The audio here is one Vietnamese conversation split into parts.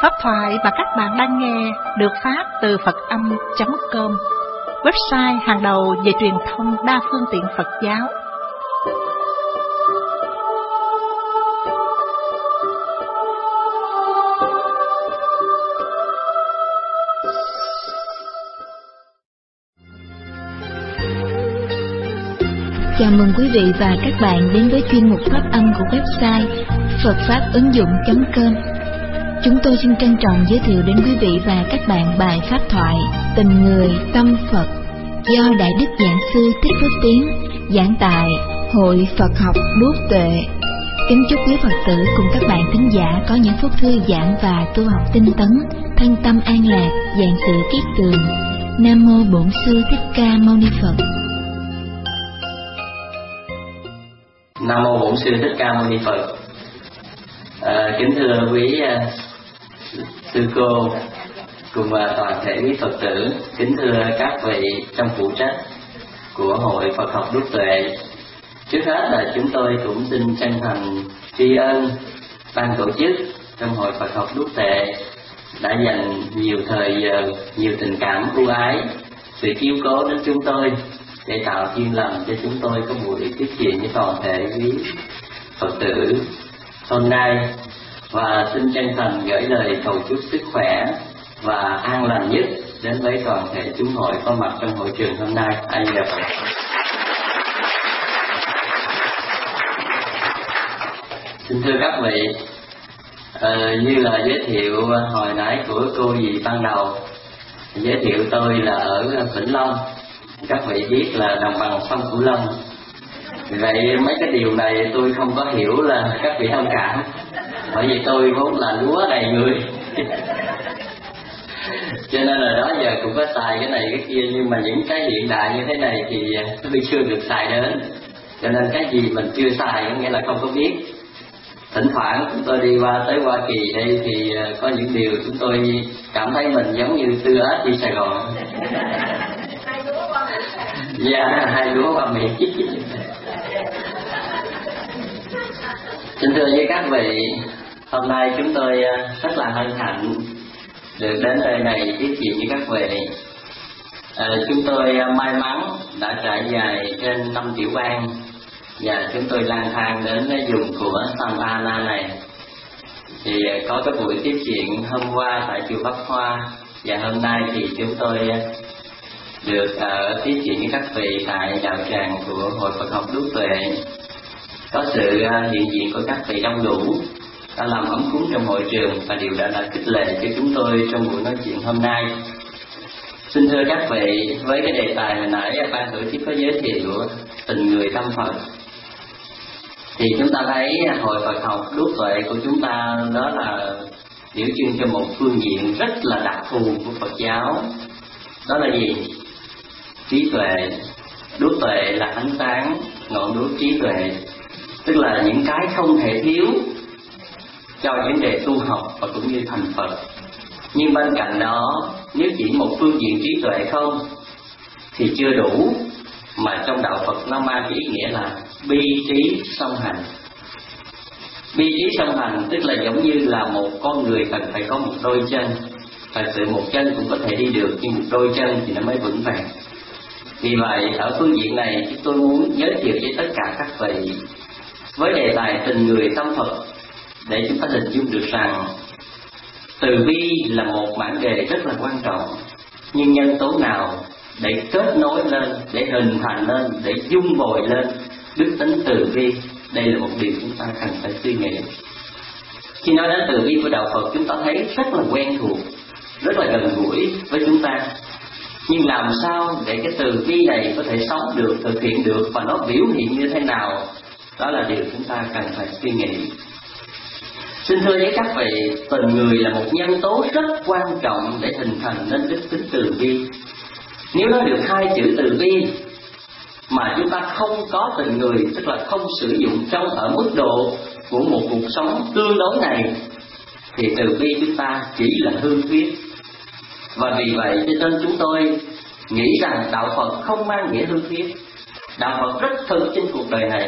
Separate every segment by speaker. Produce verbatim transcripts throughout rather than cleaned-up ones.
Speaker 1: Pháp thoại mà các bạn đang nghe được phát từ Phật âm chấm com, website hàng đầu về truyền thông đa phương tiện Phật giáo.
Speaker 2: Chào mừng quý vị và các bạn đến với chuyên mục Pháp âm của website Phật Pháp ứng dụng chấm com. Chúng tôi xin trân trọng giới thiệu đến quý vị và các bạn bài pháp thoại Tình Người Tâm Phật do Đại Đức Giảng Sư Thích Phước Tiến giảng tại Hội Phật học Đuốc Tuệ. Kính chúc quý Phật tử cùng các bạn thính giả có những phút thư giãn và tu học tinh tấn, thân tâm an lạc, vạn sự kiết tường. Nam mô Bổn Sư Thích Ca Mâu Ni Phật.
Speaker 3: Nam mô Bổn Sư Thích Ca Mâu Ni Phật. À, kính thưa quý uh, sư cô cùng uh, toàn thể quý Phật tử, kính thưa các vị trong phụ trách của Hội Phật học Đuốc Tuệ. Trước hết là chúng tôi cũng xin chân thành tri ân ban tổ chức trong Hội Phật học Đuốc Tuệ đã dành nhiều thời giờ, nhiều tình cảm ưu ái, sự chiếu cố đến chúng tôi để tạo duyên lành cho chúng tôi có buổi tiếp chuyện với toàn thể quý Phật tử hôm nay. Và xin chân thành gửi lời cầu chúc sức khỏe và an lành nhất đến với toàn thể chúng hội có mặt trong hội trường hôm nay. Ai Nhật. Xin thưa các vị, ờ, như là giới thiệu hồi nãy của cô dì ban đầu, giới thiệu tôi là ở Vĩnh Long. Các vị biết là đồng bằng sông Cửu Long. Vậy mấy cái điều này tôi không có hiểu là các vị thông cảm, bởi vì tôi vốn là lúa đầy người. Cho nên là đó giờ cũng có xài cái này cái kia, nhưng mà những cái hiện đại như thế này thì tôi chưa được xài đến. Cho nên cái gì mình chưa xài có nghĩa là không có biết. Thỉnh thoảng chúng tôi đi qua tới Hoa Kỳ đây thì có những điều chúng tôi cảm thấy mình giống như tư ếch đi Sài Gòn. Dạ, hai lúa qua Mỹ. Xin thưa với các vị, hôm nay chúng tôi rất là hân hạnh được đến nơi này tiếp chuyện với các vị. À, chúng tôi may mắn đã trải dài trên năm tiểu bang và chúng tôi lang thang đến vùng của Santa Ana này. Thì có cái buổi tiếp chuyện hôm qua tại chùa Bắc Hoa, và hôm nay thì chúng tôi được uh, tiếp chuyện với các vị tại đạo tràng của Hội Phật học Đuốc Tuệ. Có sự uh, hiện diện của các vị đông đủ đã làm ấm cúng trong hội trường, và điều đó đã khích lệ cho chúng tôi trong buổi nói chuyện hôm nay. Xin thưa các vị, với cái đề tài hồi nãy ban tổ chức có giới thiệu Tình Người Tâm Phật, thì chúng ta thấy Hội Phật học Đuốc Tuệ của chúng ta đó là biểu trưng cho một phương diện rất là đặc thù của Phật giáo. Đó là gì? Trí tuệ. Đuốc tuệ là ánh sáng, ngọn đuốc trí tuệ, tức là những cái không thể thiếu cho vấn đề tu học và cũng như thành Phật. Nhưng bên cạnh đó, nếu chỉ một phương diện trí tuệ không thì chưa đủ, mà trong đạo Phật nó mang cái ý nghĩa là bi trí song hành. Bi trí song hành tức là giống như là một con người cần phải có một đôi chân. Thật sự một chân cũng có thể đi được, nhưng một đôi chân thì nó mới vững vàng. Vì vậy ở phương diện này chúng tôi muốn giới thiệu với tất cả các vị với đề tài Tình Người Tâm Phật, để chúng ta hình dung được rằng từ bi là một mảng đề rất là quan trọng. Nhưng nhân tố nào để kết nối lên, để hình thành lên, để dung bồi lên đức tính từ bi, đây là một điều chúng ta cần phải suy nghĩ. Khi nói đến từ bi của đạo Phật, chúng ta thấy rất là quen thuộc, rất là gần gũi với chúng ta. Nhưng làm sao để cái từ bi này có thể sống được, thực hiện được, và nó biểu hiện như thế nào, đó là điều chúng ta cần phải suy nghĩ. Xin thưa với các vị, tình người là một nhân tố rất quan trọng để hình thành nên đức tính từ bi. Nếu nói được hai chữ từ bi mà chúng ta không có tình người, tức là không sử dụng trong ở mức độ của một cuộc sống tương đối này, thì từ bi chúng ta chỉ là hư thuyết. Và vì vậy cho nên chúng tôi nghĩ rằng đạo Phật không mang nghĩa hư thuyết. Đạo Phật rất thực trên cuộc đời này.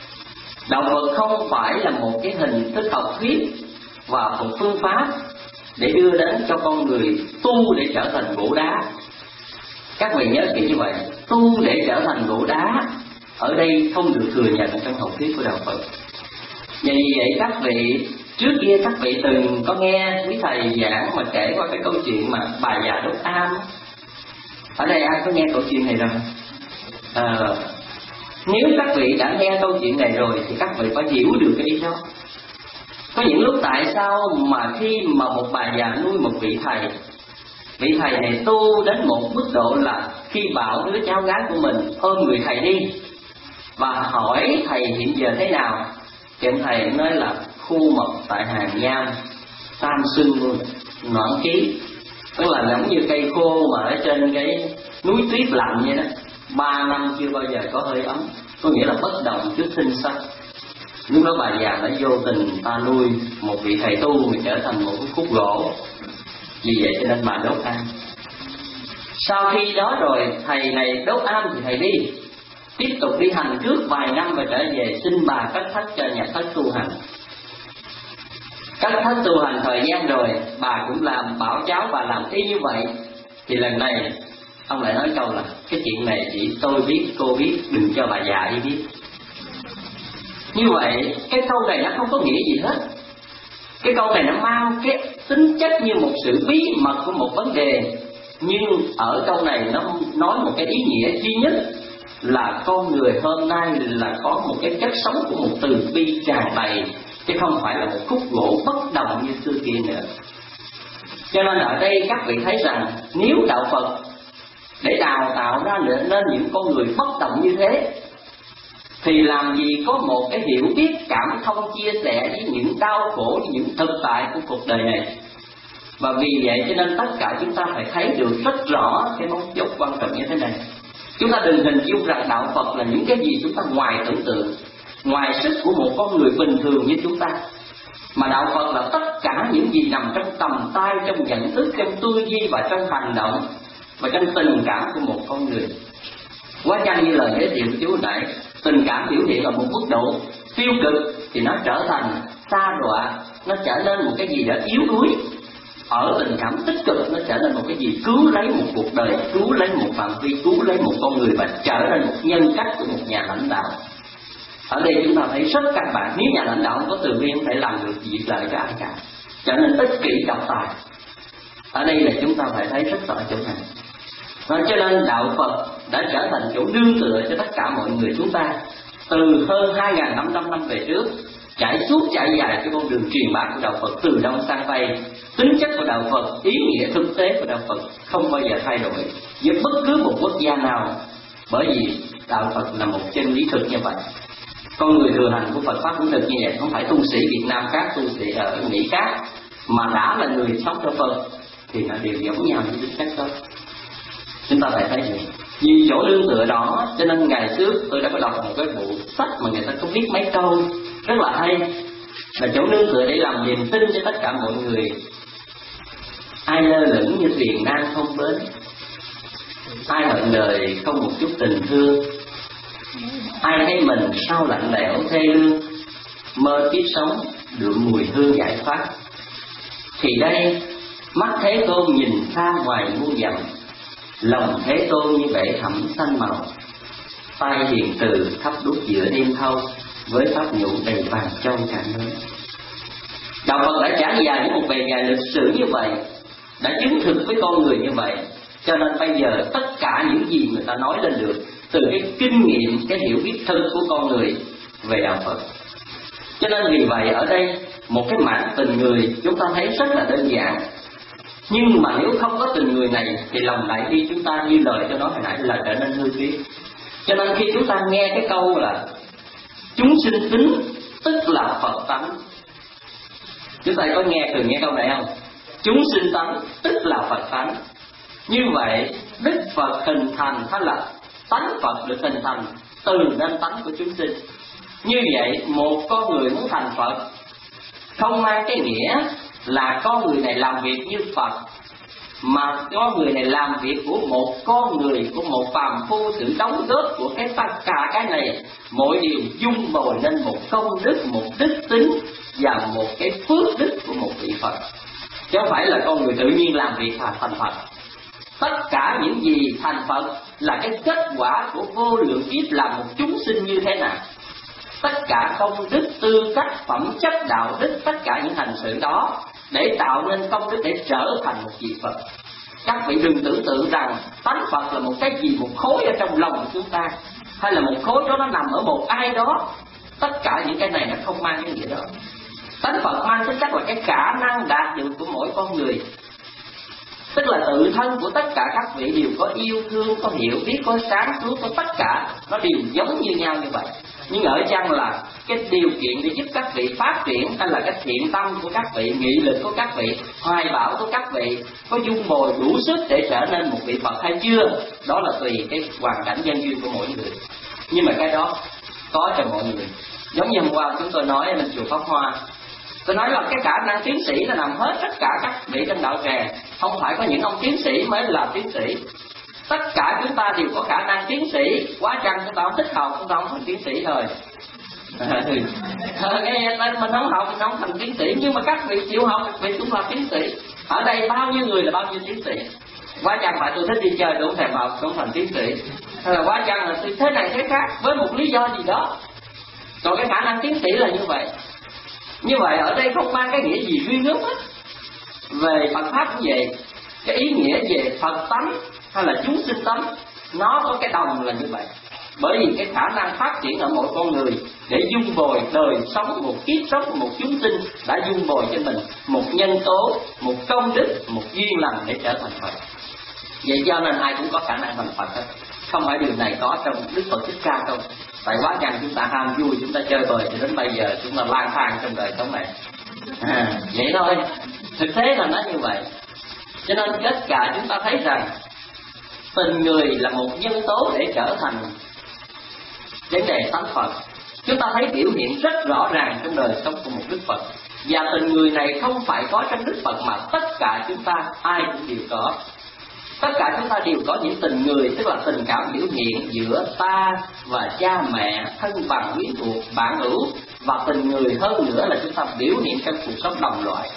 Speaker 3: Đạo Phật không phải là một cái hình thức học thuyết và một phương pháp để đưa đến cho con người tu để trở thành gỗ đá. Các vị nhớ kỹ như vậy, tu để trở thành gỗ đá ở đây không được thừa nhận trong học thuyết của đạo Phật. Vì vậy các vị, trước kia các vị từng có nghe quý thầy giảng mà kể qua cái câu chuyện mà bà già đốt am. Ở đây ai có nghe câu chuyện này rồi? À, nếu các vị đã nghe câu chuyện này rồi thì các vị phải hiểu được cái ý đó. Có những lúc tại sao mà khi mà một bà già nuôi một vị thầy, vị thầy này tu đến một mức độ là khi bảo đứa cháu gái của mình ôm người thầy đi và hỏi thầy hiện giờ thế nào, thì ông thầy nói là khu mật tại Hàng Nham, tam xuân luôn, noãn ký, tức là giống như cây khô mà ở trên cái núi tuyết lạnh vậy đó, ba năm chưa bao giờ có hơi ấm, có nghĩa là bất động trước sinh sắc. Lúc đó bà già đã vô tình ta nuôi một vị thầy tu mà trở thành một cái khúc gỗ, vì vậy cho nên bà đốt am. Sau khi đó rồi thầy này đốt am thì thầy đi tiếp tục đi hành trước vài năm và trở về xin bà cách thách cho nhập thất tu hành. Cách thách tu hành thời gian rồi bà cũng làm, bảo cháu bà làm y như vậy. Thì lần này ông lại nói câu là cái chuyện này chỉ tôi biết, cô biết, đừng cho bà già đi biết. Như vậy cái câu này nó không có nghĩa gì hết. Cái câu này nó mang cái tính chất như một sự bí mật của một vấn đề, nhưng ở câu này nó nói một cái ý nghĩa duy nhất là con người hôm nay là có một cái chất sống của một từ bi tràn đầy, chứ không phải là một khúc gỗ bất động như xưa kia nữa. Cho nên ở đây các vị thấy rằng nếu đạo Phật để đào tạo ra nên những con người bất động như thế, thì làm gì có một cái hiểu biết cảm thông chia sẻ với những đau khổ, với những thực tại của cuộc đời này. Và vì vậy cho nên tất cả chúng ta phải thấy được rất rõ cái mấu chốt quan trọng như thế này. Chúng ta đừng hình dung rằng đạo Phật là những cái gì chúng ta ngoài tưởng tượng, ngoài sức của một con người bình thường như chúng ta. Mà đạo Phật là tất cả những gì nằm trong tầm tay, trong nhận thức, trong tư duy và trong hành động và trong tình cảm của một con người. Quá chăng như lời giới thiệu của chú nãy, tình cảm biểu hiện ở một mức độ tiêu cực thì nó trở thành sa đọa, nó trở nên một cái gì đó yếu đuối. Ở tình cảm tích cực nó trở nên một cái gì cứu lấy một cuộc đời, cứu lấy một phạm vi, cứu lấy một con người và trở nên một nhân cách của một nhà lãnh đạo. Ở đây chúng ta thấy rất căn bản, nếu nhà lãnh đạo không có từ bi không thể làm được việc lợi cho ai cả, trở nên ích kỷ độc tài. Ở đây là chúng ta phải thấy rất rõ chỗ này. Và cho nên đạo Phật đã trở thành chỗ nương tựa cho tất cả mọi người chúng ta từ hơn hai nghìn năm trăm năm về trước, trải suốt trải dài cái con đường truyền bá của đạo Phật từ đông sang tây. Tính chất của đạo Phật, ý nghĩa thực tế của đạo Phật không bao giờ thay đổi với bất cứ một quốc gia nào, bởi vì đạo Phật là một chân lý thực như vậy. Con người thừa hành của Phật pháp cũng được như vậy, không phải tu sĩ Việt Nam khác, tu sĩ ở Mỹ khác, mà đã là người sống cho Phật thì nó đều giống nhau như tính cách đó. Chúng ta phải thấy vậy. Vì chỗ nương tựa đó, cho nên ngày trước tôi đã có đọc một cái bộ sách mà người ta có viết mấy câu rất là hay, là chỗ nương tựa để làm niềm tin cho tất cả mọi người. Ai lơ lửng như thuyền nan không bến, ai hận đời không một chút tình thương, ai thấy mình sao lạnh lẽo thê lương, mơ kiếp sống được mùi hương giải thoát. Thì đây mắt Thế Tôn nhìn xa ngoài muôn dặm, lòng Thế Tôn như bể thẳm xanh màu, tay hiền từ thắp đuốc giữa đêm thâu, với pháp nhũ đầy vàng châu cả nơi. Đạo Phật đã trải dài những một bề dài lịch sử như vậy, đã chứng thực với con người như vậy, cho nên bây giờ tất cả những gì người ta nói lên được từ cái kinh nghiệm, cái hiểu biết thực của con người về đạo Phật. Cho nên vì vậy ở đây một cái mạng tình người chúng ta thấy rất là đơn giản, nhưng mà nếu không có tình người này thì lòng đại bi chúng ta như lời cho nói hồi nãy là trở nên hư thuyết. Cho nên khi chúng ta nghe cái câu là chúng sinh tính tức là Phật tánh, chúng ta có nghe thường nghe câu này không? Chúng sinh tánh tức là Phật tánh. Như vậy Đức Phật hình thành hay là tánh Phật được hình thành từ nên tánh của chúng sinh. Như vậy một con người muốn thành Phật không mang cái nghĩa là con người này làm việc như Phật, mà con người này làm việc của một con người, của một phàm phu, sự đóng góp của cái tất cả cái này mỗi điều dung bồi nên một công đức, một đức tính và một cái phước đức của một vị Phật. chứ không phải là con người tự nhiên làm việc thành Phật. Tất cả những gì thành Phật là cái kết quả của vô lượng kiếp làm một chúng sinh như thế nào. Tất cả công đức, tư cách, phẩm chất, đạo đức, tất cả những hành sự đó để tạo nên công đức để trở thành một vị Phật. Các vị đừng tưởng tượng rằng tánh Phật là một cái gì, một khối ở trong lòng của chúng ta, hay là một khối đó nó nằm ở một ai đó. Tất cả những cái này nó không mang cái nghĩa đó. Tánh Phật mang tính chất là cái khả năng đạt được của mỗi con người. Tức là tự thân của tất cả các vị đều có yêu thương, có hiểu biết, có sáng suốt, có tất cả, nó đều giống như nhau như vậy. Nhưng ở chăng là cái điều kiện để giúp các vị phát triển, hay là cái thiện tâm của các vị, nghị lực của các vị, hoài bão của các vị có dung bồi đủ sức để trở nên một vị Phật hay chưa? Đó là tùy cái hoàn cảnh nhân duyên của mỗi người. Nhưng mà cái đó có cho mọi người. Giống như hôm qua chúng tôi nói lên chùa Pháp Hoa, tôi nói là cái khả năng tiến sĩ là nằm hết tất cả các vị trong đạo tràng. Không phải có những ông tiến sĩ mới là tiến sĩ. Tất cả chúng ta đều có khả năng tiến sĩ. Quá chăng chúng ta không thích học, chúng ta không thành tiến sĩ thôi. Nghe mình không học, mình không thành tiến sĩ. Nhưng mà các vị chịu học, các vị cũng là tiến sĩ. Ở đây bao nhiêu người là bao nhiêu tiến sĩ. Quá chăng phải tôi thích đi chơi, tôi không thèm học, tôi không thành tiến sĩ. Hay là quá chăng là tôi thế này thế khác với một lý do gì đó. Còn cái khả năng tiến sĩ là như vậy. Như vậy ở đây không mang cái nghĩa gì duy nhất hết. Về Phật Pháp cũng vậy. Cái ý nghĩa về Phật tánh hay là chúng sinh tánh, nó có cái đồng là như vậy. Bởi vì cái khả năng phát triển ở mỗi con người để dung bồi đời sống, một kiếp sống của một chúng sinh đã dung bồi cho mình một nhân tố, một công đức, một duyên lành để trở thành Phật. Vậy cho nên ai cũng có khả năng thành Phật hết. Không phải điều này có trong Đức Phật Thích Ca không. Tại quá chăng chúng ta ham vui, chúng ta chơi bời thì đến bây giờ chúng ta lang thang trong đời sống này. À, vậy thôi. Thực tế là nó như vậy. Cho nên tất cả chúng ta thấy rằng tình người là một nhân tố để trở thành vấn đề tánh Phật. Chúng ta thấy biểu hiện rất rõ ràng trong đời sống của một Đức Phật. Và tình người này không phải có trong Đức Phật mà tất cả chúng ta ai cũng đều có. Tất cả chúng ta đều có những tình người, tức là tình cảm biểu hiện giữa ta và cha mẹ, thân bằng quyến thuộc, bạn hữu. Và tình người hơn nữa là chúng ta biểu hiện trong cuộc sống đồng loại.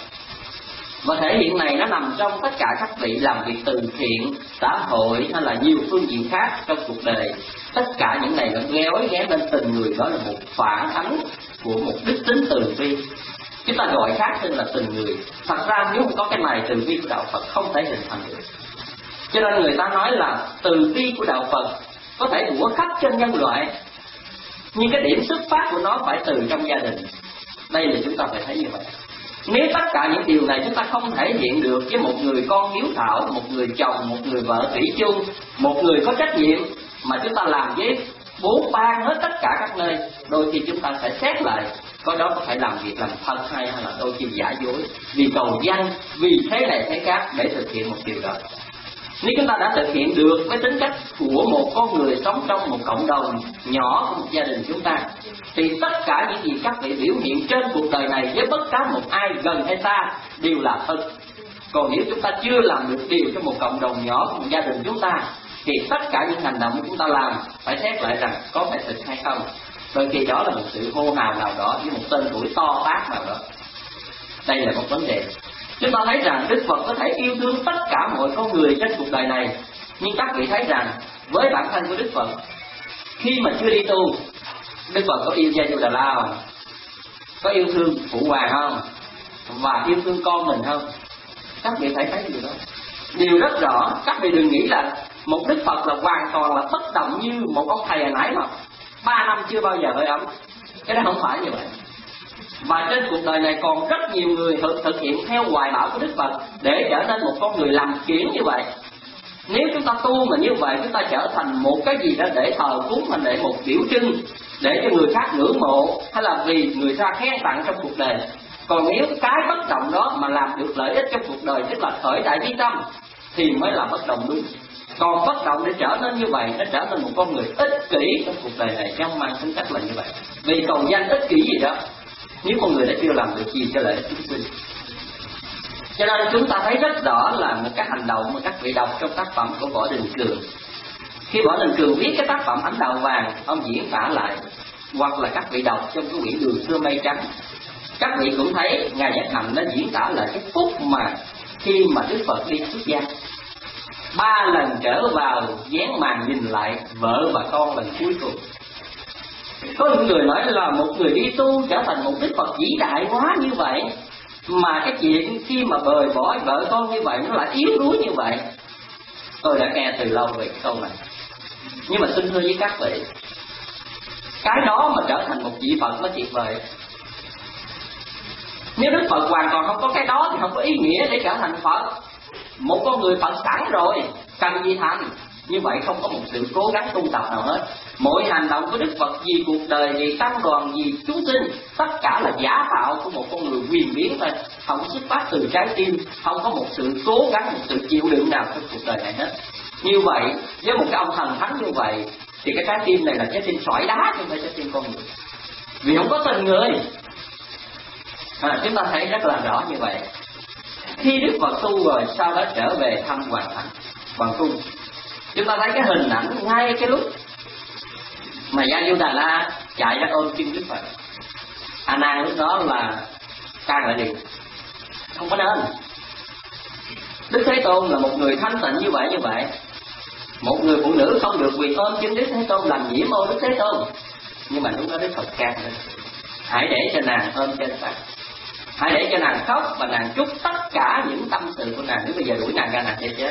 Speaker 3: Và thể hiện này nó nằm trong tất cả các vị làm việc từ thiện, xã hội hay là nhiều phương diện khác trong cuộc đời. Tất cả những này nó ghéo ghé lên tình người, đó là một phản ánh của một đức tính từ bi. Chúng ta gọi khác tên là tình người. Thật ra nếu không có cái này, từ bi của đạo Phật không thể hình thành được. Cho nên người ta nói là từ bi của đạo Phật có thể bủa khắp trên nhân loại, nhưng cái điểm xuất phát của nó phải từ trong gia đình. Đây là chúng ta phải thấy như vậy. Nếu tất cả những điều này chúng ta không thể hiện được với một người con hiếu thảo, một người chồng, một người vợ thủy chung, một người có trách nhiệm, mà chúng ta làm với bốn ban hết tất cả các nơi, đôi khi chúng ta phải xét lại có đó có thể làm việc làm thật hay hay là đôi khi giả dối vì cầu danh, vì thế này thế khác để thực hiện một điều đó. Nếu chúng ta đã thực hiện được với tính cách của một con người sống trong một cộng đồng nhỏ của một gia đình chúng ta, thì tất cả những gì các vị biểu hiện trên cuộc đời này với bất cứ một ai gần hay xa đều là thật. Còn nếu chúng ta chưa làm được điều trong một cộng đồng nhỏ của một gia đình chúng ta, thì tất cả những hành động của chúng ta làm phải xét lại rằng có phải thực hay không. Đôi khi đó là một sự hô hào nào đó với một tên tuổi to tát nào đó. Đây là một vấn đề. Chúng ta thấy rằng Đức Phật có thể yêu thương tất cả mọi con người trên cuộc đời này. Nhưng các vị thấy rằng với bản thân của Đức Phật, khi mà chưa đi tu, Đức Phật có yêu Gia Du Đà La không? Có yêu thương Phụ Hoàng không? Và yêu thương con mình không? Các vị phải thấy điều đó. Điều rất rõ. Các vị đừng nghĩ là một Đức Phật là hoàn toàn là bất động như một ông thầy hồi nãy mà ba năm chưa bao giờ hơi ấm. Cái đó không phải như vậy. Và trên cuộc đời này còn rất nhiều người thực, thực hiện theo hoài bão của Đức Phật để trở nên một con người làm kiển như vậy. Nếu chúng ta tu mà như vậy, chúng ta trở thành một cái gì đó để thờ cúng, thành để một biểu trưng, để cho người khác ngưỡng mộ, hay là vì người ta khen tặng trong cuộc đời. Còn nếu cái bất động đó mà làm được lợi ích trong cuộc đời, tức là khởi đại trí tâm, thì mới là bất động đúng. Còn bất động để trở nên như vậy, nó trở nên một con người ích kỷ trong cuộc đời này, không mang tính cách là như vậy. Vì cầu danh ích kỷ gì đó, nếu con người đã chưa làm được gì cho lợi ích chúng sinh. Cho nên chúng ta thấy rất rõ là một cái hành động mà các vị đọc trong tác phẩm của Võ Đình Cường. Khi Võ Đình Cường viết cái tác phẩm Ảnh Đạo Vàng, ông diễn tả lại, hoặc là các vị đọc trong cái quyển Đường Xưa Mây Trắng, Các vị cũng thấy Ngài Nhất Hạnh đã diễn tả lại cái phút mà khi mà Đức Phật đi xuất gia, ba lần trở vào dán màn nhìn lại vợ và con lần cuối cùng. Có những người nói là một người đi tu trở thành một Đức Phật vĩ đại quá như vậy, mà cái chuyện khi mà bời bỏ vợ con như vậy nó lại yếu đuối như vậy. Tôi đã nghe từ lâu về cái câu này, nhưng mà xin thưa với các vị, cái đó mà trở thành một vị Phật nó tuyệt vời. Nếu Đức Phật hoàn toàn không có cái đó thì không có ý nghĩa để trở thành Phật. Một con người Phật sẵn rồi, cần gì thành. Như vậy không có một sự cố gắng tu tập nào hết. Mọi hành động của Đức Phật vì cuộc đời, vì tăng đoàn, vì chúng sinh, tất cả là giả tạo của một con người quyền biến thôi, không xuất phát từ trái tim, không có một sự cố gắng, một sự chịu đựng nào trong cuộc đời này hết. Như vậy, với một cái ông thần thánh như vậy, thì cái trái tim này là trái tim sỏi đá chứ không phải trái tim con người, vì không có tình người. À, chúng ta thấy rất là rõ như vậy. Khi Đức Phật tu rồi, sau đó trở về thăm Hoàng Thành, Hoàng Cung, chúng ta thấy cái hình ảnh ngay cái lúc mà Gia Diêu Đà La chạy ra ôm chân Đức Phật. A Nan lúc đó là ca ngợi điều không có nên. Đức Thế Tôn là một người thanh tịnh như vậy như vậy, một người phụ nữ không được quyền ôm chân Đức Thế Tôn làm nhiễm ô Đức Thế Tôn. Nhưng mà lúc đó Đức Phật can nữa, hãy để cho nàng ôm chân Phật, hãy để cho nàng khóc và nàng trút tất cả những tâm sự của nàng. Nếu bây giờ đuổi nàng ra nàng sẽ chết.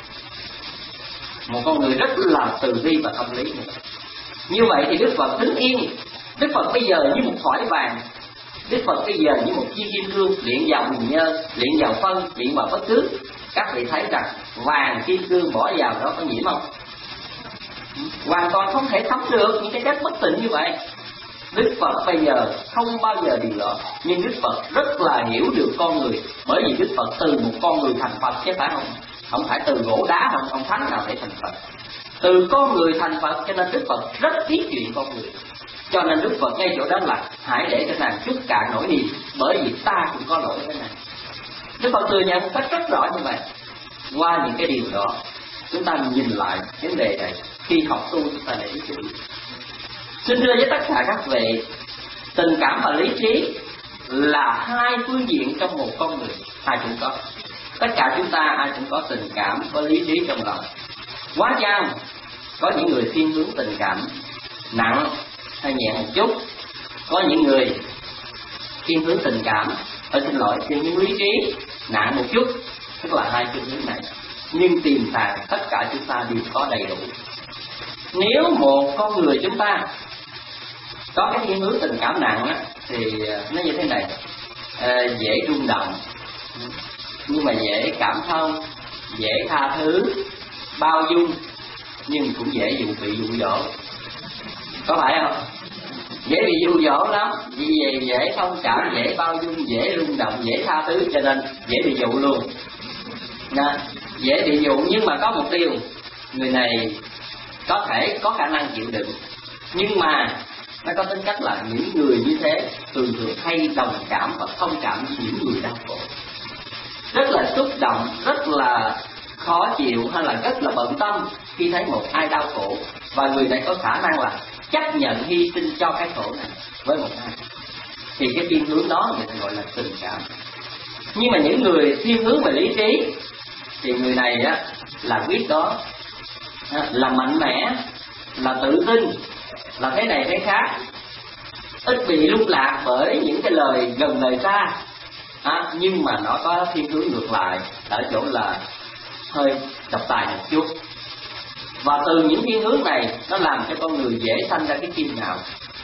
Speaker 3: Một con người rất là từ bi và tâm lý. Như vậy thì Đức Phật đứng yên. Đức Phật bây giờ như một thỏi vàng, Đức Phật bây giờ như một viên kim cương, luyện vào bình nhơ, luyện vào phân, luyện vào bất cứ. Các vị thấy rằng vàng kim cương bỏ vào đó có nhiễm không? Hoàn toàn không thể thấm được những cái chất bất tịnh như vậy. Đức Phật bây giờ không bao giờ điều đó, nhưng Đức Phật rất là hiểu được con người, bởi vì Đức Phật từ một con người thành Phật chứ phải không? Không phải từ gỗ đá, không ông thánh nào để thành Phật. Từ con người thành Phật, cho nên Đức Phật rất biết chuyện con người. Cho nên Đức Phật ngay chỗ đó là hãy để cho nàng chút cạn nỗi niềm, bởi vì ta cũng có lỗi với nàng. Đức Phật thừa nhận một cách rất rõ như vậy. Qua những cái điều đó, chúng ta nhìn lại vấn đề này, khi học tu chúng ta để ý chữ. Xin thưa với tất cả các vị, tình cảm và lý trí là hai phương diện trong một con người, ai cũng có. Tất cả chúng ta ai cũng có tình cảm, có lý trí trong lòng. Quá chăng có những người thiên hướng tình cảm nặng hay nhẹ một chút, có những người thiên hướng tình cảm, tôi xin lỗi, thiên hướng lý trí nặng một chút, tức là hai phương hướng này. Nhưng tìm tàng tất cả chúng ta đều có đầy đủ. Nếu một con người chúng ta có cái thiên hướng tình cảm nặng á, thì nó như thế này, à, dễ rung động, nhưng mà dễ cảm thông, dễ tha thứ, bao dung, nhưng cũng dễ dụ bị dụ dỗ. Có phải không? Dễ bị dụ dỗ lắm, vì vậy dễ thông cảm, dễ bao dung, dễ rung động, dễ tha thứ, cho nên dễ bị dụ luôn. Nè, dễ bị dụ, nhưng mà có một điều, người này có thể có khả năng chịu đựng, nhưng mà nó có tính cách là những người như thế thường thường hay đồng cảm và thông cảm với những người đau khổ, rất là xúc động, rất là khó chịu hay là rất là bận tâm khi thấy một ai đau khổ, và người này có khả năng là chấp nhận hy sinh cho cái khổ này với một ai, thì cái thiên hướng đó người ta gọi là tình cảm. Nhưng mà những người thiên hướng về lý trí thì người này á là quyết đó, là mạnh mẽ, là tự tin, là thế này thế khác, ít bị lung lạc bởi những cái lời gần lời xa, à, nhưng mà nó có thiên hướng ngược lại ở chỗ là hơi độc tài một chút. Và từ những thiên hướng này nó làm cho con người dễ sanh ra cái kiêu ngạo.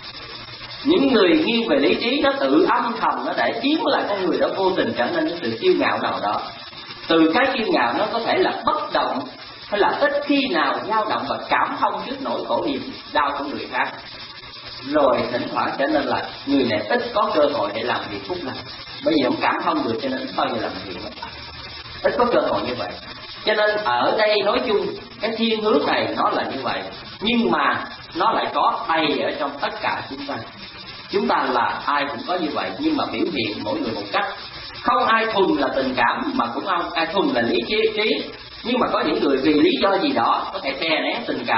Speaker 3: Những người nghiêng về lý trí nó tự âm thầm nó để khiến là con người đó vô tình trở nên sự kiêu ngạo nào đó. Từ cái kiêu ngạo nó có thể là bất động, hay là ít khi nào dao động và cảm thông trước nỗi khổ niềm đau của người khác. Rồi thỉnh thoảng trở nên là người này ít có cơ hội để làm việc phúc lành, bởi vì không cảm thông được cho nên ít bao giờ làm việc, ít có cơ hội như vậy. Cho nên ở đây nói chung cái thiên hướng này nó là như vậy, nhưng mà nó lại có đầy ở trong tất cả chúng ta. Chúng ta là ai cũng có như vậy, nhưng mà biểu hiện mỗi người một cách. Không ai thuần là tình cảm, mà cũng không ai thuần là lý trí trí. Nhưng mà có những người vì lý do gì đó có thể đè nén tình cảm,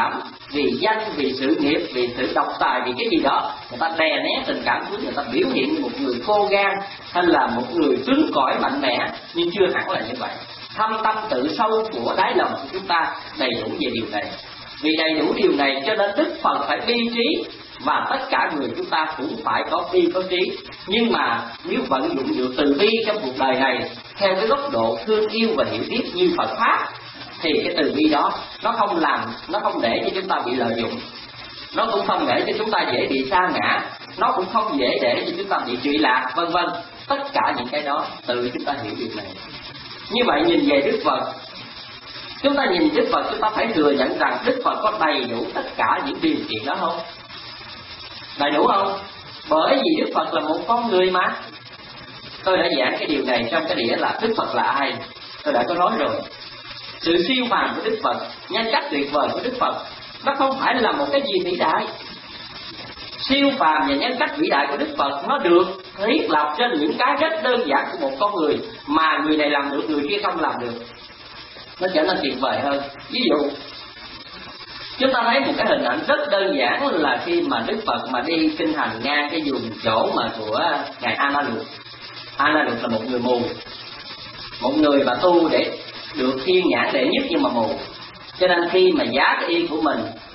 Speaker 3: vì danh, vì sự nghiệp, vì sự độc tài, vì cái gì đó, người ta đè nén tình cảm của người ta, biểu hiện như một người khô gan hay là một người cứng cỏi mạnh mẽ, nhưng chưa hẳn là như vậy. Thâm tâm tự sâu của đáy lòng của chúng ta đầy đủ về điều này. Vì đầy đủ điều này cho nên Đức Phật phải bi trí, và tất cả người chúng ta cũng phải có bi có trí. Nhưng mà nếu vận dụng được từ bi trong cuộc đời này theo cái góc độ thương yêu và hiểu biết như Phật pháp, thì cái từ bi đó nó không làm, nó không để cho chúng ta bị lợi dụng, nó cũng không để cho chúng ta dễ bị sa ngã, nó cũng không dễ để cho chúng ta bị trụy lạc, vân vân. Tất cả những cái đó tự chúng ta hiểu điều này. Như vậy nhìn về Đức Phật, chúng ta nhìn Đức Phật, chúng ta phải thừa nhận rằng Đức Phật có đầy đủ tất cả những điều kiện đó không? Đầy đủ không? Bởi vì Đức Phật là một con người mà. Tôi đã giảng cái điều này trong cái đĩa là Đức Phật là ai, tôi đã có nói rồi. Sự siêu phàm của Đức Phật, nhân cách tuyệt vời của Đức Phật, nó không phải là một cái gì vĩ đại. Siêu phàm và nhân cách vĩ đại của Đức Phật nó được thiết lập trên những cái rất đơn giản của một con người, mà người này làm được, người kia không làm được. Nó trở nên tuyệt vời hơn. Ví dụ, chúng ta thấy một cái hình ảnh rất đơn giản là khi mà Đức Phật mà đi kinh hành ngang cái vùng chỗ mà của ngài A Na Luật. A Na Luật là một người mù, một người mà tu để được thiên nhãn đệ nhất nhưng mà mù. Cho nên khi mà giá cái y của mình,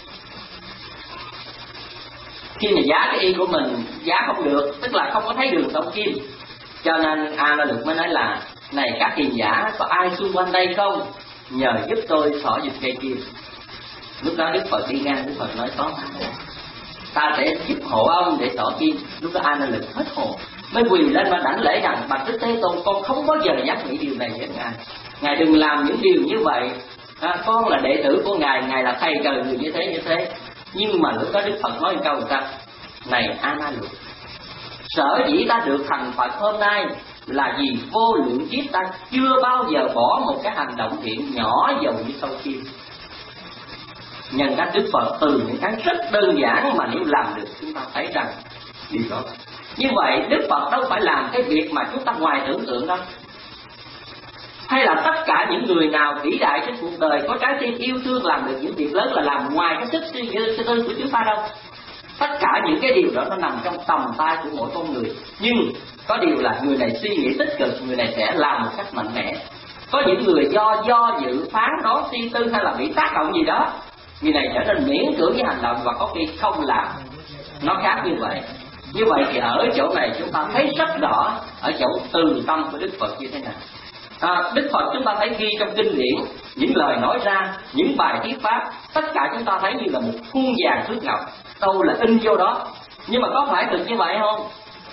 Speaker 3: khi mà giá cái y của mình giá không được, tức là không có thấy đường sông kim, cho nên A Na Luật mới nói là: này các hiền giả, có ai xung quanh đây không, nhờ giúp tôi xỏ giùm cây kim. Lúc đó Đức Phật đi ngang, Đức Phật nói: có, ta sẽ giúp hộ ông để xỏ kim. Lúc đó A Na Luật hết hồn, mới quỳ lên mà đảnh lễ rằng: bạch Đức Thế Tôn, con không bao giờ dám nghĩ điều này với ngài, ngài đừng làm những điều như vậy. À, con là đệ tử của ngài, ngài là thầy trời người như thế như thế. Nhưng mà lúc đó Đức Phật nói một câu người ta: này A Na Luật, sở dĩ ta được thành Phật hôm nay là vì vô lượng kiếp ta chưa bao giờ bỏ một cái hành động thiện nhỏ dầu như sâu kim. Nhân cách Đức Phật từ những cái rất đơn giản mà nếu làm được chúng ta thấy rằng điều đó. Như vậy Đức Phật đâu phải làm cái việc mà chúng ta ngoài tưởng tượng đâu. Hay là tất cả những người nào vĩ đại trên cuộc đời, có trái tim yêu thương, làm được những việc lớn là làm ngoài cái sức suy nghĩ tư của chúng ta đâu. Tất cả những cái điều đó nó nằm trong tầm tay của mỗi con người. Nhưng có điều là người này suy nghĩ tích cực, người này sẽ làm một cách mạnh mẽ. Có những người do do dự, phán đoán, suy tư hay là bị tác động gì đó, người này trở nên miễn cưỡng với hành động và có khi không làm. Nó khác như vậy. Như vậy thì ở chỗ này chúng ta thấy rất rõ ở chỗ từ tâm của Đức Phật như thế nào. À, Đức Phật chúng ta thấy ghi trong kinh điển, những lời nói ra, những bài thuyết pháp, tất cả chúng ta thấy như là một khuôn vàng thước ngọc, đâu là in vô đó. Nhưng mà có phải thực như vậy không?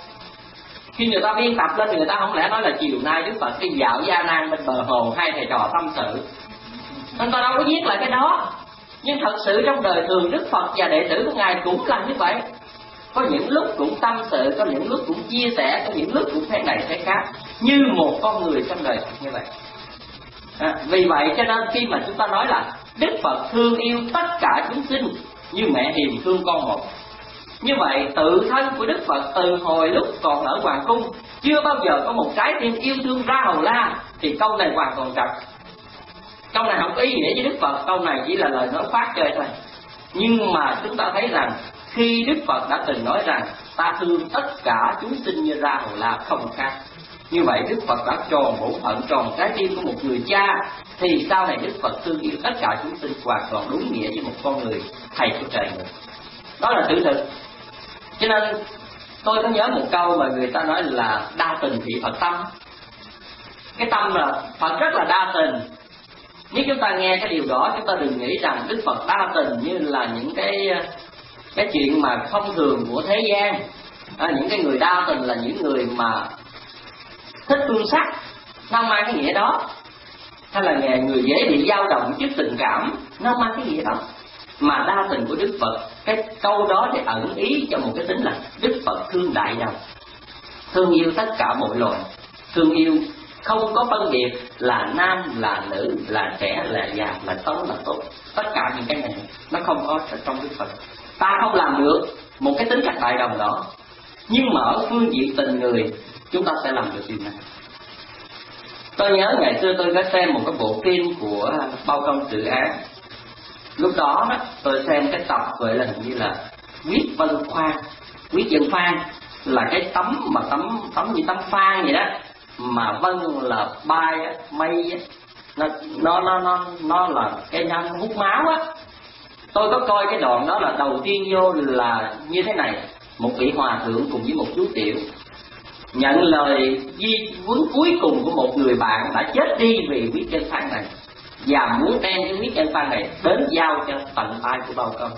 Speaker 3: Khi người ta biên tập lên thì người ta không lẽ nói là chiều nay Đức Phật đi dạo với A Nan bên bờ hồ, hai thầy trò tâm sự. Người ta đâu có viết lại cái đó. Nhưng thật sự trong đời thường Đức Phật và đệ tử của ngài cũng làm như vậy. Có những lúc cũng tâm sự, có những lúc cũng chia sẻ, có những lúc cũng thế này thế khác, như một con người trong đời như vậy. À, vì vậy cho nên khi mà chúng ta nói là Đức Phật thương yêu tất cả chúng sinh như mẹ hiền thương con một, như vậy tự thân của Đức Phật từ hồi lúc còn ở hoàng cung chưa bao giờ có một trái tim yêu thương ra hầu la, thì câu này hoàn toàn trật. Câu này không có ý nghĩa với Đức Phật, câu này chỉ là lời nói phát chơi thôi. Nhưng mà chúng ta thấy rằng khi Đức Phật đã từng nói rằng ta thương tất cả chúng sinh như ra hầu la không khác, như vậy Đức Phật đã tròn bổn phận, tròn trái tim của một người cha, thì sau này Đức Phật thương yêu tất cả chúng sinh hoàn toàn đúng nghĩa với một con người thầy của trời người. Đó là sự thực. Cho nên tôi có nhớ một câu mà người ta nói là đa tình thị Phật tâm. Cái tâm là Phật rất là đa tình. Nếu chúng ta nghe cái điều đó, chúng ta đừng nghĩ rằng Đức Phật đa tình như là những cái cái chuyện mà thông thường của thế gian. À, những cái người đa tình là những người mà thích tương sắc, nó không mang cái nghĩa đó. Hay là người dễ bị dao động trước tình cảm, nó không mang cái nghĩa đó. Mà đa tình của Đức Phật, cái câu đó thì ẩn ý cho một cái tính là Đức Phật thương đại đồng, thương yêu tất cả mọi loài, thương yêu không có phân biệt là nam là nữ, là trẻ là già, là xấu là tốt. Tất cả những cái này nó không có trong Đức Phật. Ta không làm được một cái tính cách đại đồng đó, nhưng mà ở phương diện tình người chúng ta sẽ làm được điều này. Tôi nhớ ngày xưa tôi có xem một cái bộ phim của Bao Công Tự Án. lúc đó đó tôi xem cái tập gọi là như là Quyết Vân Khoan. Quyết Vân Khoan là cái tấm mà tấm tấm như tấm phan vậy đó, mà vân là bay á, mây á, nó nó nó nó nó là cái nhân hút máu á. Tôi có coi cái đoạn đó, là đầu tiên vô là như thế này: một vị hòa thượng cùng với một chú tiểu nhận lời di huấn cuối cùng của một người bạn đã chết đi vì Quyết Vân Khoan này, và muốn đem cái Quyết Vân Khoan này đến giao cho tận tay của Bao Công.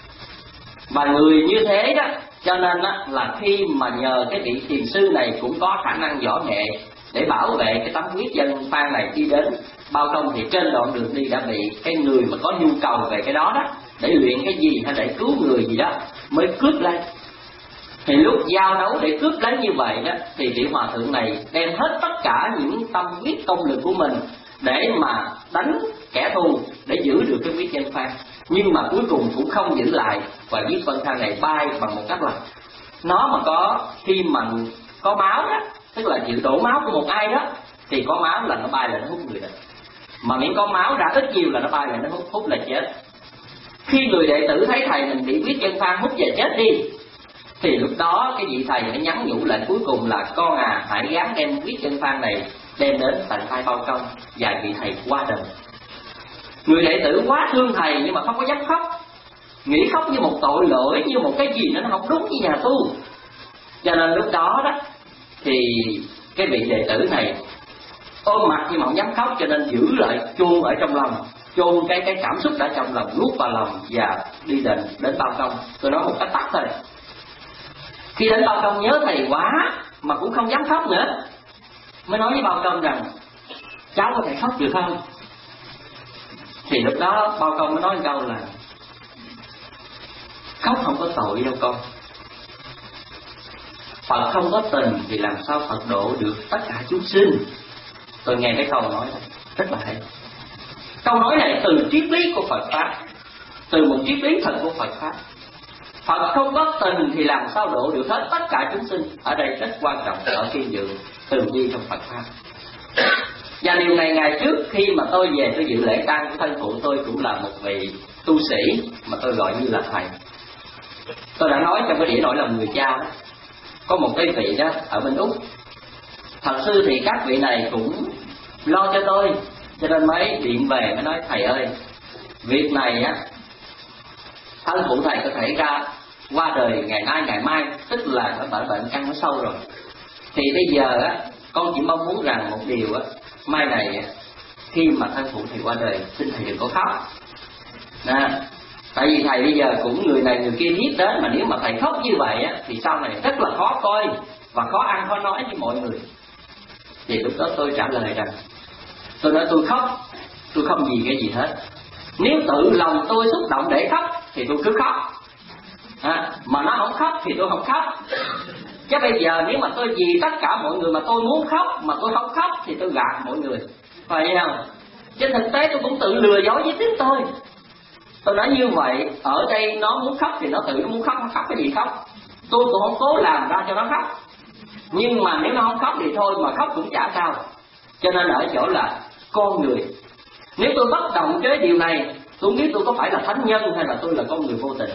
Speaker 3: Và người như thế đó, cho nên đó, là khi mà nhờ cái vị thiền sư này cũng có khả năng võ nghệ để bảo vệ cái tấm Quyết Vân Khoan này đi đến Bao Công, thì trên đoạn đường đi đã bị cái người mà có nhu cầu về cái đó đó, để luyện cái gì hay để cứu người gì đó mới cướp lấy. Thì lúc giao đấu để cướp lấy như vậy đó, thì vị hòa thượng này đem hết tất cả những tâm huyết công lực của mình để mà đánh kẻ thù, để giữ được cái Quyết Vân Khoan. Nhưng mà cuối cùng cũng không giữ lại, và Quyết Vân Khoan này bay bằng một cách là nó mà có khi mà có máu đó, tức là chịu đổ máu của một ai đó, thì có máu là nó bay lại nó hút người đó. Mà miễn có máu ra ít nhiều là nó bay lại nó hút, hút là chết. Khi người đệ tử thấy thầy mình bị Quyết Vân Khoan hút và chết đi, thì lúc đó cái vị thầy nó nhắn nhủ lại cuối cùng là: con à, hãy gắng đem Quyết Vân Khoan này đem đến tận tay Bao Công. Và vị thầy qua đời. Người đệ tử quá thương thầy nhưng mà không có dám khóc, nghĩ khóc như một tội lỗi, như một cái gì nó không đúng như nhà tu. Cho nên lúc đó đó thì cái vị đệ tử này ôm mặt nhưng mà không dám khóc, cho nên giữ lại, chôn ở trong lòng, chôn cái cái cảm xúc đã trong lòng, nuốt vào lòng và đi đến đến Bao Công. Tôi nói một cách tắt thôi. Khi đến Bao Công nhớ thầy quá mà cũng không dám khóc nữa, mới nói với Bao Công rằng: cháu có thể khóc được không? Thì lúc đó Bao Công mới nói một câu là: khóc không có tội đâu con. Phật không có tình thì làm sao Phật độ được tất cả chúng sinh. Tôi nghe cái câu nói này rất là hay. Câu nói này từ triết lý của Phật Pháp, từ một triết lý thật của Phật Pháp. Phật không có tình thì làm sao độ được hết tất cả chúng sinh. Ở đây rất quan trọng ở kiên dự từ bi trong Phật Pháp. Và điều này ngày trước khi mà tôi về tôi dự lễ tang của thân phụ tôi cũng là một vị tu sĩ mà tôi gọi như là thầy. Tôi đã nói trong cái đĩa nỗi lòng người cha đó, có một cái vị đó ở bên Úc. Thật sự thì các vị này cũng lo cho tôi, cho nên mới điện về mới nói: thầy ơi, việc này á, thân phụ thầy có thể ra qua đời ngày nay ngày mai, tức là nó bệnh bệnh căn nó sâu rồi. Thì bây giờ á, con chỉ mong muốn rằng một điều á, mai này khi mà thân phụ thầy qua đời, xin thầy đừng có khóc. Nè, tại vì thầy bây giờ cũng người này người kia biết đến, mà nếu mà thầy khóc như vậy á, thì sau này rất là khó coi và khó ăn khó nói với mọi người. Thì lúc đó tôi trả lời rằng, tôi nói tôi khóc, tôi không gì cái gì hết. Nếu tự lòng tôi xúc động để khóc thì tôi cứ khóc, à, mà nó không khóc thì tôi không khóc. Chứ bây giờ nếu mà tôi vì tất cả mọi người mà tôi muốn khóc mà tôi không khóc thì tôi gạt mọi người, phải không? Trên thực tế tôi cũng tự lừa dối với chính tôi. Tôi nói như vậy, ở đây nó muốn khóc thì nó tự nó muốn khóc, nó khóc cái gì khóc. Tôi cũng không cố làm ra cho nó khóc. Nhưng mà nếu nó không khóc thì thôi, mà khóc cũng chả sao. Cho nên ở chỗ là con người. Nếu tôi bất động với điều này, tôi biết tôi có phải là thánh nhân hay là tôi là con người vô tình.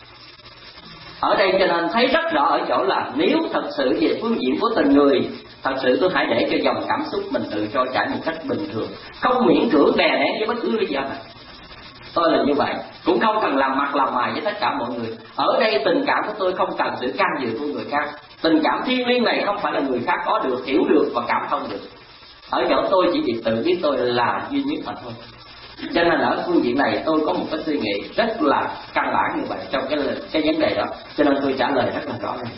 Speaker 3: Ở đây cho nên thấy rất rõ ở chỗ là nếu thật sự về phương diện của tình người, thật sự tôi hãy để cho dòng cảm xúc mình tự trôi chảy một cách bình thường, không miễn cưỡng đè nén với bất cứ lý do nào. Tôi là như vậy, cũng không cần làm mặt làm mày với tất cả mọi người. Ở đây tình cảm của tôi không cần sự can dự của người khác. Tình cảm thiêng liêng này không phải là người khác có được, hiểu được và cảm thông được. Ở chỗ tôi chỉ việc tự biết tôi là duy nhất mà thôi. Cho nên ở phương diện này tôi có một cái suy nghĩ rất là căn bản như vậy trong cái cái vấn đề đó. Cho nên tôi trả lời rất là rõ ràng.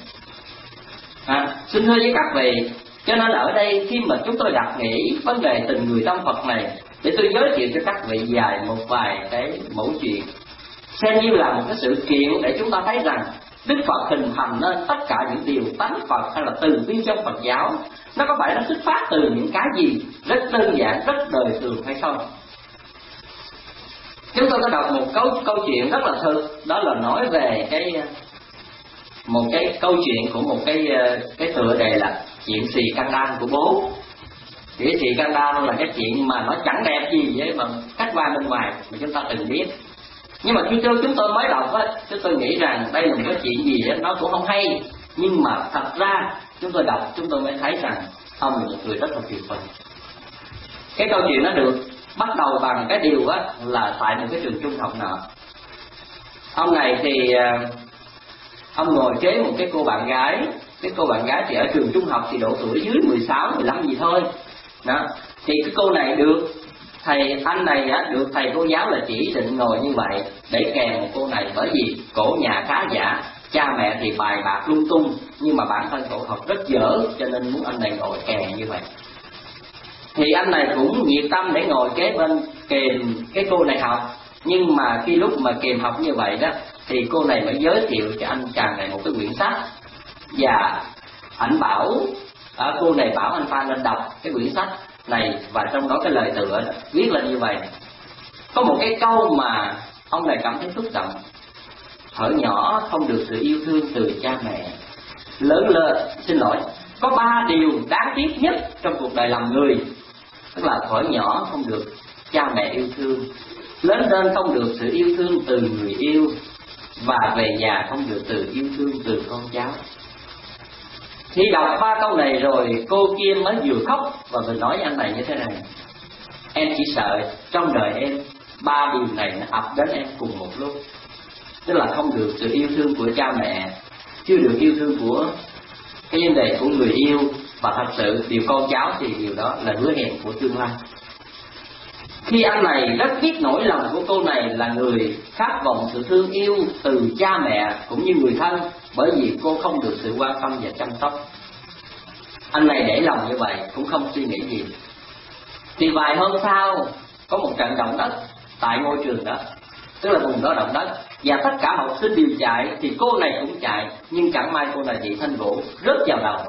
Speaker 3: À, xin thưa với các vị, cho nên ở đây khi mà chúng tôi đặt nghĩ vấn đề tình người trong Phật này, để tôi giới thiệu cho các vị dài một vài cái mẫu chuyện, xem như là một cái sự kiện để chúng ta thấy rằng Đức Phật hình thành nên tất cả những điều tánh Phật hay là từ bi trong Phật giáo, nó có phải nó xuất phát từ những cái gì rất đơn giản, rất đời thường hay không? Chúng tôi có đọc một câu câu chuyện rất là thực, đó là nói về cái một cái câu chuyện của một cái cái tựa đề là chuyện xì can đan của bố. Thì xì can đan là cái chuyện mà nó chẳng đẹp gì vậy mà khách qua bên ngoài mà chúng ta từng biết. Nhưng mà khi chúng tôi mới đọc á, chúng tôi nghĩ rằng đây là một cái chuyện gì đó, nó cũng không hay. Nhưng mà thật ra chúng tôi đọc chúng tôi mới thấy rằng ông là một người rất là tuyệt vời. Cái câu chuyện nó được bắt đầu bằng cái điều á là tại một cái trường trung học nào. Ông này thì ông ngồi kế một cái cô bạn gái. Cái cô bạn gái thì ở trường trung học thì độ tuổi dưới mười sáu, mười lăm gì thôi đó. Thì cái cô này được thầy anh này á, được thầy cô giáo là chỉ định ngồi như vậy để kèm một cô này, bởi vì cổ nhà khá giả, cha mẹ thì bài bạc lung tung, nhưng mà bản thân cổ học rất dở, cho nên muốn anh này ngồi kèm như vậy. Thì anh này cũng nhiệt tâm để ngồi kế bên kèm cái cô này học. Nhưng mà khi lúc mà kèm học như vậy đó, thì cô này mới giới thiệu cho anh chàng này một cái quyển sách. Và anh bảo à, cô này bảo anh ta nên đọc cái quyển sách này, và trong đó cái lời tựa viết là như vậy. Có một cái câu mà ông này cảm thấy xúc động: thuở nhỏ không được sự yêu thương từ cha mẹ, lớn lên xin lỗi có ba điều đáng tiếc nhất trong cuộc đời làm người. Tức là thuở nhỏ không được cha mẹ yêu thương, lớn lên không được sự yêu thương từ người yêu, và về già không được sự yêu thương từ con cháu. Khi đọc ba câu này rồi, cô kia mới vừa khóc và vừa nói anh này như thế này: em chỉ sợ trong đời em ba điều này nó ập đến em cùng một lúc. Tức là không được sự yêu thương của cha mẹ, chưa được yêu thương của cái vấn đề của người yêu, và thật sự điều con cháu thì điều đó là hứa hẹn của tương lai. Khi anh này rất biết nỗi lòng của cô này là người khát vọng sự thương yêu từ cha mẹ cũng như người thân, bởi vì cô không được sự quan tâm và chăm sóc. Anh này để lòng như vậy cũng không suy nghĩ gì. Thì vài hôm sau có một trận động đất tại ngôi trường đó, tức là vùng đó động đất, và tất cả học sinh đều chạy, thì cô này cũng chạy, nhưng chẳng may cô này bị thanh gỗ rớt vào đầu.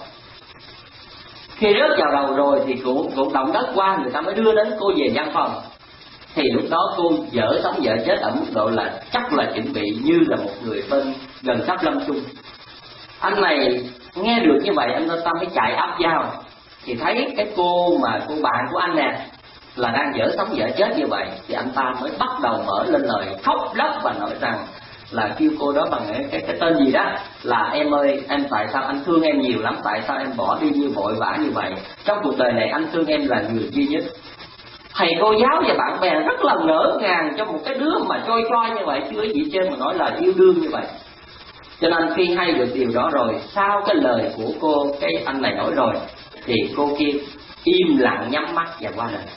Speaker 3: Khi rớt vào đầu rồi thì cũng cũng động đất qua, người ta mới đưa đến cô về văn phòng. Thì lúc đó cô dở sống dở chết ở mức độ là chắc là chuẩn bị như là một người bên gần sắp lâm chung. Anh này nghe được như vậy, anh ta mới chạy áp vào, thì thấy cái cô mà cô bạn của anh nè là đang dở sống dở chết như vậy, thì anh ta mới bắt đầu mở lên lời khóc lóc và nói rằng là kêu cô đó bằng cái, cái, cái tên gì đó, là em ơi, em tại sao anh thương em nhiều lắm, tại sao em bỏ đi như vội vã như vậy, trong cuộc đời này anh thương em là người duy nhất. Thầy cô giáo và bạn bè rất là ngỡ ngàng cho một cái đứa mà trôi trôi như vậy, chưa gì trên mà nói là yêu đương như vậy. Cho nên khi hay được điều đó rồi, sau cái lời của cô, cái anh này nói rồi, thì cô kia im lặng nhắm mắt và qua đời.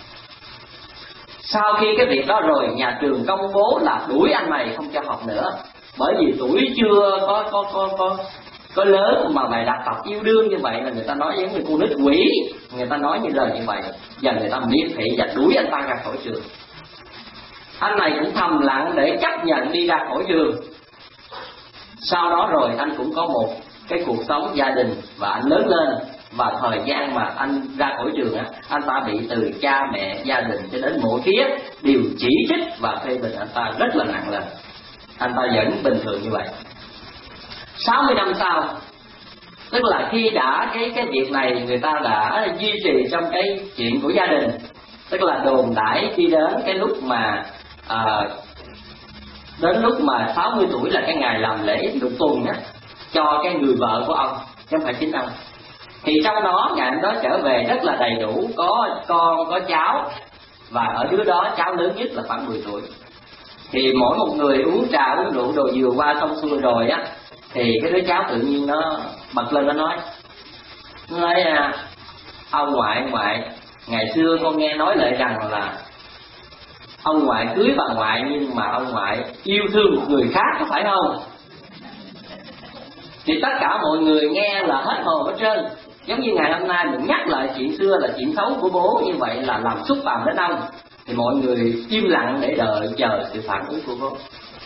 Speaker 3: Sau khi cái việc đó rồi, nhà trường công bố là đuổi anh này không cho học nữa, bởi vì tuổi chưa có có có có có lớn mà mày đặt tập yêu đương như vậy là người ta nói giống như cô nít quỷ, người ta nói như lời như vậy, và người ta miệt thị và đuổi anh ta ra khỏi trường. Anh này cũng thầm lặng để chấp nhận đi ra khỏi trường. Sau đó rồi anh cũng có một cái cuộc sống gia đình và anh lớn lên, và thời gian mà anh ra khỏi trường á, anh ta bị từ cha mẹ, gia đình cho đến mọi phía đều chỉ trích và phê bình anh ta rất là nặng lời. Anh ta vẫn bình thường như vậy. sáu mươi năm sau, tức là khi đã cái cái việc này người ta đã duy trì trong cái chuyện của gia đình, tức là đồn đãi đi đến cái lúc mà à, đến lúc mà sáu mươi tuổi là cái ngày làm lễ lục tuần á, cho cái người vợ của ông, chứ không phải chính ông. Thì trong đó ngày hôm đó trở về rất là đầy đủ, có con, có cháu, và ở đứa đó cháu lớn nhất là khoảng mười tuổi. Thì mỗi một người uống trà uống rượu đồ vừa qua xong xuôi rồi á, thì cái đứa cháu tự nhiên nó bật lên nó nói: nói à, ông ngoại ông ngoại, ngày xưa con nghe nói lại rằng là ông ngoại cưới bà ngoại, nhưng mà ông ngoại yêu thương một người khác, có phải không? Thì tất cả mọi người nghe là hết hồn hết trơn. Giống như ngày hôm nay mình nhắc lại chuyện xưa là chuyện xấu của bố, như vậy là làm xúc phạm đến ông, thì mọi người im lặng để đợi chờ sự phản ứng của bố.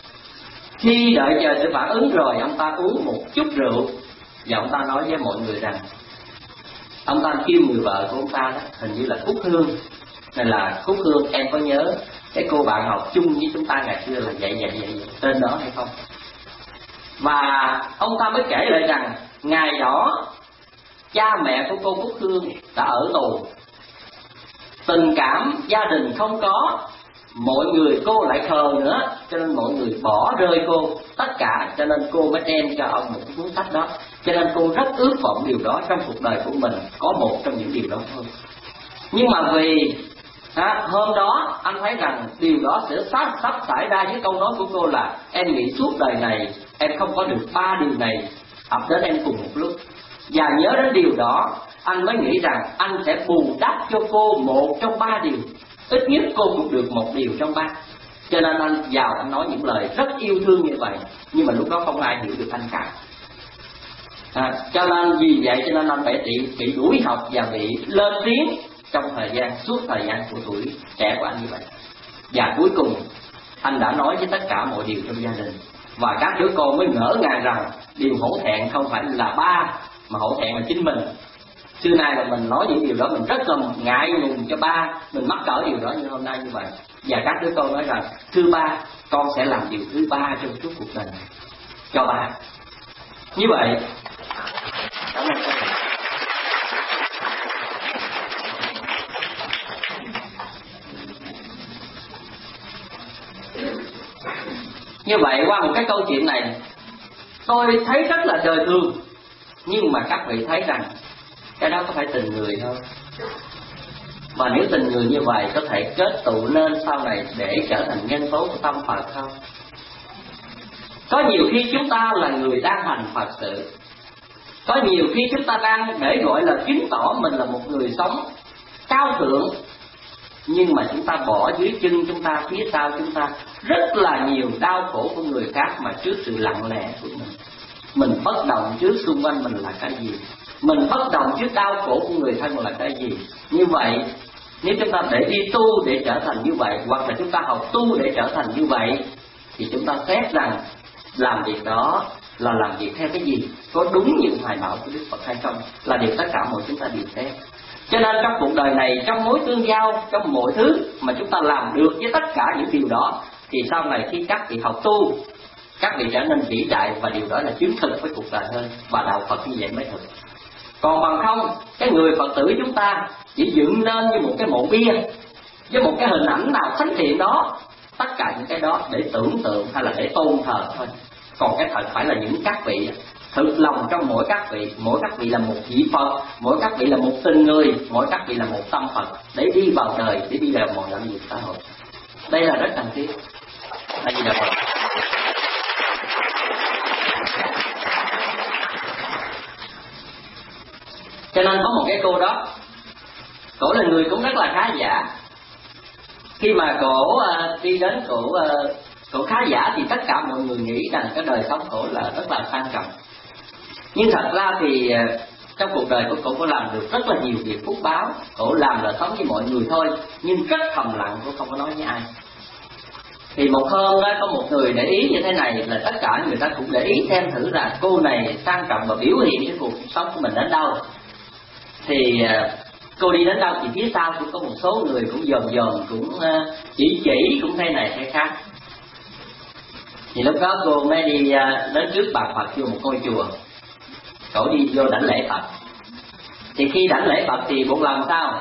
Speaker 3: Khi đợi chờ sự phản ứng rồi, ông ta uống một chút rượu, và ông ta nói với mọi người rằng, ông ta kêu người vợ của ông ta đó, hình như là Cúc Hương, nên là Cúc Hương, em có nhớ cái cô bạn học chung với chúng ta ngày xưa là vậy vậy vậy, vậy tên đó hay không? Và ông ta mới kể lại rằng ngày đó cha mẹ của cô Cúc Hương đã ở tù, tình cảm gia đình không có, mọi người cô lại khờ nữa, cho nên mọi người bỏ rơi cô tất cả, cho nên cô mới đem cho ông một cái cuốn sách đó. Cho nên cô rất ước vọng điều đó trong cuộc đời của mình, có một trong những điều đó thôi. Nhưng mà vì à, hôm đó anh thấy rằng điều đó sẽ sắp, sắp xảy ra với câu nói của cô là em nghĩ suốt đời này em không có được ba điều này ập đến em cùng một lúc. Và nhớ đến điều đó, anh mới nghĩ rằng anh sẽ bù đắp cho cô một trong ba điều, ít nhất cô cũng được một điều trong ba. Cho nên anh vào anh nói những lời rất yêu thương như vậy, nhưng mà lúc đó không ai hiểu được anh cả. À, cho nên vì vậy cho nên anh phải bị, bị đuổi học và bị lên tiếng trong thời gian suốt thời gian của tuổi trẻ của anh như vậy. Và cuối cùng anh đã nói với tất cả mọi điều trong gia đình, và các đứa con mới ngỡ ngàng rằng điều hổ thẹn không phải là ba, mà hổ thẹn là chính mình. Xưa nay là mình nói những điều đó mình rất là ngại ngùng cho ba, mình mắc cỡ điều đó như hôm nay như vậy. Và các đứa con nói rằng thưa ba, con sẽ làm điều thứ ba trong suốt cuộc đời này cho ba. Như vậy Như vậy qua một cái câu chuyện này, tôi thấy rất là đời thường, nhưng mà các vị thấy rằng cái đó có phải tình người không? Và nếu tình người như vậy có thể kết tụ nên sau này để trở thành nhân tố của tâm Phật không? Có nhiều khi chúng ta là người đang hành Phật sự, có nhiều khi chúng ta đang để gọi là chứng tỏ mình là một người sống cao thượng, nhưng mà chúng ta bỏ dưới chân chúng ta, phía sau chúng ta rất là nhiều đau khổ của người khác, mà trước sự lặng lẽ của mình, mình bất động trước xung quanh mình là cái gì, mình bất động trước đau khổ của người thân là cái gì. Như vậy nếu chúng ta để đi tu để trở thành như vậy, hoặc là chúng ta học tu để trở thành như vậy, thì chúng ta xét rằng làm việc đó là làm việc theo cái gì, có đúng như hoài bảo của Đức Phật hay không, là điều tất cả mọi chúng ta đều xét. Cho nên trong cuộc đời này, trong mối tương giao, trong mọi thứ mà chúng ta làm được với tất cả những điều đó, thì sau này khi các vị học tu, các vị trở nên vĩ đại, và điều đó là chứng thực với cuộc đời hơn, và đạo Phật như vậy mới thực. Còn bằng không, cái người Phật tử chúng ta chỉ dựng lên như một cái mộ bia với một cái hình ảnh nào thánh thiện đó, tất cả những cái đó để tưởng tượng hay là để tôn thờ thôi. Còn cái thật phải là những các vị thực lòng trong mỗi các vị, mỗi các vị là một vị Phật, mỗi các vị là một tình người, mỗi các vị là một tâm Phật, để đi vào đời, để đi vào mọi lĩnh vực xã hội. Đây là rất cần thiết. Đây là Phật. Cho nên có một cái cô đó, cổ là người cũng rất là khá giả. Khi mà cổ uh, đi đến cổ uh, cổ khá giả thì tất cả mọi người nghĩ rằng cái đời sống cổ là rất là sang trọng. Nhưng thật ra thì uh, trong cuộc đời của cổ có làm được rất là nhiều việc phúc báo. Cổ làm là sống với mọi người thôi, nhưng rất thầm lặng, cổ không có nói với ai. Thì một hôm đó có một người để ý như thế này, là tất cả người ta cũng để ý xem thử là cô này sang trọng và biểu hiện cái cuộc sống của mình đến đâu. Thì uh, cô đi đến đâu thì phía sau cũng có một số người cũng dòm dòm, cũng uh, chỉ chỉ, cũng thế này thế khác. Thì lúc đó cô mới đi uh, đến trước bà Phật vô một ngôi chùa, cổ đi vô đảnh lễ Phật. Thì khi đảnh lễ Phật thì buộc lòng sao?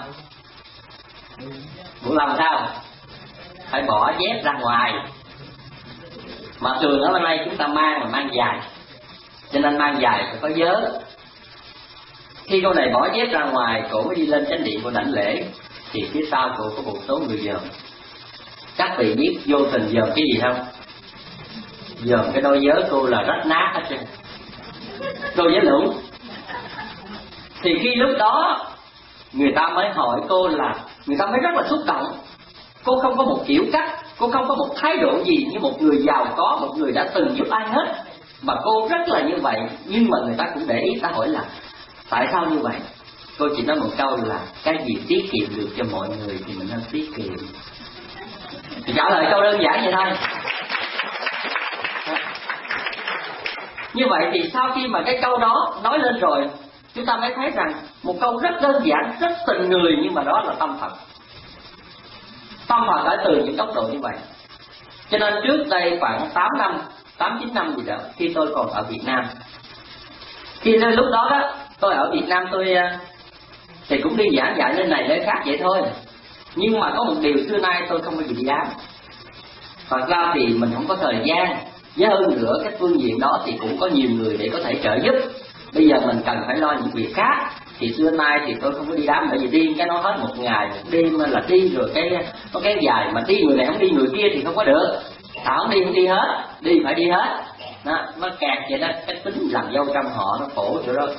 Speaker 3: Buộc lòng sao? Phải bỏ dép ra ngoài. Mà thường ở bên đây chúng ta mang mà mang dài, cho nên mang dài phải có vớ. Khi cô này bỏ dép ra ngoài, cổ mới đi lên chánh điện của đảnh lễ, thì phía sau cổ có một số người dòm. Các vị biết vô tình dòm cái gì không? Dòm cái đôi vớ cô là rách nát hết trơn, đôi vớ lủng. Thì khi lúc đó người ta mới hỏi cô là, người ta mới rất là xúc động. Cô không có một kiểu cách, cô không có một thái độ gì như một người giàu có, một người đã từng giúp ai hết, mà cô rất là như vậy. Nhưng mà người ta cũng để ý, ta hỏi là tại sao như vậy? Cô chỉ nói một câu là cái gì tiết kiệm được cho mọi người thì mình nên tiết kiệm. Thì trả lời câu đơn giản vậy thôi. Như vậy thì sau khi mà cái câu đó nói lên rồi, chúng ta mới thấy rằng một câu rất đơn giản, rất tình người, nhưng mà đó là tâm Phật. Tâm Phật đã từ những góc độ như vậy. Cho nên trước đây khoảng tám năm, tám chín năm gì đó, khi tôi còn ở Việt Nam, khi lúc đó đó tôi ở Việt Nam, tôi thì cũng đi giảng dạy lên này lên khác vậy thôi. Nhưng mà có một điều xưa nay tôi không bao giờ đi đám. Thật ra thì mình không có thời gian, với hơn nữa cái phương diện đó thì cũng có nhiều người để có thể trợ giúp. Bây giờ mình cần phải lo những việc khác. Thì xưa nay thì tôi không có đi đám, bởi vì đi cái nó hết một ngày một đêm là đi rồi cái nó kéo dài, mà đi người này không đi người kia thì không có được. Thảo không đi không đi hết, đi phải đi hết. Đó, nó kẹt vậy đó, cái tính làm dâu trong họ nó khổ chỗ đó.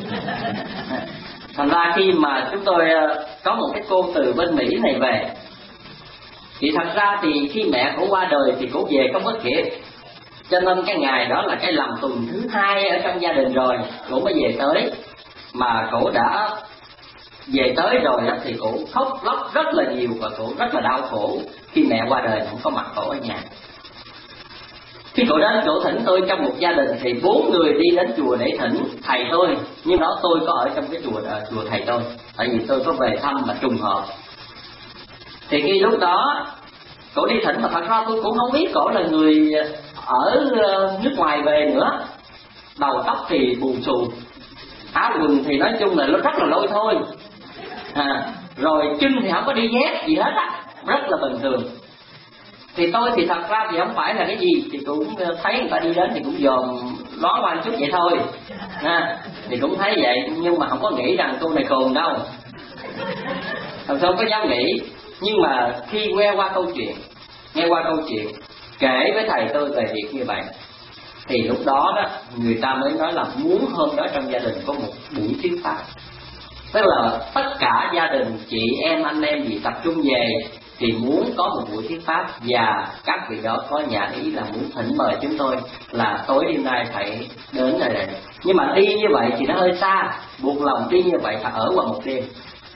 Speaker 3: Thành ra khi mà chúng tôi có một cái cô từ bên Mỹ này về, thì thật ra thì khi mẹ cổ qua đời thì cổ về không có kịp, cho nên cái ngày đó là cái làm tuần thứ hai ở trong gia đình rồi cổ mới về tới. Mà cổ đã về tới rồi đó thì cổ khóc lóc rất là nhiều và cổ rất là đau khổ khi mẹ qua đời không có mặt cổ ở nhà. Khi cổ đến chỗ thỉnh tôi trong một gia đình thì bốn người đi đến chùa để thỉnh thầy tôi, nhưng đó tôi có ở trong cái chùa chùa thầy tôi, tại vì tôi có về thăm mà trùng hợp. Thì khi lúc đó cổ đi thỉnh mà thật ra tôi cũng không biết cổ là người ở nước ngoài về nữa. Đầu tóc thì bù xù, áo quần thì nói chung là nó rất là lôi thôi, à, rồi chân thì không có đi dép gì hết á, rất là bình thường. Thì tôi thì thật ra thì không phải là cái gì, thì cũng thấy người ta đi đến thì cũng dòm ló qua một chút vậy thôi, à, thì cũng thấy vậy, nhưng mà không có nghĩ rằng cô này khùng đâu, thật sự không có dám nghĩ. Nhưng mà khi nghe qua câu chuyện, nghe qua câu chuyện kể với thầy tôi về việc như vậy, thì lúc đó đó người ta mới nói là muốn hôm đó trong gia đình có một buổi thuyết pháp, tức là tất cả gia đình chị em anh em gì tập trung về thì muốn có một buổi thuyết pháp, và các vị đó có nhà ý là muốn thỉnh mời chúng tôi là tối đêm nay phải đến nơi này. Nhưng mà đi như vậy thì nó hơi xa, buộc lòng đi như vậy phải ở qua một đêm.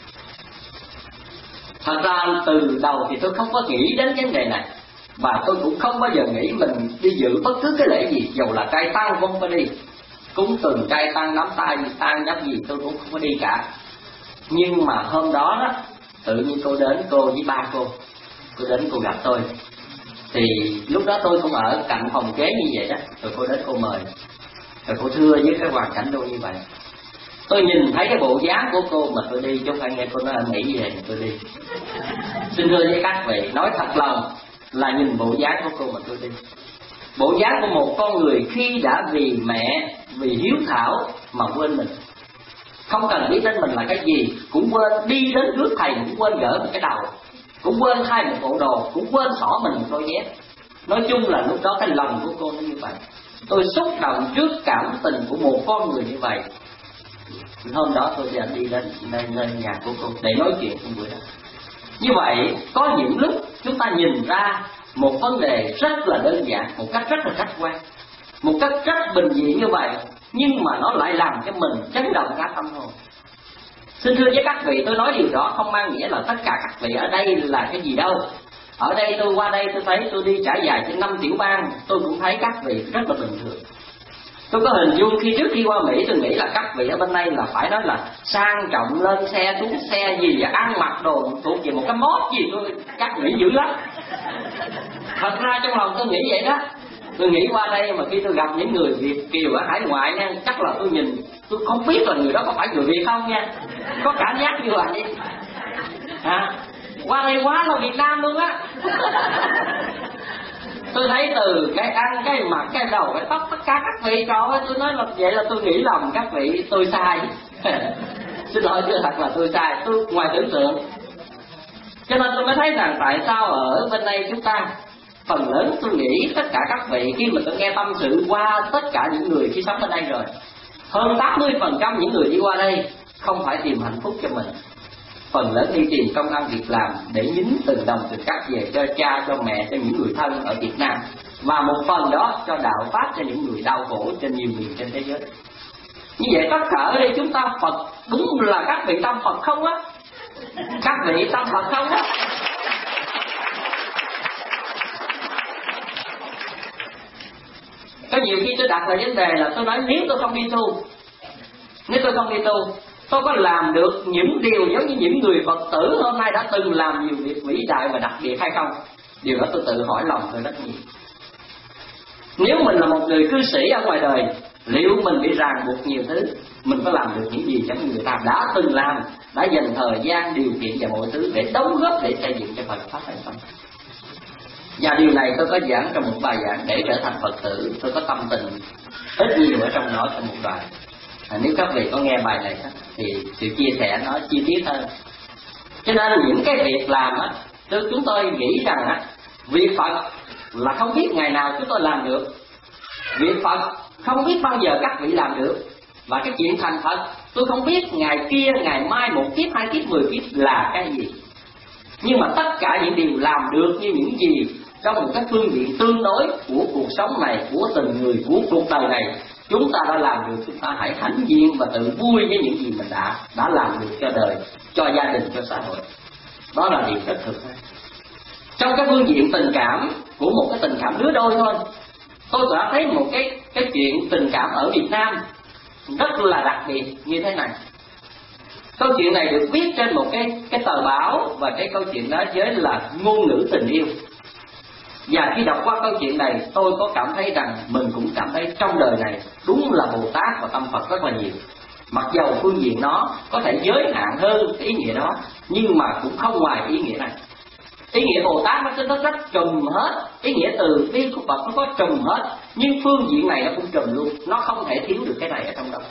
Speaker 3: Thật ra từ đầu thì tôi không có nghĩ đến vấn đề này, và tôi cũng không bao giờ nghĩ mình đi dự bất cứ cái lễ gì, dầu là trai tăng cũng không có đi, cúng từng trai tăng nắm tay tăng nhấp gì tôi cũng không có đi cả. Nhưng mà hôm đó đó tự nhiên cô đến, cô với ba cô cô đến cô gặp tôi, thì lúc đó tôi cũng ở cạnh phòng kế như vậy đó, rồi cô đến cô mời, rồi cô thưa với cái hoàn cảnh tôi như vậy. Tôi nhìn thấy cái bộ dáng của cô mà tôi đi, chứ không phải nghe cô nói anh nghĩ về tôi đi. Xin thưa với các vị, nói thật lòng là nhìn bộ dáng của cô mà tôi đi. Bộ dáng của một con người khi đã vì mẹ, vì hiếu thảo mà quên mình, không cần biết đến mình là cái gì, cũng quên đi đến trước thầy, cũng quên gỡ một cái đầu, cũng quên thay một bộ đồ, cũng quên xỏ mình một đôi dép. Nói chung là lúc đó cái lòng của cô nó như vậy. Tôi xúc động trước cảm tình của một con người như vậy. Hôm đó tôi đã đi đến nơi, nơi nhà của cô để nói chuyện trong buổi đó. Như vậy có những lúc chúng ta nhìn ra một vấn đề rất là đơn giản, một cách rất là khách quan, một cách rất bình dị như vậy, nhưng mà nó lại làm cho mình chấn động cả tâm hồn. Xin thưa với các vị, tôi nói điều đó không mang nghĩa là tất cả các vị ở đây là cái gì đâu. Ở đây tôi qua đây tôi thấy tôi đi trải dài trên năm tiểu bang, tôi cũng thấy các vị rất là bình thường. Tôi có hình dung khi trước khi qua Mỹ tôi nghĩ là các vị ở bên đây là phải nói là sang trọng, lên xe xuống xe gì và ăn mặc đồ thuộc về một cái mốt gì, tôi các nghĩ dữ lắm. Thật ra trong lòng tôi nghĩ vậy đó. Tôi nghĩ qua đây mà khi tôi gặp những người Việt kiều ở hải ngoại nha, chắc là tôi nhìn tôi không biết là người đó có phải người Việt không nha, có cảm giác như vậy. À, qua đây quá là Việt Nam luôn á. Tôi thấy từ cái ăn, cái mặt, cái đầu, cái tóc, tất cả các vị trời ơi, tôi nói là vậy là tôi nghĩ lầm các vị, tôi sai. Xin lỗi chưa, thật là tôi sai, tôi ngoài tưởng tượng. Cho nên tôi mới thấy rằng tại sao ở bên đây chúng ta, phần lớn tôi nghĩ tất cả các vị khi mà tôi nghe tâm sự qua tất cả những người khi sống ở đây rồi, hơn tám mươi phần trăm những người đi qua đây không phải tìm hạnh phúc cho mình, phần lớn đi tìm công ăn việc làm để nhín từng đồng từng cắc về cho cha, cho mẹ, cho những người thân ở Việt Nam, và một phần đó cho đạo pháp cho những người đau khổ trên nhiều miền trên thế giới. Như vậy tất cả ở đây chúng ta Phật, đúng là các vị tâm Phật không á? Các vị tâm Phật không á? Có nhiều khi tôi đặt là vấn đề là tôi nói nếu tôi không đi tu, nếu tôi không đi tu, tôi có làm được những điều giống như những người Phật tử hôm nay đã từng làm nhiều việc vĩ đại và đặc biệt hay không? Điều đó tôi tự hỏi lòng tôi rất nhiều. Nếu mình là một người cư sĩ ở ngoài đời, Liệu mình bị ràng buộc nhiều thứ, mình có làm được những gì giống như người ta đã từng làm, đã dành thời gian, điều kiện và mọi thứ để đóng góp để xây dựng cho Phật pháp thành công. Và điều này tôi có giảng trong một bài giảng để trở thành Phật tử. Tôi có tâm tình ít nhiều ở trong đó trong một bài. À, nếu các vị có nghe bài này thì sự chia sẻ nó chi tiết hơn. Cho nên những cái việc làm á, chúng tôi nghĩ rằng á, việc Phật là không biết ngày nào chúng tôi làm được. Việc Phật không biết bao giờ các vị làm được. Và cái chuyện thành Phật tôi không biết ngày kia, ngày mai, một kiếp, hai kiếp, mười kiếp là cái gì. Nhưng mà tất cả những điều làm được như những gì trong một cái phương diện tương đối của cuộc sống này, của từng người, của cuộc đời này, chúng ta đã làm được. Chúng ta hãy hãnh diện và tự vui với những gì mình đã đã làm được cho đời, cho gia đình, cho xã hội. Đó là điều rất thực. Trong cái phương diện tình cảm của một cái tình cảm lứa đôi thôi, tôi đã thấy một cái cái chuyện tình cảm ở Việt Nam rất là đặc biệt như thế này. Câu chuyện này được viết trên một cái cái tờ báo, và cái câu chuyện đó với là ngôn ngữ tình yêu. Và khi đọc qua câu chuyện này, tôi có cảm thấy rằng mình cũng cảm thấy trong đời này đúng là Bồ Tát và tâm Phật rất là nhiều. Mặc dầu phương diện nó có thể giới hạn hơn cái ý nghĩa đó, nhưng mà cũng không ngoài ý nghĩa này. Ý nghĩa Bồ Tát nó nó rất trùm hết, ý nghĩa từ bi của Phật nó có trùm hết, nhưng phương diện này nó cũng trùm luôn, nó không thể thiếu được cái này ở trong đó.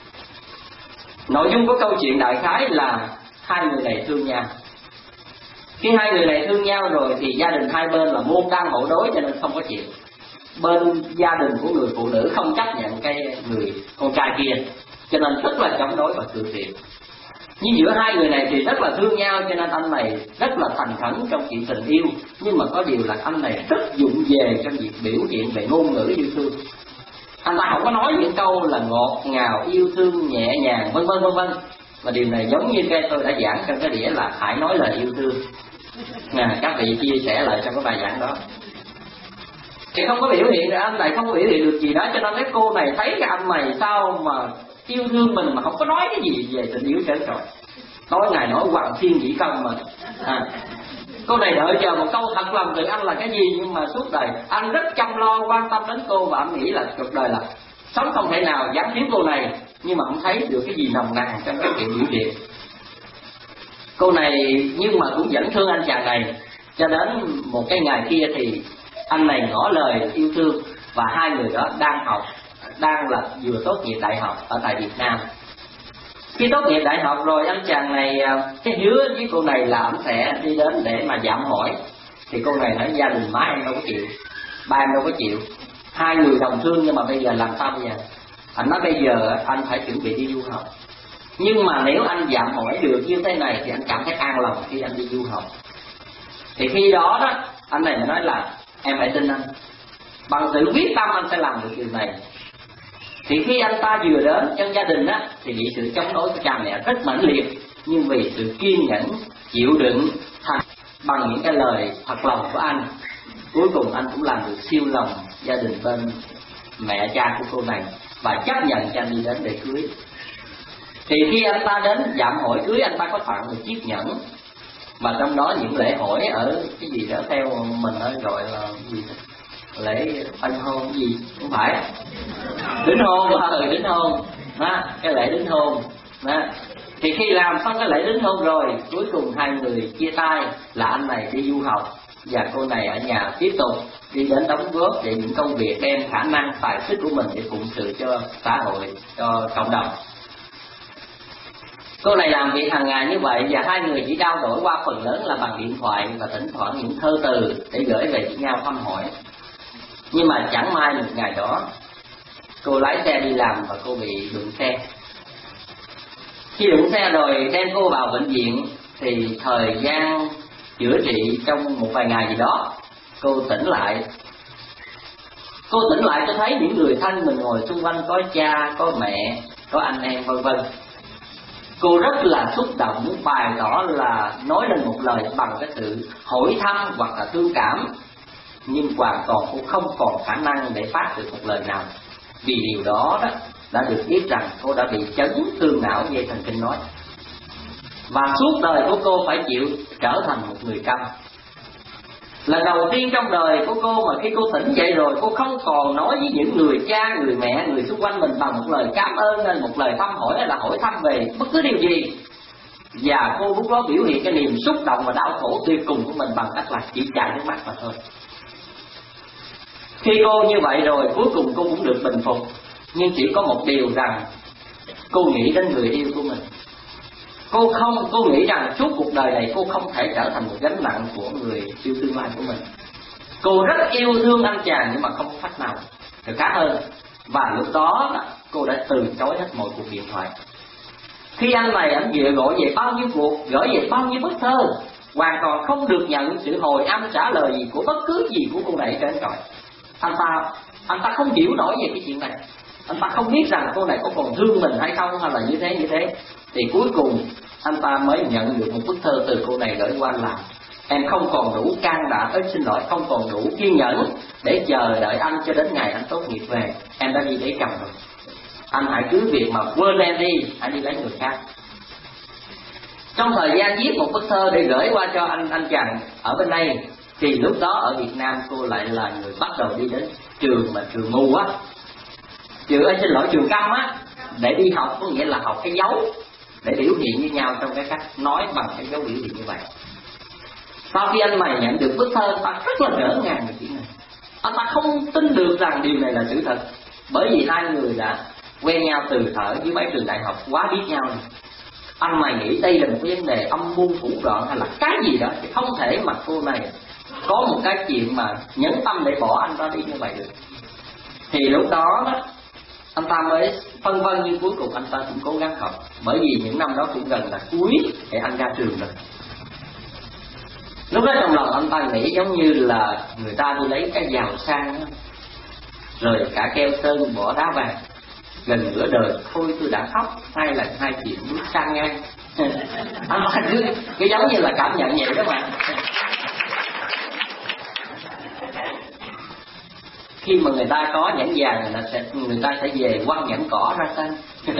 Speaker 3: Nội dung của câu chuyện đại khái là hai người này thương nhau. Khi hai người này thương nhau rồi thì gia đình hai bên là môn đăng hộ đối, cho nên không có chuyện. Bên gia đình của người phụ nữ không chấp nhận cái người con trai kia, cho nên rất là chống đối và cự tuyệt. Nhưng giữa hai người này thì rất là thương nhau, cho nên anh này rất là thành khẩn trong chuyện tình yêu. Nhưng mà có điều là anh này rất dụng về trong việc biểu hiện về ngôn ngữ yêu thương. Anh ta không có nói những câu là ngọt ngào, yêu thương, nhẹ nhàng, vân vân vân vân. Và điều này giống như cái tôi đã giảng trong cái đĩa là hãy nói lời yêu thương. À, các vị chia sẻ lại trong cái bài giảng đó. Thì không có biểu hiện ra, anh này không có biểu hiện được gì đó, cho nên cái cô này thấy cái anh này sao mà yêu thương mình mà không có nói cái gì về tình yêu trơn rồi. Nói ngài nói hoàng thiên dĩ công mà. À, cô này đợi chờ một câu thật lòng từ anh là cái gì, nhưng mà suốt đời anh rất chăm lo quan tâm đến cô, và anh nghĩ là cuộc đời là sống không thể nào dám thiếu cô này, nhưng mà không thấy được cái gì nồng nàn trong cái chuyện biểu hiện. Cô này nhưng mà cũng vẫn thương anh chàng này, cho đến một cái ngày kia thì anh này ngỏ lời yêu thương, và hai người đó đang học, đang là vừa tốt nghiệp đại học ở tại Việt Nam. Khi tốt nghiệp đại học rồi, anh chàng này cái hứa với cô này là anh sẽ đi đến để mà dạm hỏi. Thì cô này nói gia đình má em đâu có chịu, ba em đâu có chịu. Hai người đồng thương nhưng mà bây giờ làm sao bây giờ? Anh nói bây giờ anh phải chuẩn bị đi du học. Nhưng mà nếu anh dạm hỏi được như thế này thì anh cảm thấy an lòng khi anh đi du học. Thì khi đó đó anh này mới nói là em hãy tin anh, bằng sự quyết tâm anh sẽ làm được điều này. Thì khi anh ta vừa đến trong gia đình á, thì bị sự chống đối của cha mẹ rất mãnh liệt, nhưng vì sự kiên nhẫn, chịu đựng thành bằng những cái lời thật lòng của anh, cuối cùng anh cũng làm được siêu lòng gia đình bên mẹ cha của cô này và chấp nhận cho anh đi đến để cưới. Thì khi anh ta đến dạm hỏi cưới, anh ta có tặng một chiếc nhẫn, và trong đó những lễ hỏi ở cái gì đó theo mình nói gọi là gì đó, lễ ân hôn gì không phải, đính hôn, ờ đính hôn, đó, cái lễ đính hôn. Đó. Thì khi làm xong cái lễ đính hôn rồi, cuối cùng hai người chia tay, là anh này đi du học và cô này ở nhà tiếp tục đi đến đóng góp để những công việc đem khả năng tài sức của mình để phụng sự cho xã hội, cho cộng đồng. Cô này làm việc hàng ngày như vậy, và hai người chỉ trao đổi qua phần lớn là bằng điện thoại và thỉnh thoảng những thơ từ để gửi về cho nhau thăm hỏi. Nhưng mà chẳng may một ngày đó cô lái xe đi làm và cô bị đụng xe. Khi đụng xe rồi đem cô vào bệnh viện, thì thời gian chữa trị trong một vài ngày gì đó, cô tỉnh lại. Cô tỉnh lại cho thấy những người thân mình ngồi xung quanh có cha, có mẹ, có anh em vân vân. Cô rất là xúc động, muốn bày tỏ là nói lên một lời bằng cái sự hỏi thăm hoặc là thương cảm, nhưng hoàn toàn cô không còn khả năng để phát được một lời nào, vì điều đó đó đã được biết rằng cô đã bị chấn thương não dây thần kinh nói, và suốt đời của cô phải chịu trở thành một người câm. Lần đầu tiên trong đời của cô mà khi cô tỉnh dậy rồi, cô không còn nói với những người cha, người mẹ, người xung quanh mình bằng một lời cảm ơn hay một lời thăm hỏi hay là hỏi thăm về bất cứ điều gì. Và cô lúc đó biểu hiện cái niềm xúc động và đau khổ tuyệt cùng của mình bằng cách là chỉ chảy nước mắt mà thôi. Khi cô như vậy rồi, cuối cùng cô cũng được bình phục. Nhưng chỉ có một điều rằng cô nghĩ đến người yêu của mình. Cô không, cô nghĩ rằng suốt cuộc đời này cô không thể trở thành một gánh nặng của người yêu tương lai của mình. Cô rất yêu thương anh chàng nhưng mà không có cách nào được khác hơn. Và lúc đó cô đã từ chối hết mọi cuộc điện thoại. Khi anh này anh vừa gọi về bao nhiêu cuộc, gửi về bao nhiêu bức thơ, hoàn toàn không được nhận sự hồi âm trả lời gì của bất cứ gì của cô này trên trời. Anh ta, anh ta không hiểu nổi về cái chuyện này. Anh ta không biết rằng cô này có còn thương mình hay không, hay là như thế như thế. Thì cuối cùng anh ta mới nhận được một bức thơ từ cô này gửi qua là: em không còn đủ can đảm, ơi xin lỗi, không còn đủ kiên nhẫn để chờ đợi anh cho đến ngày anh tốt nghiệp về. Em đã đi lấy chồng rồi. Anh hãy cứ việc mà quên em đi, hãy đi lấy người khác. Trong thời gian viết một bức thơ để gửi qua cho anh anh chàng ở bên đây, thì lúc đó ở Việt Nam cô lại là người bắt đầu đi đến trường mà trường ngu á, trường ơi xin lỗi trường câm á, để đi học, có nghĩa là học cái dấu để biểu hiện với nhau trong cái cách nói bằng cái dấu biểu hiện như vậy. Sau khi anh mày nhận được bức thơ, anh ta rất là ngỡ ngàng về chuyện này. Anh ta không tin được rằng điều này là sự thật, bởi vì hai người đã quen nhau từ thở dưới mấy trường đại học, quá biết nhau này. Anh mày nghĩ đây là một cái vấn đề âm mưu thủ đoạn hay là cái gì đó, thì không thể mà cô này có một cái chuyện mà nhẫn tâm để bỏ anh ta đi như vậy được. Thì lúc đó, đó anh ta mới phân vân, nhưng cuối cùng anh ta cũng cố gắng học, bởi vì những năm đó cũng gần là cuối để anh ra trường rồi. Lúc đó trong lòng anh ta nghĩ giống như là người ta đi lấy cái giàu sang đó, rồi cả keo sơn bỏ đá vàng, gần nửa đời thôi tôi đã khóc hai lần hai chuyện bước sang ngang. Anh ta cứ cái giống như là cảm nhận vậy đó mà. Khi mà người ta có nhẫn vàng, người ta sẽ, người ta sẽ về quăng nhẫn cỏ ra sân.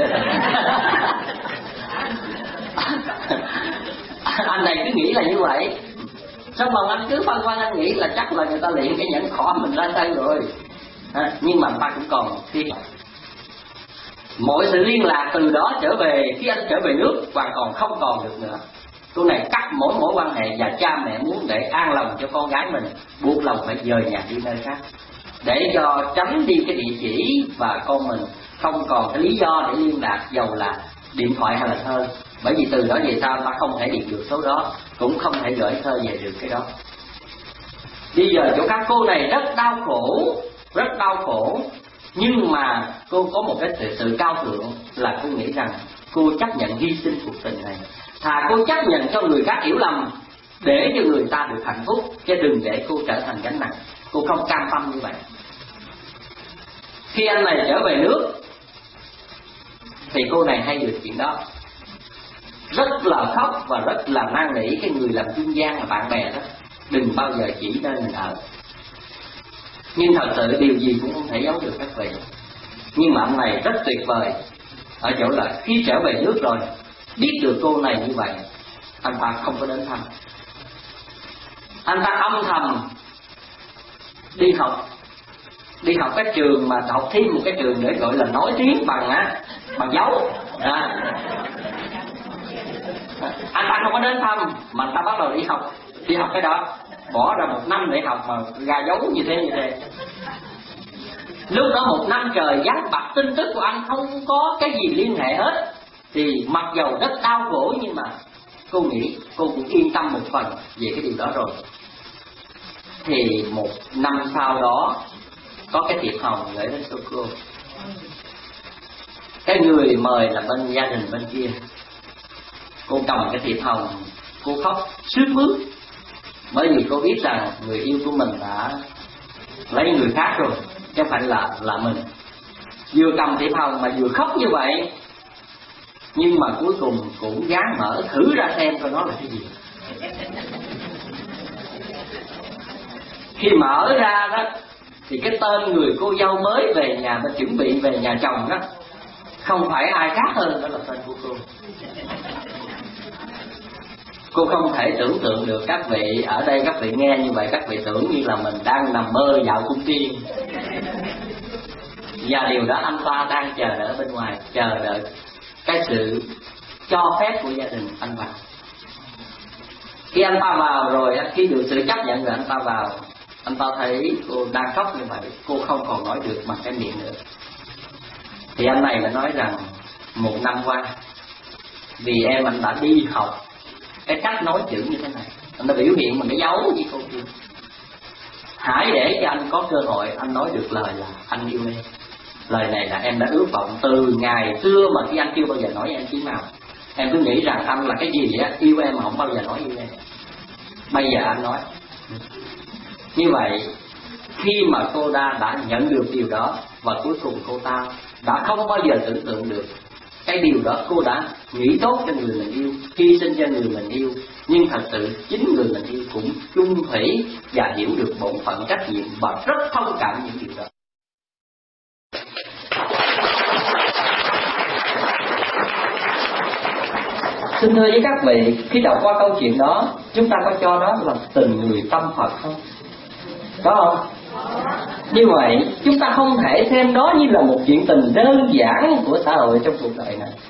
Speaker 3: Anh này cứ nghĩ là như vậy. Xong rồi anh cứ phân vân, anh nghĩ là chắc là người ta luyện cái nhẫn cỏ mình ra sân rồi. À, nhưng mà ta cũng còn khi mọi sự liên lạc từ đó trở về, khi anh trở về nước hoàn toàn không còn được nữa. Cô này cắt mỗi mối quan hệ, và cha mẹ muốn để an lòng cho con gái mình, buộc lòng phải dời nhà đi nơi khác, để cho tránh đi cái địa chỉ và con mình không còn cái lý do để liên lạc, dầu là điện thoại hay là thơ. Bởi vì từ đó về sau ta không thể điền được số đó, cũng không thể gửi thơ về được cái đó. Bây giờ chỗ các cô này rất đau khổ, rất đau khổ. Nhưng mà cô có một cái sự, sự cao thượng là cô nghĩ rằng cô chấp nhận hy sinh cuộc tình này, thà cô chấp nhận cho người khác hiểu lầm để cho người ta được hạnh phúc, chứ đừng để cô trở thành gánh nặng. Cô không cam tâm như vậy. Khi anh này trở về nước thì cô này hay được chuyện đó, rất là khóc và rất là năn nỉ cái người làm trung gian là bạn bè đó, đừng bao giờ chỉ nơi mình ở. Nhưng thật sự điều gì cũng không thể giấu được các vị. Nhưng mà anh này rất tuyệt vời ở chỗ là khi trở về nước rồi, biết được cô này như vậy, anh ta không có đến thăm. Anh ta âm thầm đi học, đi học cái trường mà học thêm một cái trường để gọi là nói tiếng bằng á, bằng dấu. À. Anh ta không có đến thăm, mà anh ta bắt đầu đi học, đi học cái đó, bỏ ra một năm để học mà gà dấu như thế như thế. Lúc đó một năm trời vắng bặt tin tức của anh, không có cái gì liên hệ hết. Thì mặc dầu rất đau khổ, nhưng mà cô nghĩ cô cũng yên tâm một phần về cái điều đó rồi. Thì một năm sau đó có cái thiệp hồng gửi đến số cô. Cái người mời là bên gia đình bên kia. Cô cầm cái thiệp hồng, cô khóc sướt mướt, bởi vì cô biết rằng người yêu của mình đã lấy người khác rồi, chứ không phải là là mình. Vừa cầm thiệp hồng mà vừa khóc như vậy, nhưng mà cuối cùng cũng dám mở thử ra xem coi nó là cái gì. Khi mở ra đó thì cái tên người cô dâu mới về nhà và chuẩn bị về nhà chồng đó không phải ai khác hơn, đó là tên của cô. Cô không thể tưởng tượng được các vị ở đây, các vị nghe như vậy, các vị tưởng như là mình đang nằm mơ dạo cung tiên. Và điều đó anh ta đang chờ đợi bên ngoài, chờ đợi cái sự cho phép của gia đình anh vào. Khi anh ta vào rồi, khi được sự chấp nhận rồi anh ta vào, anh ta thấy cô đang khóc như vậy, cô không còn nói được bằng cái miệng nữa. Thì anh này mới nói rằng một năm qua vì em anh đã đi học cái cách nói chữ như thế này, anh đã biểu hiện bằng cái dấu với cô kia. Hãy để cho anh có cơ hội anh nói được lời là anh yêu em. Lời này là em đã ước vọng từ ngày xưa mà khi anh chưa bao giờ nói em tiếng nào. Em cứ nghĩ rằng anh là cái gì á, yêu em mà không bao giờ nói yêu em. Bây giờ anh nói. Như vậy khi mà cô ta đã nhận được điều đó, và cuối cùng cô ta đã không bao giờ tưởng tượng được cái điều đó, cô đã nghĩ tốt cho người mình yêu, hy sinh cho người mình yêu, nhưng thật sự chính người mình yêu cũng chung thủy và hiểu được bổn phận trách nhiệm và rất thông cảm những điều đó. Xin thưa với các vị, khi đọc qua câu chuyện đó, chúng ta có cho đó là tình người tâm Phật không? Có không? Như vậy chúng ta không thể xem đó như là một chuyện tình đơn giản của xã hội trong cuộc đời này,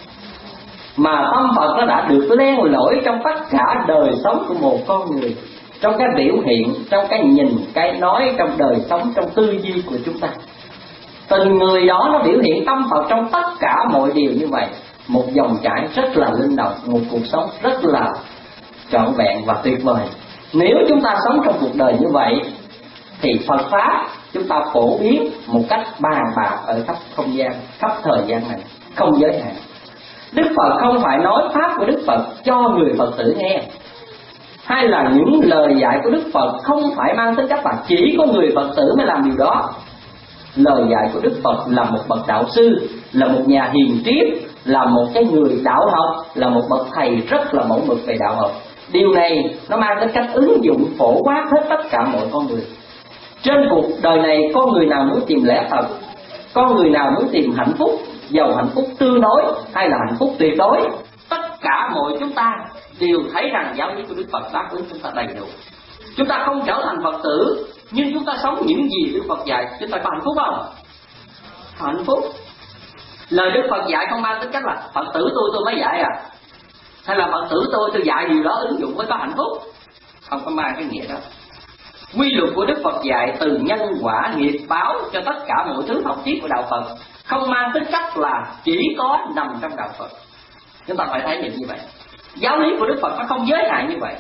Speaker 3: mà tâm Phật nó đã được len lỏi trong tất cả đời sống của một con người, trong cái biểu hiện, trong cái nhìn, cái nói, trong đời sống, trong tư duy của chúng ta. Tình người đó nó biểu hiện tâm Phật trong tất cả mọi điều như vậy. Một dòng chảy rất là linh động, một cuộc sống rất là trọn vẹn và tuyệt vời. Nếu chúng ta sống trong cuộc đời như vậy thì Phật Pháp chúng ta phổ biến một cách bàn bạc ở khắp không gian, khắp thời gian này, không giới hạn. Đức Phật không phải nói Pháp của Đức Phật cho người Phật tử nghe, hay là những lời dạy của Đức Phật không phải mang tính cách là chỉ có người Phật tử mới làm điều đó. Lời dạy của Đức Phật là một bậc đạo sư, là một nhà hiền triết, là một cái người đạo học, là một bậc thầy rất là mẫu mực về đạo học. Điều này nó mang tính cách ứng dụng phổ quát hết tất cả mọi con người. Trên cuộc đời này, con người nào muốn tìm lẽ thật, con người nào muốn tìm hạnh phúc, giàu hạnh phúc tương đối hay là hạnh phúc tuyệt đối, tất cả mọi chúng ta đều thấy rằng giáo lý của Đức Phật đáp ứng chúng ta đầy đủ. Chúng ta không trở thành Phật tử, nhưng chúng ta sống những gì Đức Phật dạy, chúng ta có hạnh phúc không? Hạnh phúc. Lời Đức Phật dạy không mang tính cách là Phật tử tôi tôi mới dạy à, hay là Phật tử tôi tôi dạy điều đó ứng dụng mới có hạnh phúc. Không có mang cái nghĩa đó. Quy luật của Đức Phật dạy từ nhân quả nghiệp báo cho tất cả mọi thứ học thuyết của đạo Phật không mang tính cách là chỉ có nằm trong đạo Phật. Chúng ta phải thấy nhìn như vậy. Giáo lý của Đức Phật nó không giới hạn như vậy.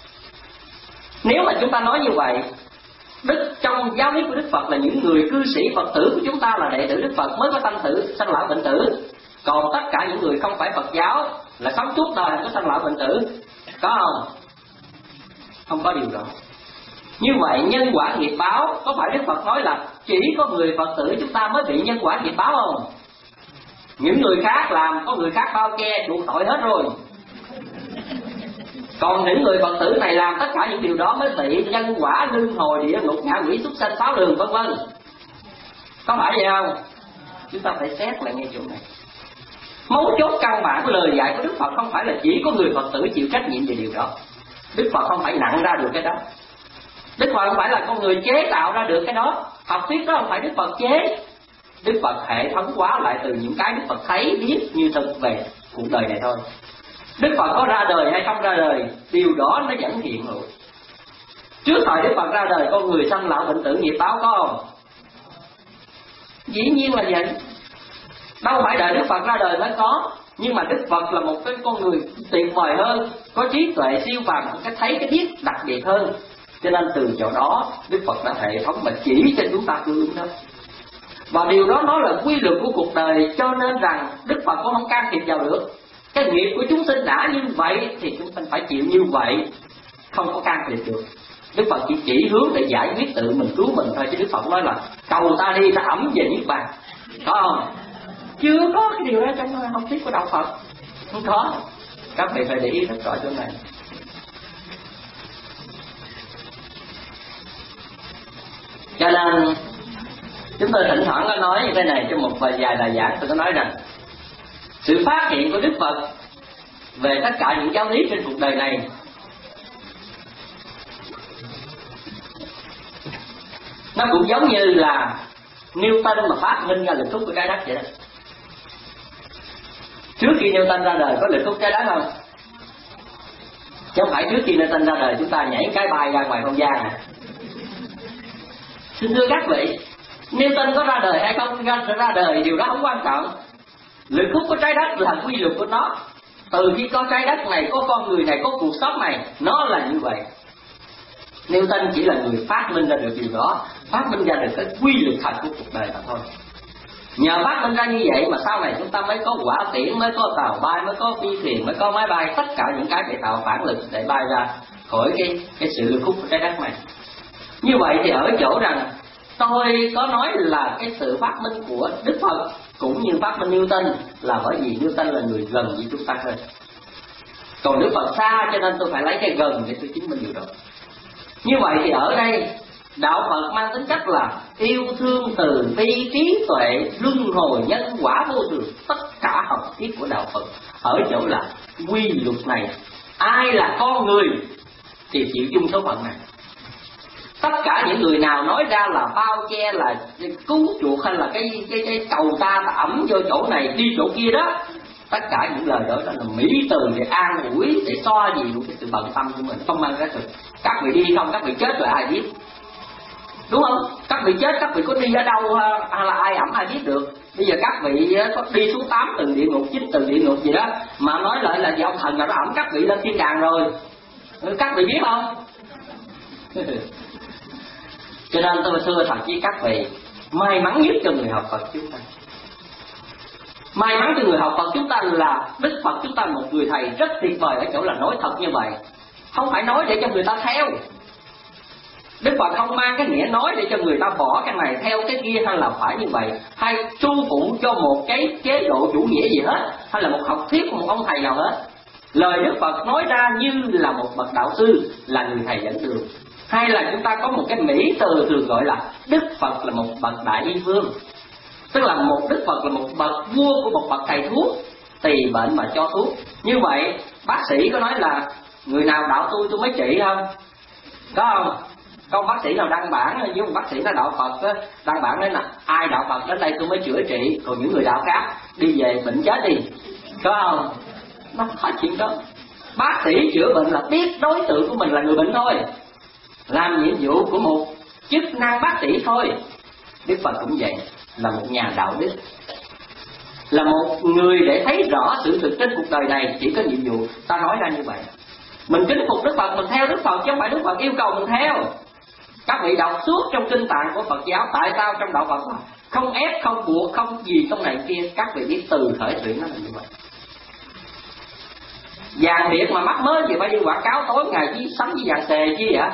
Speaker 3: Nếu mà chúng ta nói như vậy, Đức trong giáo lý của Đức Phật là những người cư sĩ Phật tử của chúng ta là đệ tử Đức Phật mới có sanh tử, sanh lão bệnh tử. Còn tất cả những người không phải Phật giáo là sống suốt đời không có sanh lão bệnh tử. Có không? Không có điều đó. Như vậy nhân quả nghiệp báo, có phải Đức Phật nói là chỉ có người Phật tử chúng ta mới bị nhân quả nghiệp báo không? Những người khác làm, có người khác bao che chuộc tội hết rồi. Còn những người Phật tử này làm tất cả những điều đó mới bị nhân quả luân hồi địa ngục ngạ quỷ súc sanh sáu đường vân vân. Có phải vậy không? Chúng ta phải xét lại ngay chỗ này. Mấu chốt căn bản của lời dạy của Đức Phật không phải là chỉ có người Phật tử chịu trách nhiệm về điều đó. Đức Phật không phải nặng ra được cái đó. Đức Phật không phải là con người chế tạo ra được cái đó. Học thuyết đó không phải Đức Phật chế. Đức Phật hệ thống hóa lại từ những cái Đức Phật thấy biết như thực về cuộc đời này thôi. Đức Phật có ra đời hay không ra đời, điều đó nó vẫn hiện hữu. Trước thời Đức Phật ra đời, con người sanh lão bệnh tử nghiệp báo có không? Dĩ nhiên là vậy. Đâu phải đợi Đức Phật ra đời mới có. Nhưng mà Đức Phật là một cái con người tuyệt vời hơn, có trí tuệ siêu phàm, cái thấy cái biết đặc biệt hơn. Cho nên từ chỗ đó Đức Phật đã hệ thống mà chỉ cho chúng ta phương hướng đó. Và điều đó nó là quy luật của cuộc đời, cho nên rằng Đức Phật cũng không can thiệp vào được. Cái nghiệp của chúng sinh đã như vậy thì chúng sinh phải chịu như vậy, không có can thiệp được. Đức Phật chỉ chỉ hướng để giải quyết tự mình cứu mình thôi, chứ Đức Phật nói là cầu ta đi ta ẩm về niết bàn. Có không? Chưa có cái điều đó trong học thuyết của đạo Phật. Không có. Các vị phải để ý rất rõ chỗ này. Cho nên chúng tôi thỉnh thoảng có nói như thế này trong một vài vài bài giảng, tôi có nói rằng sự phát hiện của Đức Phật về tất cả những giáo lý trên cuộc đời này. Nó cũng giống như là Newton mà phát minh ra lực hút của trái đất vậy đó. Trước khi Newton ra đời có lực hút trái đất không? Chứ không phải trước khi Newton ra đời chúng ta nhảy cái bay ra ngoài không gian à. Xin thưa các vị, Newton có ra đời hay không ra, ra đời điều đó không quan trọng. Lực hút của trái đất là quy luật của nó. Từ khi có trái đất này, có con người này, có cuộc sống này, nó là như vậy. Newton chỉ là người phát minh ra được điều đó, phát minh ra được cái quy luật thật của cuộc đời mà thôi. Nhờ phát minh ra như vậy mà sau này chúng ta mới có hỏa tiễn, mới có tàu bay, mới có phi thuyền, mới có máy bay, tất cả những cái để tạo phản lực để bay ra khỏi cái cái sự lực hút của trái đất này. Như vậy thì ở chỗ rằng tôi có nói là cái sự phát minh của Đức Phật cũng như phát minh Newton là bởi vì Newton là người gần với chúng ta hơn. Còn Đức Phật xa cho nên tôi phải lấy cái gần để tôi chứng minh điều đó. Như vậy thì ở đây đạo Phật mang tính chất là yêu thương, từ bi, trí tuệ, luân hồi, nhân quả vô thường. Tất cả học thuyết của đạo Phật ở chỗ là quy luật này. Ai là con người thì chịu chung số phận này. Tất cả những người nào nói ra là bao che, là cứu chuộc hay là cái cái cái cầu ta ẩm vô chỗ này đi chỗ kia đó, tất cả những lời đó là mỹ từ để an ủi, để xoa dịu cái sự bận tâm của mình, không mang ra được. Các vị đi không, các vị chết là ai biết, đúng không? Các vị chết, các vị có đi ở đâu hay là ai ẩm ai biết được. Bây giờ các vị có đi xuống tám tầng địa ngục, chín tầng địa ngục gì đó mà nói lại là ông thần nào đó ẩm các vị lên thiên đàng rồi, các vị biết không? Cho nên tôi thưa thật với các vị, may mắn nhất cho người học Phật chúng ta, may mắn cho người học Phật chúng ta là Đức Phật chúng ta một người thầy rất tuyệt vời ở chỗ là nói thật như vậy, không phải nói để cho người ta theo. Đức Phật không mang cái nghĩa nói để cho người ta bỏ cái này theo cái kia hay là phải như vậy, hay tru phụng cho một cái chế độ chủ nghĩa gì hết, hay là một học thuyết của một ông thầy nào hết. Lời Đức Phật nói ra như là một bậc đạo sư, là người thầy dẫn đường. Hay là chúng ta có một cái mỹ từ thường gọi là Đức Phật là một bậc đại y vương, tức là một Đức Phật là một bậc vua của một bậc thầy thuốc, tùy bệnh mà cho thuốc. Như vậy bác sĩ có nói là người nào đạo tôi tôi mới trị không? Có không? Có bác sĩ nào đăng bản với một bác sĩ là đạo Phật đó, đăng bản nói là ai đạo Phật đến đây tôi mới chữa trị, còn những người đạo khác đi về bệnh chết đi, có không? Nó có chuyện đó. Bác sĩ chữa bệnh là biết đối tượng của mình là người bệnh thôi, làm nhiệm vụ của một chức năng bác sĩ thôi. Đức Phật cũng vậy, là một nhà đạo đức, là một người để thấy rõ sự thực trên cuộc đời này chỉ có nhiệm vụ ta nói ra như vậy. Mình kính phục Đức Phật, mình theo Đức Phật chứ không phải Đức Phật yêu cầu mình theo. Các vị đọc suốt trong kinh tạng của Phật giáo, tại sao trong đạo Phật không ép, không buộc, không gì trong này kia, các vị biết từ khởi thủy nó là như vậy. Vàng thiệt mà mắc mới gì phải đi quảng cáo tối ngày chứ sắm với vàng xề chi vậy?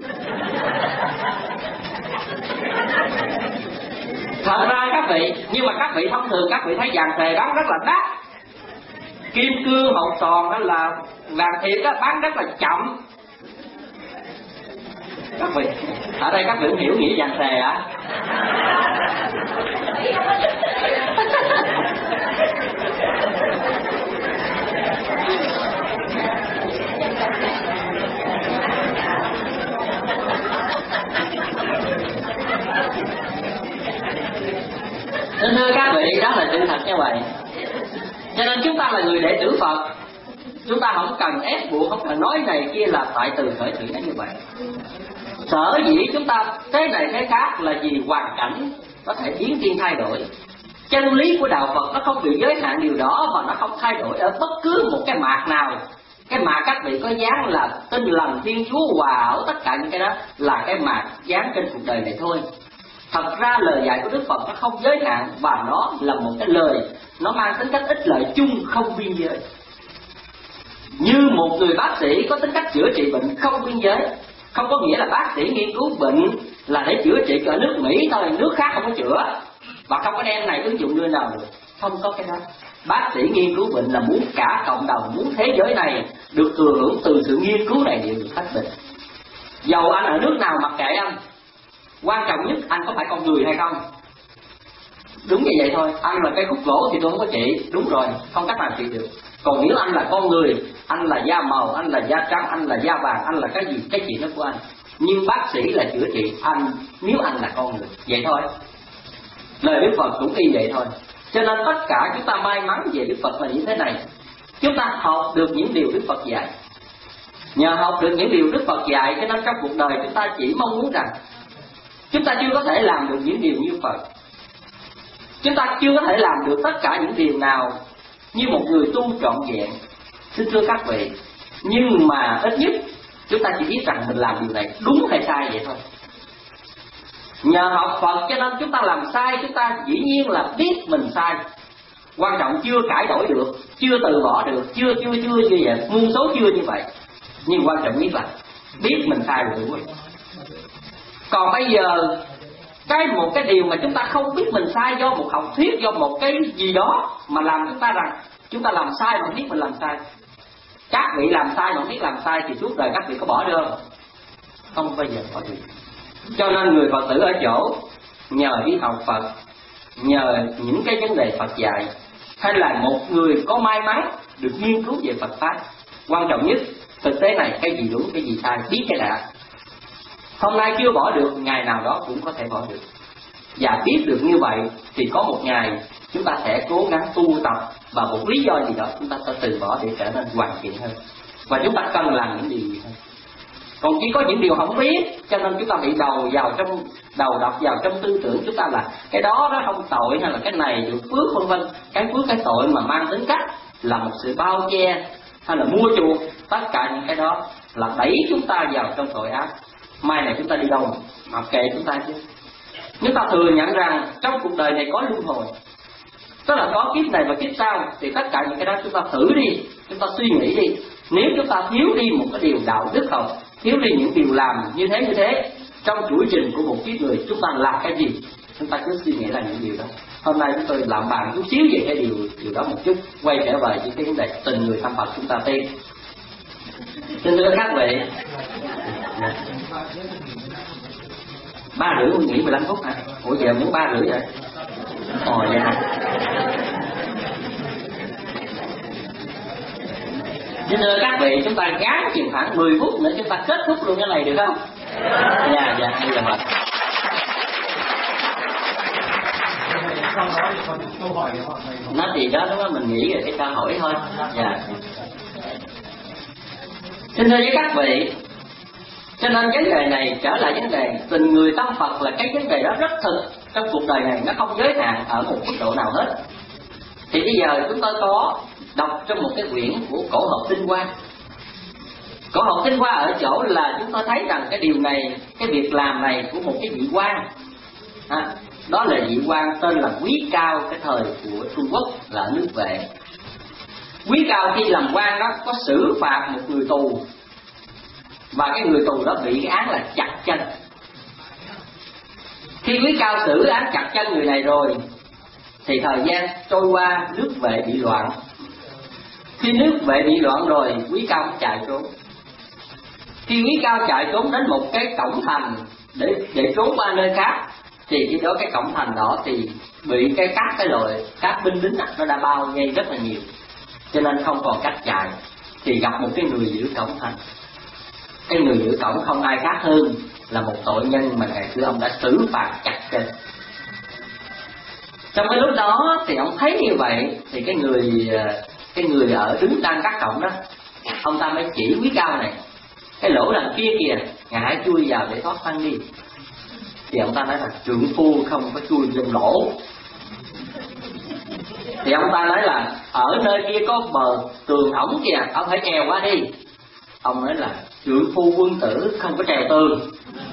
Speaker 3: Thật ra các vị, nhưng mà các vị thông thường các vị thấy vàng xề bán rất là đắt, kim cương hột tròn hay là vàng thiệt á bán rất là chậm. Các vị ở đây các vị hiểu nghĩa vàng xề hả? Nên thưa các vị, đó là sự thật như vậy. Cho nên chúng ta là người đệ tử Phật, chúng ta không cần ép buộc, không cần nói này kia là tại từ khởi thủy nó như vậy. Sở dĩ chúng ta thế này thế khác là vì hoàn cảnh có thể biến thiên thay đổi. Chân lý của đạo Phật nó không bị giới hạn điều đó, mà nó không thay đổi ở bất cứ một cái mạt nào. Cái mạt các vị có dán là tin lành Thiên Chúa hòa hảo, tất cả những cái đó là cái mạt dán trên cuộc đời này thôi. Thật ra lời dạy của Đức Phật nó không giới hạn, và nó là một cái lời nó mang tính cách ích lợi chung, không biên giới. Như một người bác sĩ có tính cách chữa trị bệnh không biên giới, không có nghĩa là bác sĩ nghiên cứu bệnh là để chữa trị ở nước Mỹ thôi, nước khác không có chữa, và không có đem này ứng dụng nơi nào được, không có cái đó. Bác sĩ nghiên cứu bệnh là muốn cả cộng đồng, muốn thế giới này được thừa hưởng từ sự nghiên cứu này đều được hết bệnh. Dầu anh ở nước nào mặc kệ anh, quan trọng nhất anh có phải con người hay không. Đúng như vậy thôi, anh là cây khúc gỗ thì tôi không có trị, đúng rồi, không cách nào trị được. Còn nếu anh là con người, anh là da màu, anh là da trắng, anh là da vàng, anh là cái gì, cái chuyện đó của anh. Nhưng bác sĩ là chữa trị anh nếu anh là con người, vậy thôi. Lời Đức Phật cũng y vậy thôi. Cho nên tất cả chúng ta may mắn về Đức Phật là như thế này. Chúng ta học được những điều Đức Phật dạy. Nhờ học được những điều Đức Phật dạy cho nên trong cuộc đời chúng ta chỉ mong muốn rằng chúng ta chưa có thể làm được những điều như Phật. Chúng ta chưa có thể làm được tất cả những điều nào như một người tu trọn vẹn. Xin thưa các vị, nhưng mà ít nhất chúng ta chỉ biết rằng mình làm điều này đúng hay sai vậy thôi. Nhờ học Phật cho nên chúng ta làm sai, chúng ta dĩ nhiên là biết mình sai. Quan trọng chưa cải đổi được, chưa từ bỏ được, chưa chưa chưa như vậy, muôn số chưa như vậy. Nhưng quan trọng nhất là biết mình sai rồi đúng không? Còn bây giờ cái một cái điều mà chúng ta không biết mình sai do một học thuyết, do một cái gì đó mà làm chúng ta rằng chúng ta làm sai mà không biết mình làm sai. Các vị làm sai mà không biết làm sai thì suốt đời các vị có bỏ được không? Không bao giờ bỏ được. Cho nên người Phật tử ở chỗ nhờ đi học Phật, nhờ những cái vấn đề Phật dạy, hay là một người có may mắn được nghiên cứu về Phật Pháp. Quan trọng nhất, thực tế này cái gì đúng cái gì sai biết cái đã. Hôm nay chưa bỏ được, ngày nào đó cũng có thể bỏ được. Và biết được như vậy thì có một ngày chúng ta sẽ cố gắng tu tập, và một lý do gì đó chúng ta sẽ từ bỏ để trở nên hoàn thiện hơn. Và chúng ta cần làm những điều gì hơn. Còn chỉ có những điều không biết cho nên chúng ta bị đầu vào trong đầu đập vào trong tư tưởng chúng ta là cái đó nó không tội, hay là cái này được phước vân vân. Cái phước cái tội mà mang tính cách là một sự bao che hay là mua chuộc, tất cả những cái đó là đẩy chúng ta vào trong tội ác. Mai này chúng ta đi đâu mà kệ chúng ta chứ. Chúng ta thừa nhận rằng trong cuộc đời này có luân hồi, tức là có kiếp này và kiếp sau, thì tất cả những cái đó chúng ta thử đi, chúng ta suy nghĩ đi. Nếu chúng ta thiếu đi một cái điều đạo đức không, thiếu đi những điều làm như thế như thế trong chuỗi trình của một kiếp người, chúng ta làm cái gì? Chúng ta cứ suy nghĩ là những điều đó. Hôm nay chúng tôi làm bàn chút xíu về cái điều điều đó một chút, quay trở về những cái vấn đề tình người tham Phật chúng ta tiếp. Xin thưa các vị, ba rưỡi nghỉ mười lăm phút hả? Ủa giờ muốn ba rưỡi rồi? Ồ dạ. Xin thưa các vị, chúng ta gán chừng khoảng mười phút nữa chúng ta kết thúc luôn cái này được không? Dạ dạ, hay là mệt. Nói gì đó đúng không? Mình nghĩ về cái câu hỏi thôi. Dạ. Xin thưa với các vị, cho nên vấn đề này trở lại vấn đề tình người tâm Phật là cái vấn đề đó rất thực trong cuộc đời này, nó không giới hạn ở một mức độ nào hết. Thì bây giờ chúng tôi có đọc trong một cái quyển của Cổ Học Tinh Hoa. Cổ Học Tinh Hoa ở chỗ là chúng tôi thấy rằng cái điều này, cái việc làm này của một cái vị quan, à, đó là vị quan tên là Quý Cao, cái thời của Trung Quốc là nước Vệ. Quý Cao khi làm quan đó có xử phạt một người tù, và cái người tù đó bị cái án là chặt chân. Khi Quý Cao xử án chặt chân người này rồi thì thời gian trôi qua, nước Vệ bị loạn. Khi nước Vệ bị loạn rồi, Quý Cao chạy trốn. Khi Quý Cao chạy trốn đến một cái cổng thành để để trốn qua nơi khác, thì khi đó cái cổng thành đó thì bị cái các cái loại các binh lính nó đã bao vây rất là nhiều, cho nên không còn cách chạy. Thì gặp một cái người giữ cổng thành. Cái người giữ cổng không ai khác hơn là một tội nhân mà ngày xưa ông đã xử phạt chặt chân. Trong cái lúc đó thì ông thấy như vậy, thì cái người cái người ở đứng đang cắt cổng đó, ông ta mới chỉ Quý Cao này, cái lỗ đằng kia kìa, ngài hãy chui vào để thoát thân đi. Thì ông ta nói là trượng phu không có chui trong lỗ. Thì ông ta nói là ở nơi kia có bờ tường ổng kìa, ông phải trèo qua đi. Ông nói là trượng phu quân tử không có trèo tường.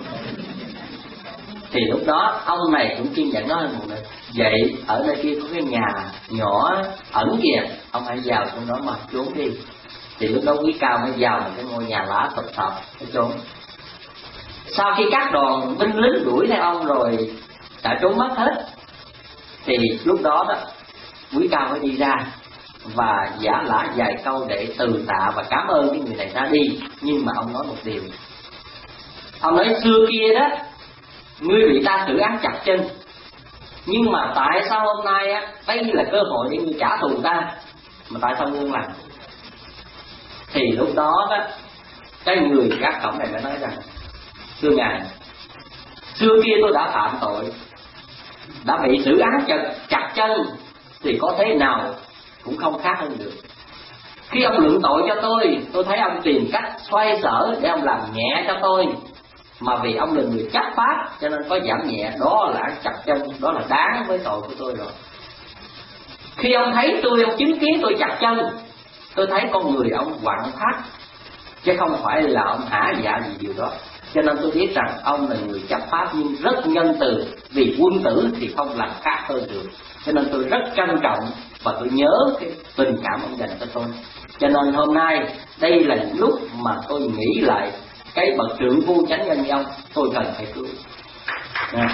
Speaker 3: Thì lúc đó ông này cũng kiên nhẫn nói một người, vậy ở nơi kia có cái nhà nhỏ ẩn kìa, ông hãy vào trong đó mà trốn đi. Thì lúc đó Quý Cao mới vào một cái ngôi nhà lá thập thập để trốn. Sau khi các đoàn binh lính đuổi theo ông rồi đã trốn mất hết, thì lúc đó đó Quý Cao mới đi ra và giả lả vài câu để từ tạ và cảm ơn cái người này ra đi. Nhưng mà ông nói một điều, ông nói xưa kia đó ngươi bị ta xử án chặt chân, nhưng mà tại sao hôm nay á, đây là cơ hội để ngươi trả thù ta, mà tại sao ngươi không làm? Thì lúc đó đó, cái người gác cổng này mới nói rằng: thưa ngài, xưa kia tôi đã phạm tội, đã bị xử án chặt, chặt chân, thì có thế nào cũng không khác hơn được. Khi ông luận tội cho tôi, tôi thấy ông tìm cách xoay sở để ông làm nhẹ cho tôi, mà vì ông là người chấp pháp cho nên có giảm nhẹ, đó là chặt chân, đó là đáng với tội của tôi rồi. Khi ông thấy tôi, ông chứng kiến tôi chặt chân, tôi thấy con người ông quặn thắt, chứ không phải là ông hả dạ gì điều đó. Cho nên tôi biết rằng ông là người chấp pháp nhưng rất nhân từ, vì quân tử thì không làm khác hơn được. Cho nên tôi rất trân trọng và tôi nhớ cái tình cảm ông dành cho tôi. Cho nên hôm nay đây là những lúc mà tôi nghĩ lại cái bậc trượng phu chánh nhân như ông, tôi cần phải cứu. Nè.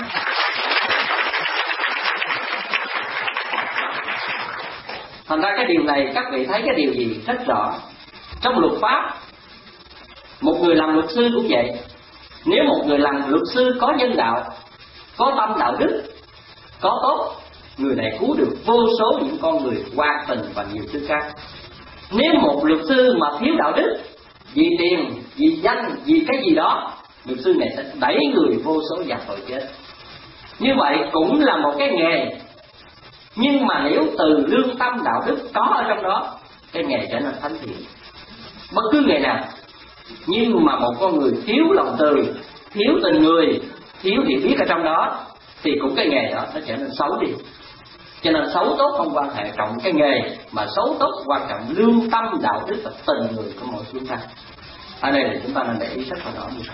Speaker 3: Thành ra cái điều này các vị thấy cái điều gì rất rõ. Trong luật pháp, một người làm luật sư cũng vậy. Nếu một người làm luật sư có nhân đạo, có tâm đạo đức, có tốt, người này cứu được vô số những con người qua tình và nhiều thứ khác. Nếu một luật sư mà thiếu đạo đức, vì tiền, vì danh, vì cái gì đó, luật sư này sẽ đẩy người vô số vào tội chết. Như vậy cũng là một cái nghề, nhưng mà nếu từ lương tâm đạo đức có ở trong đó, cái nghề trở nên thánh thiện. Bất cứ nghề nào, nhưng mà một con người thiếu lòng từ, thiếu tình người, thiếu hiểu biết ở trong đó, thì cũng cái nghề đó nó trở nên xấu đi. Cho nên xấu tốt không quan hệ trọng cái nghề, mà xấu tốt quan trọng lương tâm đạo đức và tình người của mỗi chúng ta. Ở đây là chúng ta nên để ý rất là rõ như vậy.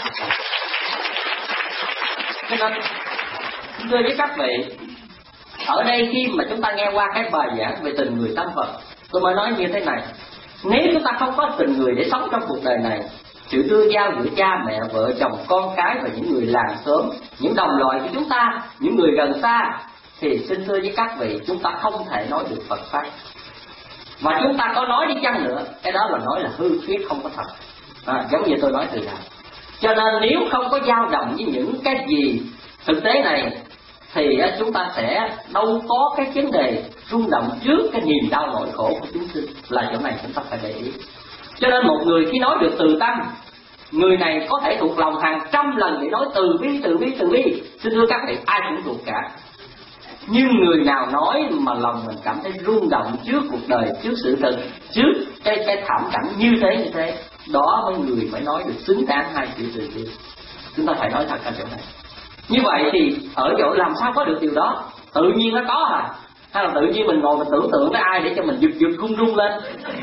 Speaker 3: Cho nên thưa với các vị, ở đây khi mà chúng ta nghe qua cái bài giảng về tình người tâm Phật, tôi mới nói như thế này: nếu chúng ta không có tình người để sống trong cuộc đời này, sự đưa giao giữa cha mẹ, vợ chồng, con cái và những người làng xóm, những đồng loại của chúng ta, những người gần xa, thì xin thưa với các vị, chúng ta không thể nói được Phật pháp. Và chúng ta có nói đi chăng nữa, cái đó là nói là hư thuyết, không có thật. À, giống như tôi nói từ đầu. Cho nên nếu không có dao động với những cái gì thực tế này, thì chúng ta sẽ đâu có cái vấn đề rung động trước cái niềm đau nỗi khổ của chúng sinh. Là chỗ này chúng ta phải để ý. Cho nên một người khi nói được từ tâm, người này có thể thuộc lòng hàng trăm lần để nói từ bi, từ bi, từ bi. Xin thưa các vị, ai cũng thuộc cả. Nhưng người nào nói mà lòng mình cảm thấy rung động trước cuộc đời, trước sự thật, trước cái cái thảm cảnh như thế như thế, đó mới người mới nói được xứng đáng hai chữ từ bi. Chúng ta phải nói thật ở chỗ này. Như vậy thì ở chỗ làm sao có được điều đó? Tự nhiên nó có à? Hay là tự nhiên mình ngồi mình tưởng tượng với ai để cho mình giật giật rung rung lên?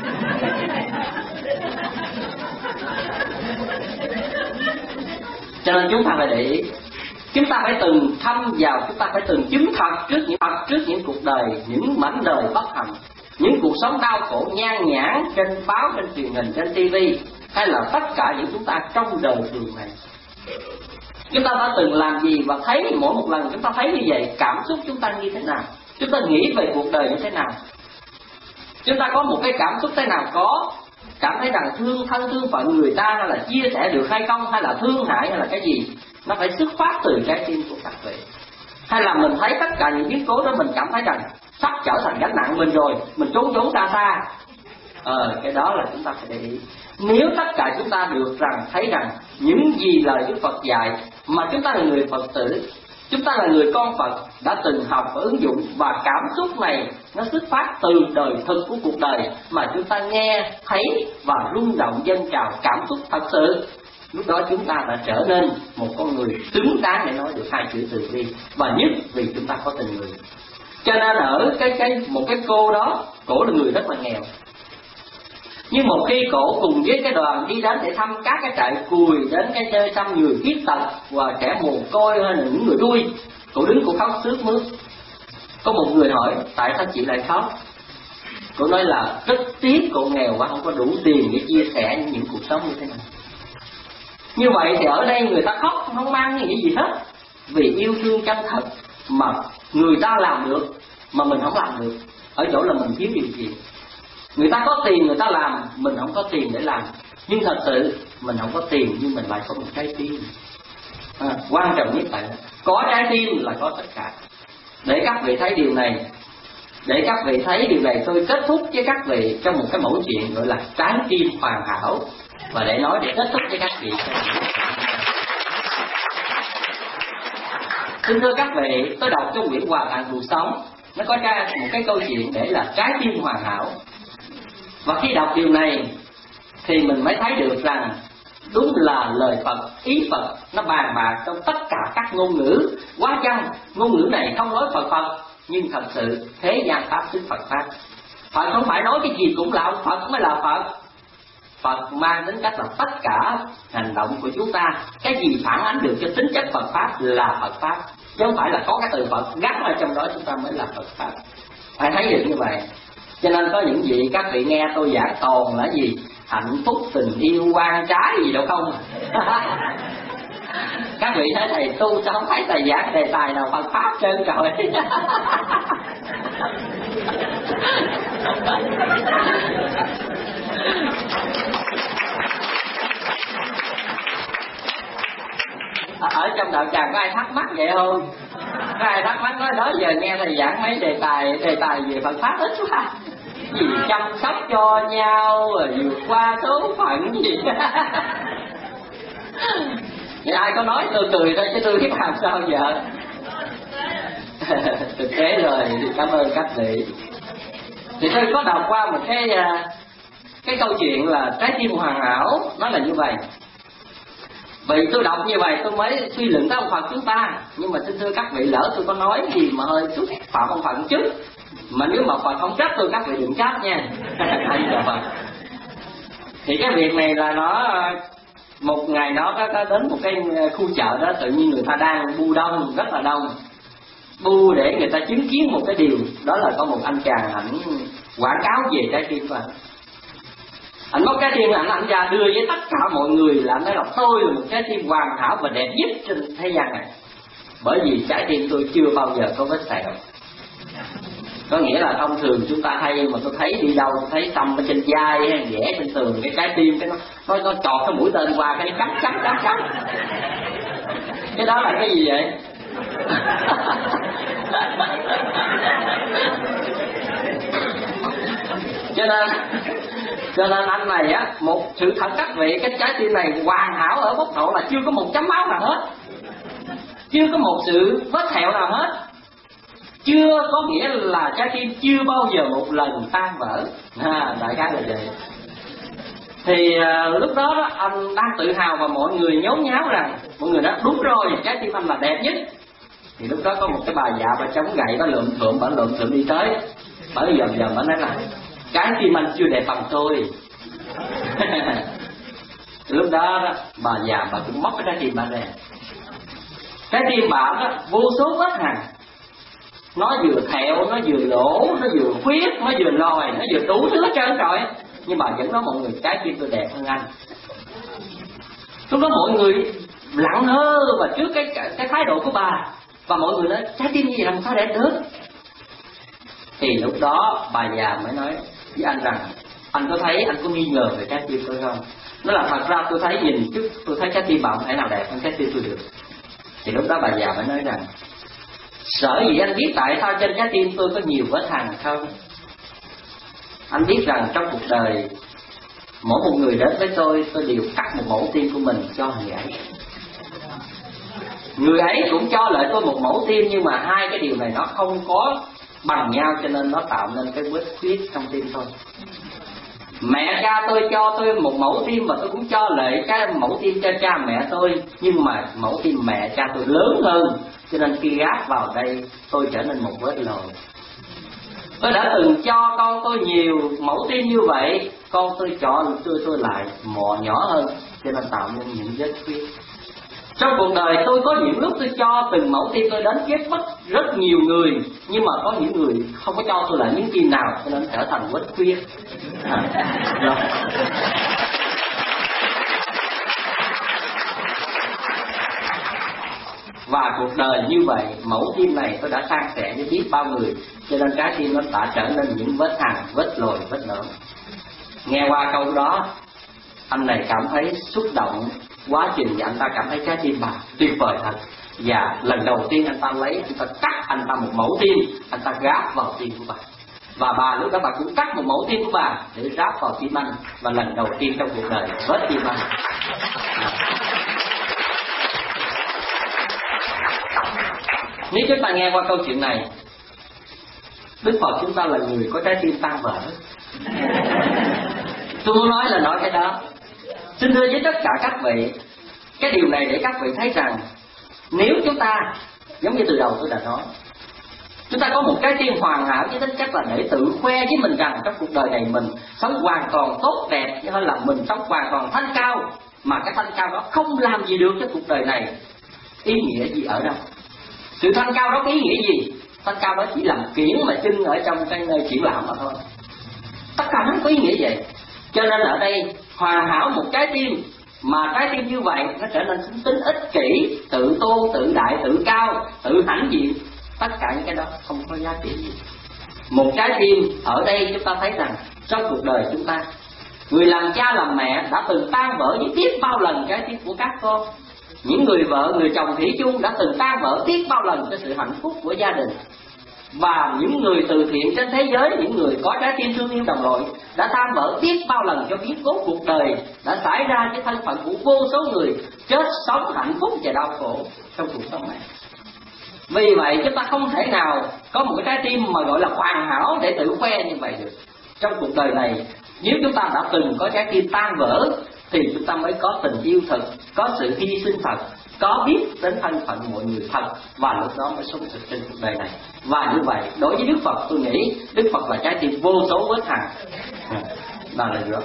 Speaker 3: Cho nên chúng ta phải để ý, chúng ta phải từng thăm vào, chúng ta phải từng chứng thật trước những thật trước những cuộc đời, những mảnh đời bất hạnh, những cuộc sống đau khổ nhan nhản trên báo, trên truyền hình, trên tivi, hay là tất cả những chúng ta trong đời thường này. Chúng ta đã từng làm gì và thấy mỗi một lần chúng ta thấy như vậy, cảm xúc chúng ta như thế nào? Chúng ta nghĩ về cuộc đời như thế nào? Chúng ta có một cái cảm xúc thế nào? Có cảm thấy rằng thương thân thương phận người ta, hay là chia sẻ được hay không, hay là thương hại, hay là cái gì? Nó phải xuất phát từ trái tim của các vị. Hay là mình thấy tất cả những biến cố đó, mình cảm thấy rằng sắp trở thành gánh nặng mình rồi, mình trốn trốn xa xa. Ờ, cái đó là chúng ta phải để ý. Nếu tất cả chúng ta được rằng thấy rằng những gì lời Đức Phật dạy, mà chúng ta là người Phật tử, chúng ta là người con Phật, đã từng học và ứng dụng, và cảm xúc này nó xuất phát từ đời thực của cuộc đời mà chúng ta nghe, thấy và rung động dâng trào cảm xúc thật sự, lúc đó chúng ta đã trở nên một con người xứng đáng để nói được hai chữ từ bi, và nhất vì chúng ta có tình người. Cho nên ở cái cái một cái cô đó, cổ là người rất là nghèo, nhưng một khi cổ cùng với cái đoàn đi đến để thăm các cái trại cùi, đến cái nơi thăm người khuyết tật và trẻ mồ côi hay là những người đuôi, cổ đứng cổ khóc sướt mướt. Có một người hỏi tại sao chị lại khóc, cổ nói là rất tiếc cổ nghèo và không có đủ tiền để chia sẻ những cuộc sống như thế này. Như vậy thì ở đây người ta khóc không mang gì gì hết, vì yêu thương chân thật mà người ta làm được mà mình không làm được. Ở chỗ là mình thiếu điều gì. Người ta có tiền người ta làm, mình không có tiền để làm. Nhưng thật sự mình không có tiền nhưng mình lại có một trái tim. À, quan trọng nhất là có trái tim là có tất cả. Để các vị thấy điều này, Để các vị thấy điều này, tôi kết thúc với các vị trong một cái mẫu chuyện gọi là trái tim hoàn hảo. Và để nói để kết thúc với các vị, xin thưa các vị, tôi đọc trong quyển Hòa Tạng Cuộc Sống, nó có ra một cái câu chuyện để là trái tim hoàn hảo. Và khi đọc điều này thì mình mới thấy được rằng đúng là lời Phật, ý Phật nó bàn bạc trong tất cả các ngôn ngữ. Quá chăng ngôn ngữ này không nói Phật Phật, nhưng thật sự thế gian pháp tức Phật pháp. Phật không phải nói cái gì cũng là Phật mới là Phật. Phật mang đến cách là tất cả hành động của chúng ta, cái gì phản ánh được cho tính chất Phật pháp là Phật pháp, chứ không phải là có cái từ Phật gắn ở trong đó chúng ta mới là Phật pháp. Phải thấy được như vậy. Cho nên có những vị các vị nghe tôi giảng toàn là gì hạnh phúc, tình yêu, quan trái gì đâu không. Các vị thấy thầy tu sao không thấy thầy giảng đề tài nào Phật pháp trơn trời. Ở trong đạo tràng có ai thắc mắc vậy không? Có ai thắc mắc nói đó giờ nghe thầy giảng mấy đề tài đề tài về Phật pháp ít quá, gì chăm sóc cho nhau rồi vượt qua số phận gì. Thì ai có nói tôi cười thôi chứ tôi biết làm sao giờ. Thực tế rồi, cảm ơn các vị. Thì tôi có đọc qua một cái cái câu chuyện là trái tim hoàn hảo, nó là như vậy. Vì tôi đọc như vậy tôi mới suy luận tới ông Phật chúng ta. Nhưng mà xin thưa các vị, lỡ tôi có nói gì mà hơi xúc phạm ông Phật chút, mà nếu mà Phật không trách tôi, các vị đừng trách nha. Thì cái việc này là nó một ngày đó có, có đến một cái khu chợ đó, tự nhiên người ta đang bu đông, rất là đông, bu để người ta chứng kiến một cái điều, đó là có một anh chàng ảnh quảng cáo về trái tim của anh. Anh bóc trái tim ảnh ảnh ra đưa với tất cả mọi người là anh nói là tôi là một trái tim hoàn hảo và đẹp nhất trên thế gian này, bởi vì trái tim tôi chưa bao giờ có vết sẹo. Có nghĩa là thông thường chúng ta hay mà tôi thấy đi đâu tôi thấy xăm ở trên vai hay vẽ trên tường cái trái tim, cái nó nó, nó chọt cái mũi tên qua cái cắm cắm cắm cắm. Cái đó là cái gì vậy? cho nên cho nên anh này á, một sự thật các vị, cái trái tim này hoàn hảo ở mức độ là chưa có một chấm máu nào hết, chưa có một sự vết thẹo nào hết, chưa có nghĩa là trái tim chưa bao giờ một lần tan vỡ. À, đại khái là vậy. Thì à, lúc đó, đó anh đang tự hào và mọi người nhốn nháo rằng mọi người nói đúng rồi, trái tim anh là đẹp nhất. Thì lúc đó có một cái bà già bà chống gậy, bà lượm thượm, bà lượm thượm đi tới, bà giờ giờ bà nói là trái tim anh chưa đẹp bằng tôi. Lúc đó, đó bà già bà cũng móc cái trái tim bà ra. Trái tim bà đó vô số vết hằn, nó vừa thẹo, nó vừa lỗ, nó vừa khuyết, nó vừa lòi, nó vừa đủ thứ hết trơn rồi. Nhưng bà vẫn nói mọi người trái tim tôi đẹp hơn anh. Lúc đó mọi người lặng ngơ và trước cái cái thái độ của bà, và mọi người nói trái tim như vậy làm sao đẹp được. Thì lúc đó bà già mới nói với anh rằng anh có thấy, anh có nghi ngờ về trái tim tôi không? Nó là thật ra tôi thấy nhìn chút, tôi thấy trái tim bà không thể nào đẹp hơn trái tim tôi được. Thì lúc đó bà già mới nói rằng sở dĩ anh biết tại sao trên trái tim tôi có nhiều vết hằn không? Anh biết rằng trong cuộc đời mỗi một người đến với tôi, tôi đều cắt một mẫu tim của mình cho người ấy. Người ấy cũng cho lại tôi một mẫu tim, nhưng mà hai cái điều này nó không có bằng nhau, cho nên nó tạo nên cái vết khuyết trong tim tôi. Mẹ cha tôi cho tôi một mẫu tim, mà tôi cũng cho lại cái mẫu tim cho cha mẹ tôi, nhưng mà mẫu tim mẹ cha tôi lớn hơn, cho nên khi gáp vào đây tôi trở nên một vết lồi. Tôi đã từng cho con tôi nhiều mẫu tim như vậy, con tôi cho tôi tôi lại mò nhỏ hơn, cho nên tạo nên những vết khuyết. Trong cuộc đời tôi có những lúc tôi cho từng mẫu tim tôi đến ghép mất rất nhiều người, nhưng mà có những người không có cho tôi lại miếng tim nào, cho nên trở thành vết khuyết. À, rồi. Và cuộc đời như vậy, mẫu tim này tôi đã san sẻ với biết bao người, cho nên trái tim nó đã trở nên những vết hằn, vết lồi, vết lõm. Nghe qua câu đó, anh này cảm thấy xúc động. Quá trình thì anh ta cảm thấy trái tim bà tuyệt vời thật. Và lần đầu tiên anh ta lấy, anh ta cắt anh ta một mẫu tim, anh ta gáp vào tim của bà. Và bà lúc đó bà cũng cắt một mẫu tim của bà để ráp vào tim anh, và lần đầu tiên trong cuộc đời vết tim anh. Nếu chúng ta nghe qua câu chuyện này, Đức Phật chúng ta là người có trái tim tan vỡ. Tôi muốn nói là nói cái đó. Xin thưa với tất cả các vị, cái điều này để các vị thấy rằng nếu chúng ta, giống như từ đầu tôi đã nói, chúng ta có một trái tim hoàn hảo với tính chất là để tự khoe với mình rằng trong cuộc đời này mình sống hoàn toàn tốt đẹp, chứ hơn là mình sống hoàn toàn thanh cao, mà cái thanh cao đó không làm gì được cho cuộc đời này. Ý nghĩa gì ở đâu? Sự thanh cao đó có ý nghĩa gì? Thanh cao đó chỉ làm kiển mà trưng ở trong cái nơi triển lãm mà thôi. Tất cả nó có ý nghĩa vậy. Cho nên ở đây hoàn hảo một trái tim, mà trái tim như vậy nó trở nên tính ích kỷ, tự tôn, tự đại, tự cao, tự hãnh diện. Tất cả những cái đó không có giá trị gì. Một trái tim ở đây chúng ta thấy rằng trong cuộc đời chúng ta, người làm cha làm mẹ đã từng tan vỡ với biết bao lần trái tim của các con. Những người vợ, người chồng thủy chung đã từng tan vỡ biết bao lần cho sự hạnh phúc của gia đình. Và những người từ thiện trên thế giới, những người có trái tim thương yêu đồng đội đã tan vỡ biết bao lần cho biến cố cuộc đời đã xảy ra với thân phận của vô số người chết sống hạnh phúc và đau khổ trong cuộc sống này. Vì vậy chúng ta không thể nào có một cái trái tim mà gọi là hoàn hảo để tự khoe như vậy được. Trong cuộc đời này, nếu chúng ta đã từng có trái tim tan vỡ thì chúng ta mới có tình yêu thật, có sự hy sinh thật, có biết đến thân phận mọi người thật, và lúc đó mới sống thực trên cuộc đời này. Và như vậy đối với Đức Phật, tôi nghĩ Đức Phật là trái tim vô số vết hằn. Đó là gì đó.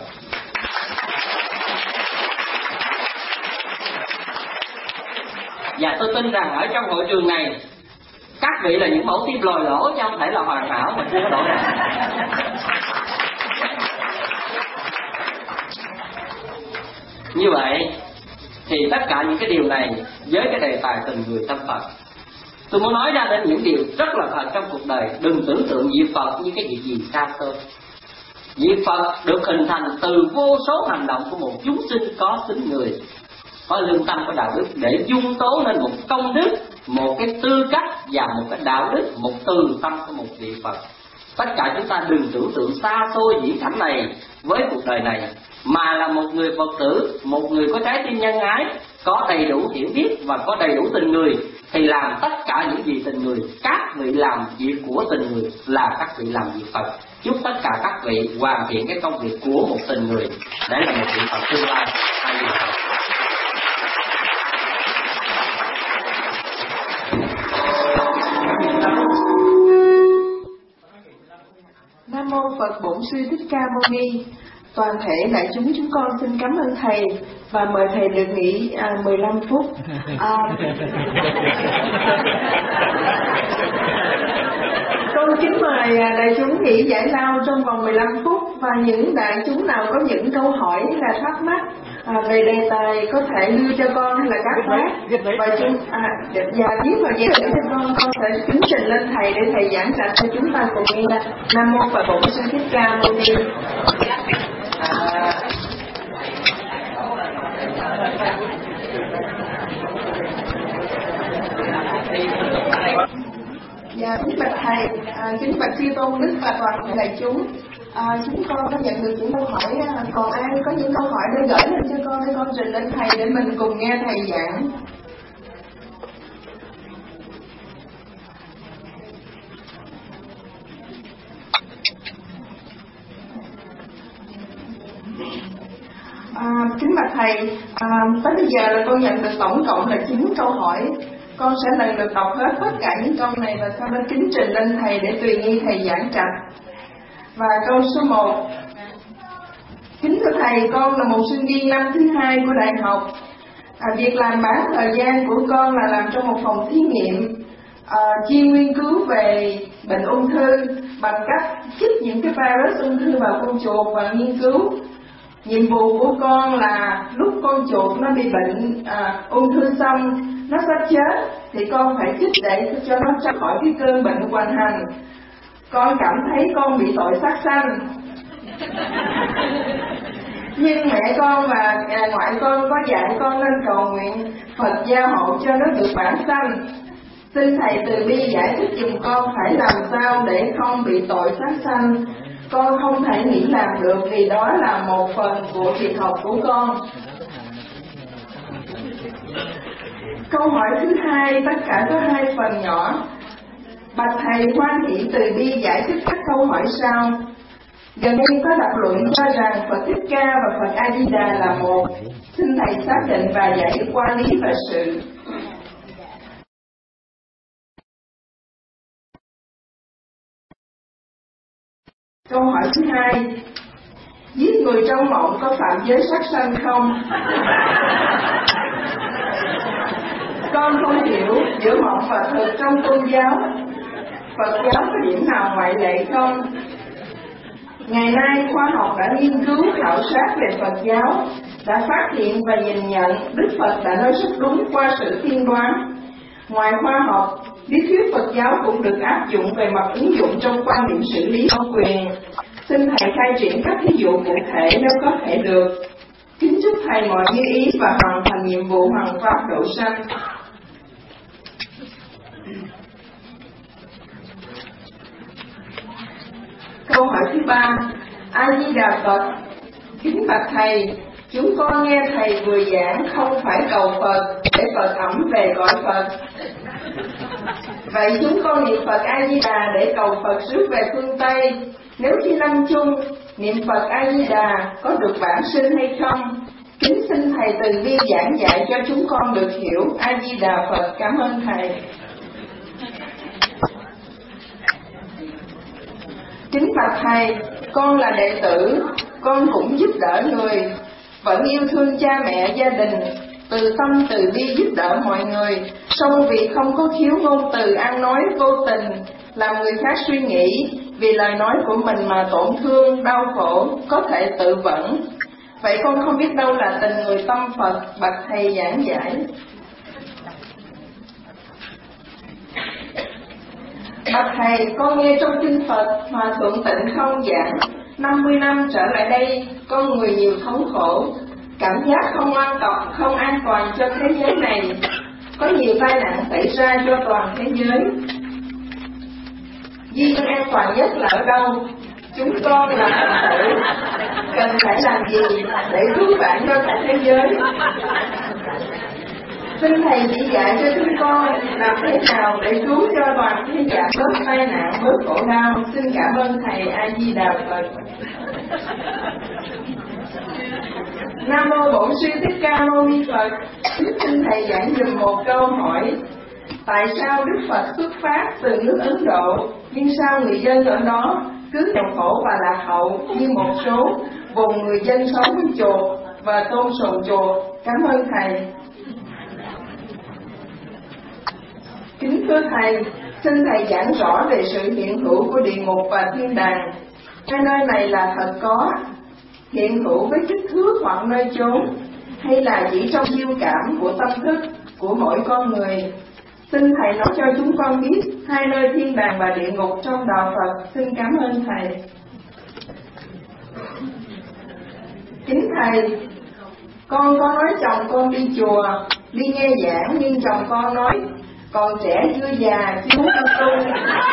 Speaker 3: Và tôi tin rằng ở trong hội trường này, các vị là những mẫu tim lồi lỗ, chứ không thể là hoàn hảo mà chưa có đổi. Như vậy thì tất cả những cái điều này với cái đề tài tình người tâm Phật, tôi muốn nói ra đến những điều rất là thật trong cuộc đời. Đừng tưởng tượng việc Phật như cái việc gì xa xôi. Việc Phật được hình thành từ vô số hành động của một chúng sinh có tính người, có lương tâm, có đạo đức, để dung tố nên một công đức, một cái tư cách và một cái đạo đức, một từ tâm của một vị Phật. Tất cả chúng ta đừng tưởng tượng xa xôi viễn cảnh này với cuộc đời này, mà là một người Phật tử, một người có trái tim nhân ái, có đầy đủ hiểu biết và có đầy đủ tình người, thì làm tất cả những gì tình người. Các vị làm việc của tình người là các vị làm việc Phật. Chúc tất cả các vị hoàn thiện cái công việc của một tình người để là một vị Phật tương lai.
Speaker 4: Nam mô Phật Bổn Sư Thích Ca Mâu Ni. Toàn thể đại chúng chúng con xin cảm ơn thầy và mời thầy được nghỉ à, mười lăm phút. À, con kính mời đại chúng nghỉ giải lao trong vòng mười lăm phút, và những đại chúng nào có những câu hỏi là thắc mắc à, về đề tài có thể đưa cho con hay là các bác và chúng à, và viết vào giấy để cho con con sẽ kính trình lên thầy để thầy giảng giải cho chúng ta cùng nghe. Nam mô Phật Bổn Sư Thích Ca Mâu Ni. Dạ, kính bạch thầy, à, kính bạch Sư Tôn Đức và toàn thể đại chúng, à, chúng con có nhận được những câu hỏi, à, còn ai có những câu hỏi để gửi lên cho con để con trình lên thầy để mình cùng nghe thầy giảng. À, kính bạch thầy, à, tới bây giờ là con nhận được tổng cộng là chín câu hỏi. Con sẽ lần lượt đọc hết tất cả những câu này và sau đó kính trình lên thầy để tùy nghi thầy giảng trạch. Và câu số một: kính thưa thầy, con là một sinh viên năm thứ hai của đại học. À, việc làm bán thời gian của con là làm trong một phòng thí nghiệm, à, chuyên nghiên cứu về bệnh ung thư bằng cách chích những cái virus ung thư vào con chuột và nghiên cứu. Nhiệm vụ của con là lúc con chuột nó bị bệnh à, ung thư xong, nó sắp chết, thì con phải chích để cho nó ra khỏi cái cơn bệnh hoành hành. Con cảm thấy con bị tội sát sanh. Nhưng mẹ con và à, ngoại con có dạy con nên cầu nguyện Phật gia hộ cho nó được bản sanh. Xin Thầy từ bi giải thích giùm con phải làm sao để không bị tội sát sanh. Con không thể nghĩ làm được vì đó là một phần của việc học của con. Câu hỏi thứ hai, tất cả có hai phần nhỏ. Bạch Thầy hoan hỷ từ bi giải thích các câu hỏi sau. Gần đây có lập luận cho rằng Phật Thích Ca và Phật A Di Đà là một. Xin Thầy xác định và giải qua lý và sự. Câu hỏi thứ hai, giết người trong mộng có phạm giới sát sanh không? Con không hiểu giữa mộng và thực trong tôn giáo. Phật giáo có điểm nào ngoại lệ không? Ngày nay khoa học đã nghiên cứu khảo sát về Phật giáo, đã phát hiện và nhìn nhận Đức Phật đã nói rất đúng qua sự tiên đoán. Ngoài khoa học, lý thuyết Phật giáo cũng được áp dụng về mặt ứng dụng trong quan điểm xử lý công quyền. Xin Thầy khai triển các ví dụ cụ thể nếu có thể được. Kính chúc Thầy mọi như ý và hoàn thành nhiệm vụ hoằng pháp độ sanh. Câu hỏi thứ ba, A Di Đà Phật. Kính bạch Thầy, chúng con nghe Thầy vừa giảng không phải cầu Phật để Phật ẵm về gọi Phật. Vậy chúng con niệm Phật A Di Đà để cầu Phật rước về phương Tây. Nếu khi lâm chung niệm Phật A Di Đà có được vãng sinh hay không? Kính xin Thầy từ bi giảng dạy cho chúng con được hiểu. A Di Đà Phật. Cảm ơn Thầy. Kính bạch Thầy, con là đệ tử, con cũng giúp đỡ người, vẫn yêu thương cha mẹ gia đình, từ tâm từ bi giúp đỡ mọi người, song vì không có khiếu ngôn từ ăn nói vô tình, làm người khác suy nghĩ, vì lời nói của mình mà tổn thương, đau khổ, có thể tự vẫn. Vậy con không biết đâu là tình người tâm Phật, bạch Thầy giảng giải. Bạch Thầy, con nghe trong kinh Phật Hòa Thượng Tịnh Không giảng, năm mươi năm trở lại đây, con người nhiều thống khổ, cảm giác không an toàn, không an toàn cho thế giới này, có nhiều tai nạn xảy ra cho toàn thế giới. Duy an toàn nhất là ở đâu? Chúng con là Phật tử, cần phải làm gì để cứu vãn cho cả thế giới? Xin Thầy chỉ dạy cho chúng con làm thế nào để cứu cho toàn thế giới bớt tai nạn, bớt khổ đau. Xin cảm ơn Thầy. A Di Đà Phật. Nam mô Bổn Sư Thích Ca Mâu Ni Phật. Xin Thầy giảng dùm một câu hỏi. Tại sao Đức Phật xuất phát từ nước Ấn Độ, nhưng sao người dân ở đó cứ nghèo khổ và lạc hậu như một số vùng người dân sống với chuột và tôn sùng chuột? Cảm ơn Thầy. Kính thưa Thầy, xin Thầy giảng rõ về sự hiện hữu của địa ngục và thiên đàng. Hai nơi này là thật có, hiện hữu với kích thước hoặc nơi chốn, hay là chỉ trong diêu cảm của tâm thức của mỗi con người? Xin Thầy nói cho chúng con biết hai nơi thiên đàng và địa ngục trong đạo Phật. Xin cảm ơn Thầy. Kính Thầy, con có nói chồng con đi chùa, đi nghe giảng, nhưng chồng con nói còn trẻ chưa già, chưa muốn tu,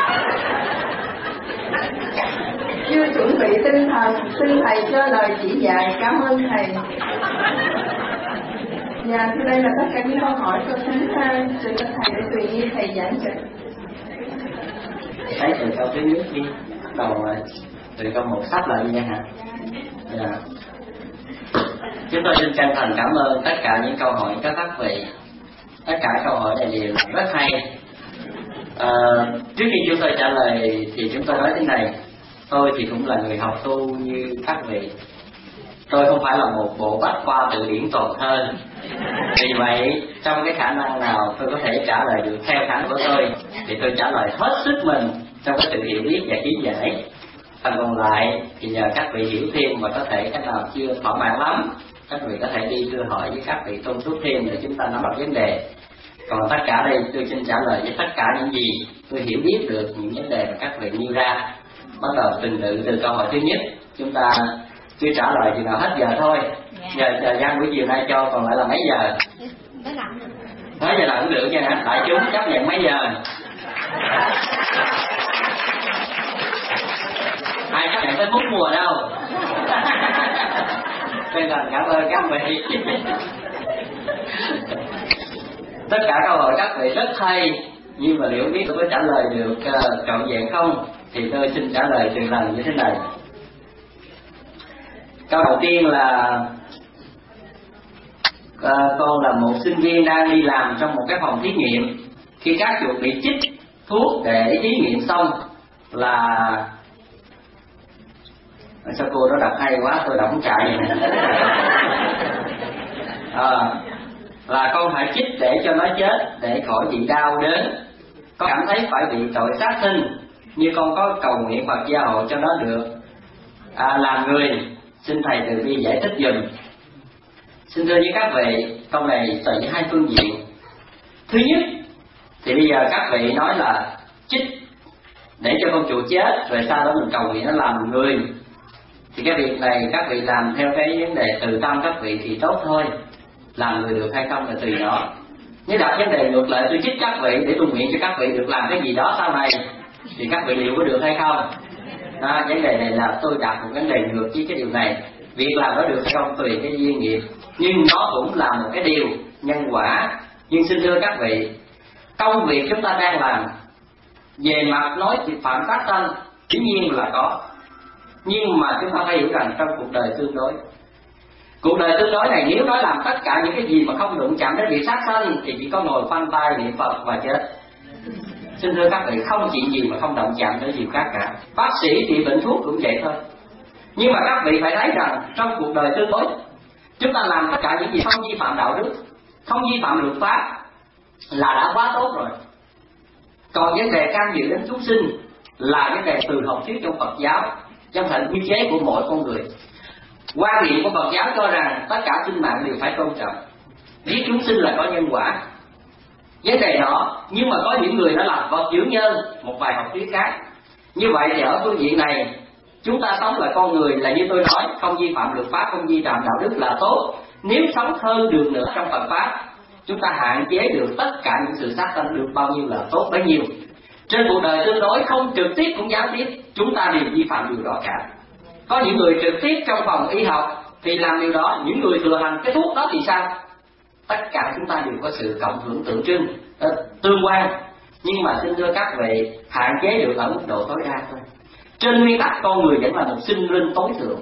Speaker 4: chưa chuẩn bị tinh thần. Xin Thầy cho lời chỉ dạy. Cảm ơn Thầy. Dạ, thưa đây là tất cả những câu hỏi của chúng ta. Xin Thầy để tùy ý Thầy giảng trình.
Speaker 3: Thấy từ câu thứ nhất đi, bắt đầu từ câu một sắp lại nha hả? Dạ. Chúng tôi xin chân thành cảm ơn tất cả những câu hỏi các bác vị. Tất cả câu hỏi này đều rất hay. À, trước khi chúng tôi trả lời thì chúng tôi nói thế này. Tôi thì cũng là người học tu như các vị. Tôi không phải là một bộ bách khoa từ điển toàn hơn. Vì vậy trong cái khả năng nào tôi có thể trả lời được theo khả năng của tôi thì tôi trả lời hết sức mình trong cái sự hiểu biết và lý giải. Phần còn lại thì nhờ các vị hiểu thêm, và có thể cái nào chưa thỏa mãn lắm các vị có thể đi đưa hỏi với các vị tôn túc thêm để chúng ta nắm bắt vấn đề. Còn tất cả đây tôi xin trả lời với tất cả những gì tôi hiểu biết được những vấn đề mà các vị nêu ra. Bắt đầu từng tự từ câu hỏi thứ nhất, chúng ta chưa trả lời thì nào hết giờ thôi. Giờ thời gian buổi chiều nay cho còn lại là mấy giờ? Nói giờ là cũng được nha hả? Đại chúng chấp nhận mấy giờ? Ai chấp nhận tới phút mùa đâu? Nên là cảm ơn các vị. Tất cả câu hỏi các vị rất hay, nhưng mà liệu biết tôi có trả lời được uh, trọn vẹn không thì tôi xin trả lời từ lần như thế này. Câu đầu tiên là uh, con là một sinh viên đang đi làm trong một cái phòng thí nghiệm. Khi các chuột bị chích thuốc để thí nghiệm xong là sao cô đó đọc hay quá tôi đọc không chạy. À, là con phải chích để cho nó chết để khỏi bị đau đớn. Con cảm thấy phải bị tội sát sinh, như con có cầu nguyện Phật gia hộ cho nó được à, làm người. Xin thầy từ bi giải thích giùm. Xin thưa với các vị, câu này tùy hai phương diện. Thứ nhất thì bây giờ các vị nói là chích để cho con chuột chết, rồi sau đó mình cầu nguyện nó làm người. Thì cái việc này các vị làm theo cái vấn đề từ tâm các vị thì tốt thôi. Làm người được hay không là tùy nó. Nếu đặt vấn đề ngược lại, tôi chích các vị để tôi nguyện cho các vị được làm cái gì đó sau này, thì các vị liệu có được hay không? Đó, vấn đề này là tôi đặt một vấn đề ngược với cái điều này. Việc làm đó được hay không tùy cái duyên nghiệp, nhưng nó cũng là một cái điều nhân quả. Nhưng xin thưa các vị, công việc chúng ta đang làm về mặt nói phạm sát sanh dĩ nhiên là có, nhưng mà chúng ta phải hiểu rằng trong cuộc đời tương đối, cuộc đời tương đối này nếu nói làm tất cả những cái gì mà không đụng chạm đến việc sát sanh thì chỉ có ngồi khoanh tay niệm Phật và chết. Xin thưa các vị, không chuyện gì mà không động chạm đến điều khác cả. Bác sĩ trị bệnh thuốc cũng vậy thôi. Nhưng mà các vị phải thấy rằng trong cuộc đời tương đối, chúng ta làm tất cả những gì không vi phạm đạo đức, không vi phạm luật pháp là đã quá tốt rồi. Còn vấn đề can dự đến chúng sinh là vấn đề từ học thuyết trong Phật giáo, trong thành quy chế của mỗi con người. Quan niệm của Phật giáo cho rằng tất cả sinh mạng đều phải tôn trọng, giết chúng sinh là có nhân quả. Vấn đề đó, nhưng mà có những người nó là Phật dưỡng nhân, một vài học thuyết khác. Như vậy thì ở phương diện này, chúng ta sống là con người là như tôi nói, không vi phạm luật pháp, không vi phạm đạo đức là tốt. Nếu sống hơn được nữa trong Phật pháp, chúng ta hạn chế được tất cả những sự sát sanh được bao nhiêu là tốt bấy nhiêu. Trên cuộc đời tương đối không trực tiếp cũng gián tiếp, chúng ta đều vi phạm điều đó cả. Có những người trực tiếp trong phòng y học thì làm điều đó, những người thừa hành cái thuốc đó thì sao? Tất cả chúng ta đều có sự cộng hưởng tượng trưng, tương quan. Nhưng mà xin thưa các vị, hạn chế được ở mức độ tối đa thôi. Trên nguyên tắc con người vẫn là một sinh linh tối thượng.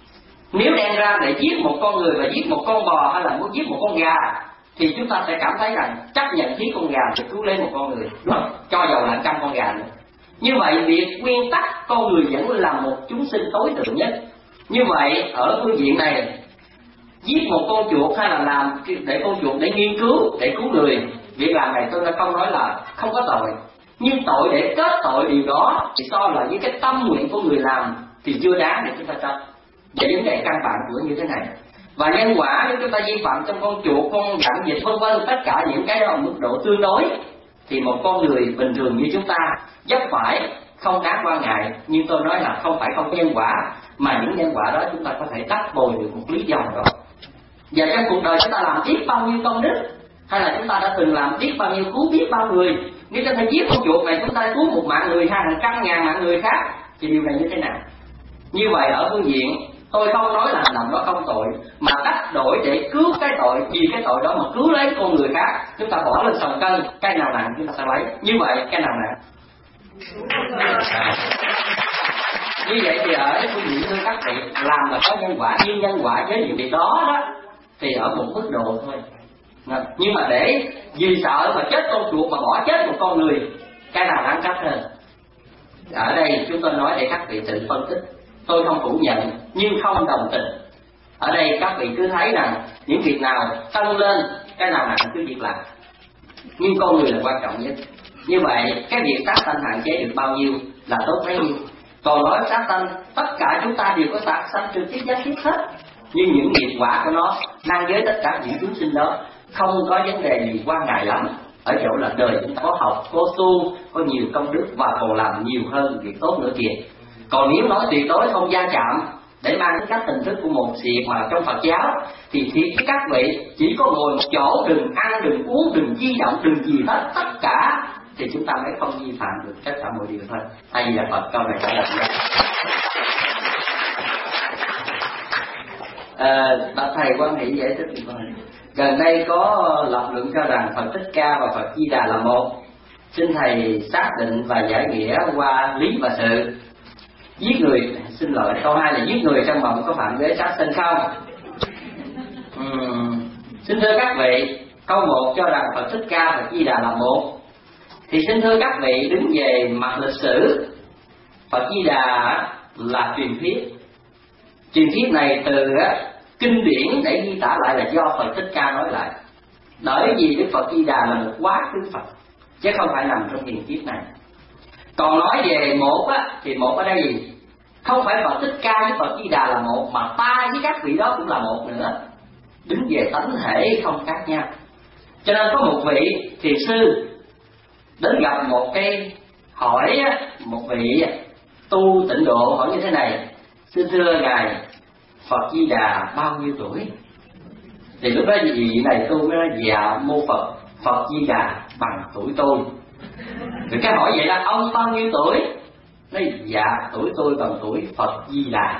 Speaker 3: Nếu đem ra để giết một con người và giết một con bò hay là muốn giết một con gà, thì chúng ta sẽ cảm thấy rằng chấp nhận giết con gà để cứu lấy một con người, đúng không? Cho dầu là trăm con gà nữa. Như vậy việc nguyên tắc con người vẫn là một chúng sinh tối thượng nhất. Như vậy ở phương diện này, giết một con chuột hay là làm để con chuột để nghiên cứu, để cứu người, việc làm này tôi đã không nói là không có tội, nhưng tội để kết tội điều đó thì so là với cái tâm nguyện của người làm thì chưa đáng để chúng ta trách. Về vấn đề căn bản của như thế này. Và nhân quả nếu chúng ta vi phạm trong con chuột, con đặng dịch vân vân, tất cả những cái đó ở mức độ tương đối, thì một con người bình thường như chúng ta vấp phải không đáng quan ngại. Nhưng tôi nói là không phải không có nhân quả, mà những nhân quả đó chúng ta có thể đắp bồi được một lý do rồi. Và trong cuộc đời chúng ta làm biết bao nhiêu công đức, hay là chúng ta đã từng làm biết bao nhiêu cứu biết bao người. Nếu chúng ta giết con chuột này, chúng ta cứu một mạng người hay hàng trăm ngàn mạng người khác, thì điều này như thế nào? Như vậy ở phương diện tôi không nói là hành động đó không tội, mà cách đổi để cứu cái tội, vì cái tội đó mà cứu lấy con người khác, chúng ta bỏ lên sòng cân, cái nào nặng chúng ta sẽ lấy. Như vậy cái nào nặng? Như vậy thì ở cái phương diện thưa các vị, làm là có nhân quả, nhưng nhân quả với những việc đó đó thì ở một mức độ thôi. Nhưng mà để vì sợ mà chết con chuột mà bỏ chết một con người, cái nào đáng trách hơn? Ở đây chúng tôi nói để các vị tự phân tích. Tôi không phủ nhận nhưng không đồng tình. Ở đây các vị cứ thấy rằng những việc nào tăng lên, cái nào nặng cứ việc làm, nhưng con người là quan trọng nhất. Như vậy cái việc sát sanh hạn chế được bao nhiêu là tốt bấy nhiêu. Còn nói sát sanh, tất cả chúng ta đều có sát sanh trực tiếp gián tiếp hết, nhưng những nghiệp quả của nó năng với tất cả những chúng sinh đó không có vấn đề gì quan ngại lắm. Ở chỗ là đời chúng ta có học, có tu, có nhiều công đức và còn làm nhiều hơn việc tốt nữa kìa. Còn nếu nói tuyệt đối không gia chạm để mang cái cách hình thức của một xiệt mà trong Phật giáo thì thiệt các vị chỉ có ngồi một chỗ, đừng ăn, đừng uống, đừng di động, đừng gì hết, tất cả thì chúng ta mới không vi phạm được tất cả mọi điều thôi. A Di Đà Phật. Câu này trả lời ra. À, bạch thầy quan hệ giải thích thì con gần đây có lập luận cho rằng Phật Thích Ca và Phật Di Đà là một. Xin thầy xác định và giải nghĩa qua lý và sự. Giết người, xin lỗi, câu hai là giết người trong mộng có phạm giới sát sinh không? Uhm, xin thưa các vị, câu một cho rằng Phật Thích Ca và Di Đà là một, thì xin thưa các vị, đứng về mặt lịch sử, Phật Di Đà là truyền thuyết. Truyền thuyết này từ kinh điển để ghi tả lại là do Phật Thích Ca nói lại. Bởi vì Đức Phật Di Đà là một quá khứ Phật, chứ không phải nằm trong truyền thuyết này. Còn nói về một á, thì một ở đây gì? Không phải Phật Thích Ca với Phật Di Đà là một, mà ta với các vị đó cũng là một nữa. Đứng về tánh thể không khác nhau. Cho nên có một vị thiền sư đến gặp một cái hỏi á, một vị tu tịnh độ hỏi như thế này: xin thưa ngài, Phật Di Đà bao nhiêu tuổi? Thì lúc đó vị này tu mới nói: dạ mô Phật, Phật Di Đà bằng tuổi tôi. Rồi cái hỏi vậy là ông bao nhiêu tuổi? Nói dạ tuổi tôi bằng tuổi Phật Di Đà.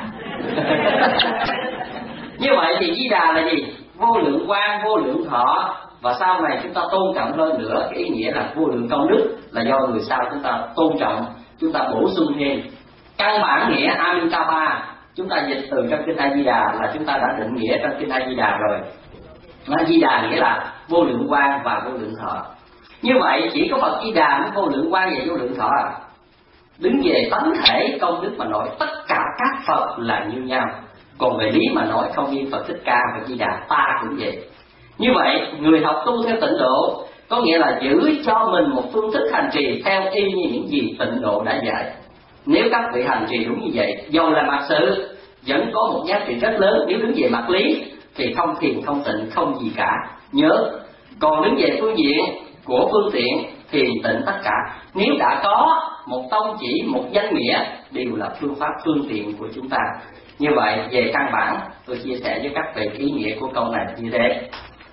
Speaker 3: Như vậy thì Di Đà là gì? Vô lượng quang, vô lượng thọ. Và sau này chúng ta tôn trọng hơn nữa, cái ý nghĩa là vô lượng công đức, là do người sau chúng ta tôn trọng, chúng ta bổ sung thêm. Căn bản nghĩa Amitabha chúng ta dịch từ trong kinh A Di Đà là chúng ta đã định nghĩa trong kinh A Di Đà rồi. A Di Đà nghĩa là vô lượng quang và vô lượng thọ. Như vậy chỉ có Phật Di Đà mới vô lượng quang và vô lượng thọ. Đứng về tánh thể công đức mà nói, tất cả các Phật là như nhau. Còn về lý mà nói, không như Phật Thích Ca và Di Đà, ta cũng vậy. Như vậy người học tu theo tịnh độ có nghĩa là giữ cho mình một phương thức hành trì theo y như những gì tịnh độ đã dạy. Nếu các vị hành trì đúng như vậy, dầu là mặt sự vẫn có một giá trị rất lớn. Nếu đứng về mặt lý thì không thiền không tịnh không gì cả. Nhớ, còn đứng về phương diện của phương tiện thiền tịnh tất cả. Nếu đã có một tông chỉ, một danh nghĩa, đều là phương pháp phương tiện của chúng ta. Như vậy về căn bản tôi chia sẻ với các vị ý nghĩa của câu này như thế.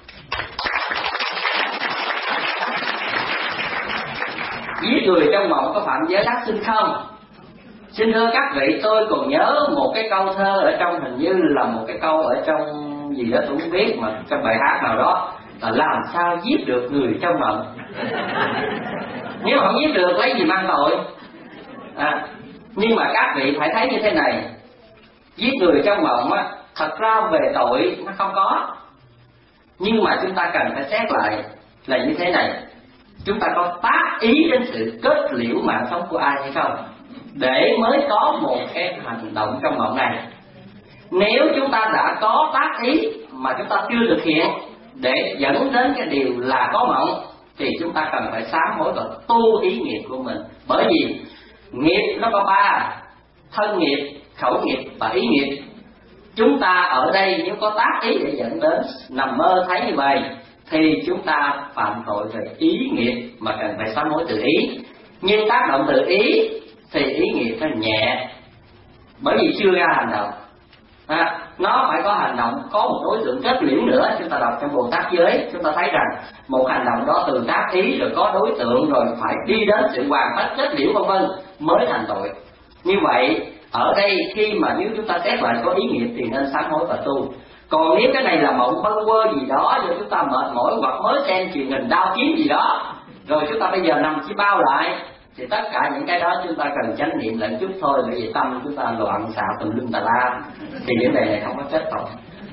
Speaker 3: Giết người trong mộng có phạm giới sát sinh không? Xin thưa các vị, tôi còn nhớ một cái câu thơ ở trong, hình như là một cái câu ở trong gì đó tôi không biết, mà trong bài hát nào đó là làm sao giết được người trong mộng. Nếu không giết được lấy gì mang tội à, nhưng mà các vị phải thấy như thế này: giết người trong mộng á, thật ra về tội nó không có, nhưng mà chúng ta cần phải xét lại là như thế này: chúng ta có tác ý đến sự kết liễu mạng sống của ai hay không, để mới có một cái hành động trong mộng này. Nếu chúng ta đã có tác ý mà chúng ta chưa thực hiện để dẫn đến cái điều là có mộng, thì chúng ta cần phải sám hối và tu ý nghiệp của mình. Bởi vì nghiệp nó có ba: thân nghiệp, khẩu nghiệp và ý nghiệp. Chúng ta ở đây nếu có tác ý để dẫn đến nằm mơ thấy như vậy thì chúng ta phạm tội về ý nghiệp mà cần phải sám hối từ ý. Nhưng tác động từ ý thì ý nghiệp nó nhẹ, bởi vì chưa ra hành động à, nó phải có hành động, có một đối tượng kết liễu nữa. Chúng ta đọc trong Bồ Tát giới, chúng ta thấy rằng một hành động đó từ tác ý rồi có đối tượng rồi phải đi đến sự hoàn tất kết liễu vân vân mới thành tội. Như vậy ở đây khi mà nếu chúng ta xét lại có ý nghiệp thì nên sám hối và tu. Còn nếu cái này là mộng bâng quơ gì đó rồi chúng ta mệt mỏi hoặc mới xem truyền hình đau kiếm gì đó, rồi chúng ta bây giờ nằm chỉ bao lại, thì tất cả những cái đó chúng ta cần chánh niệm lẫn chút thôi. Bởi vì tâm chúng ta loạn xạo tùm lum tà la thì vấn đề này không có kết tội.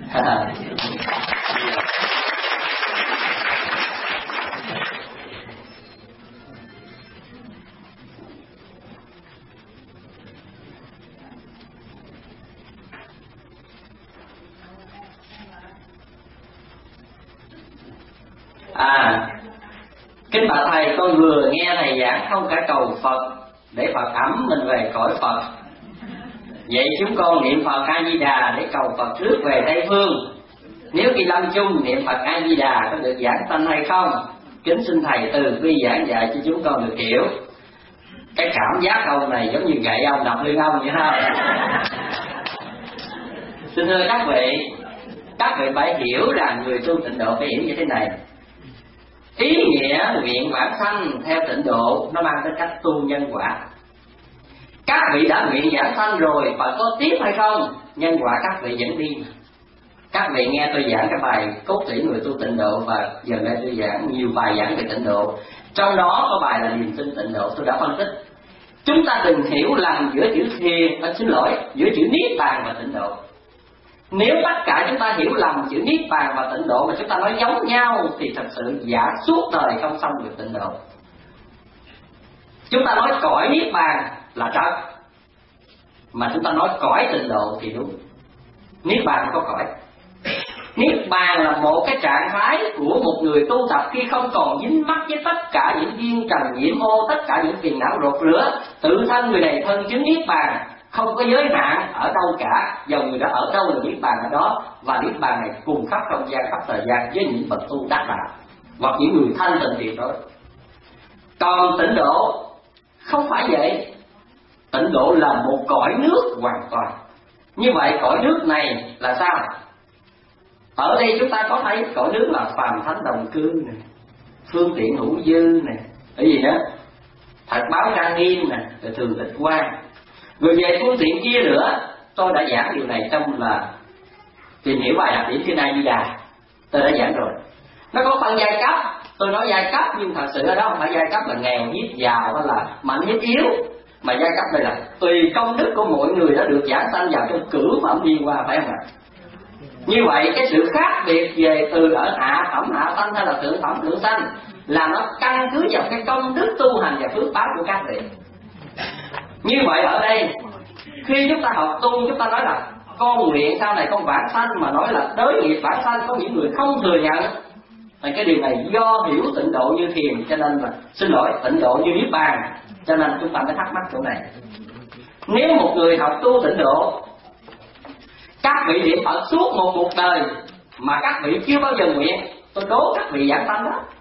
Speaker 3: À, kính bạch thầy, tôi vừa nghe thầy giảng không phải cầu Phật để Phật ẵm mình về cõi Phật. Vậy chúng con niệm Phật A Di Đà để cầu Phật rước về Tây Phương. Nếu khi lâm chung niệm Phật A Di Đà có được giảng sanh hay không? Kính xin thầy từ bi giảng dạy cho chúng con được hiểu. Cái cảm giác câu này giống như gậy ông đập lưng ông vậy ha. Xin thưa các vị, các vị phải hiểu rằng người tu tịnh độ phải hiểu như thế này. Ý nghĩa nguyện vãng sanh theo tịnh độ nó mang tới cách tu nhân quả. Các vị đã nguyện vãng sanh rồi, và có tiếp hay không, nhân quả các vị vẫn đi. Các vị nghe tôi giảng cái bài cốt tủy người tu tịnh độ, và giờ đây tôi giảng nhiều bài giảng về tịnh độ. Trong đó có bài là niềm tin tịnh độ, tôi đã phân tích. Chúng ta đừng hiểu lầm giữa chữ thiền, à, xin lỗi, giữa chữ niết bàn và tịnh độ. Nếu tất cả chúng ta hiểu lầm chữ niết bàn và tịnh độ mà chúng ta nói giống nhau thì thật sự giả suốt đời không xong được tịnh độ. Chúng ta nói cõi niết bàn là trật, mà chúng ta nói cõi tịnh độ thì đúng. Niết bàn có cõi. Niết bàn là một cái trạng thái của một người tu tập khi không còn dính mắc với tất cả những duyên trần nhiễm ô, tất cả những phiền não rột rửa. Tự thân người này thân chứng niết bàn, không có giới hạn ở đâu cả, dầu người đó ở đâu là niết bàn ở đó. Và niết bàn này cùng khắp không gian, khắp thời gian với những bậc tu đắc đạo hoặc những người thanh tịnh tuyệt đối. Còn tịnh độ không phải vậy. Tịnh độ là một cõi nước hoàn toàn. Như vậy cõi nước này là sao? Ở đây chúng ta có thấy cõi nước là phàm thánh đồng cư nè, phương tiện hữu dư nè, cái gì đó, thật báo trang nghiêm nè, rồi thường tịch quan. Rồi về phương tiện kia nữa, tôi đã giảng điều này trong là tìm hiểu bài đặc điểm Kinh A Di Đà, tôi đã giảng rồi. Nó có phân giai cấp, tôi nói giai cấp nhưng thật sự ở đó không phải giai cấp là nghèo nhất giàu hay là mạnh nhất yếu, mà giai cấp đây là tùy công đức của mỗi người đã được giảng sanh vào trong cửu phẩm đi qua, phải không ạ? Như vậy cái sự khác biệt về từ ở hạ phẩm hạ sanh hay là thượng phẩm thượng sanh là nó căn cứ vào cái công đức tu hành và phước báo của các vị. Như vậy ở đây khi chúng ta học tu, chúng ta nói là con nguyện sau này con vãng sanh, mà nói là đới nghiệp vãng sanh, có những người không thừa nhận. Thì cái điều này do hiểu tịnh độ như thiền, cho nên là xin lỗi, tịnh độ như niết bàn, cho nên chúng ta mới thắc mắc chỗ này. Nếu một người học tu tịnh độ, các vị niệm Phật suốt một cuộc đời mà các vị chưa bao giờ nguyện, tôi đố các vị giảng sanh đó.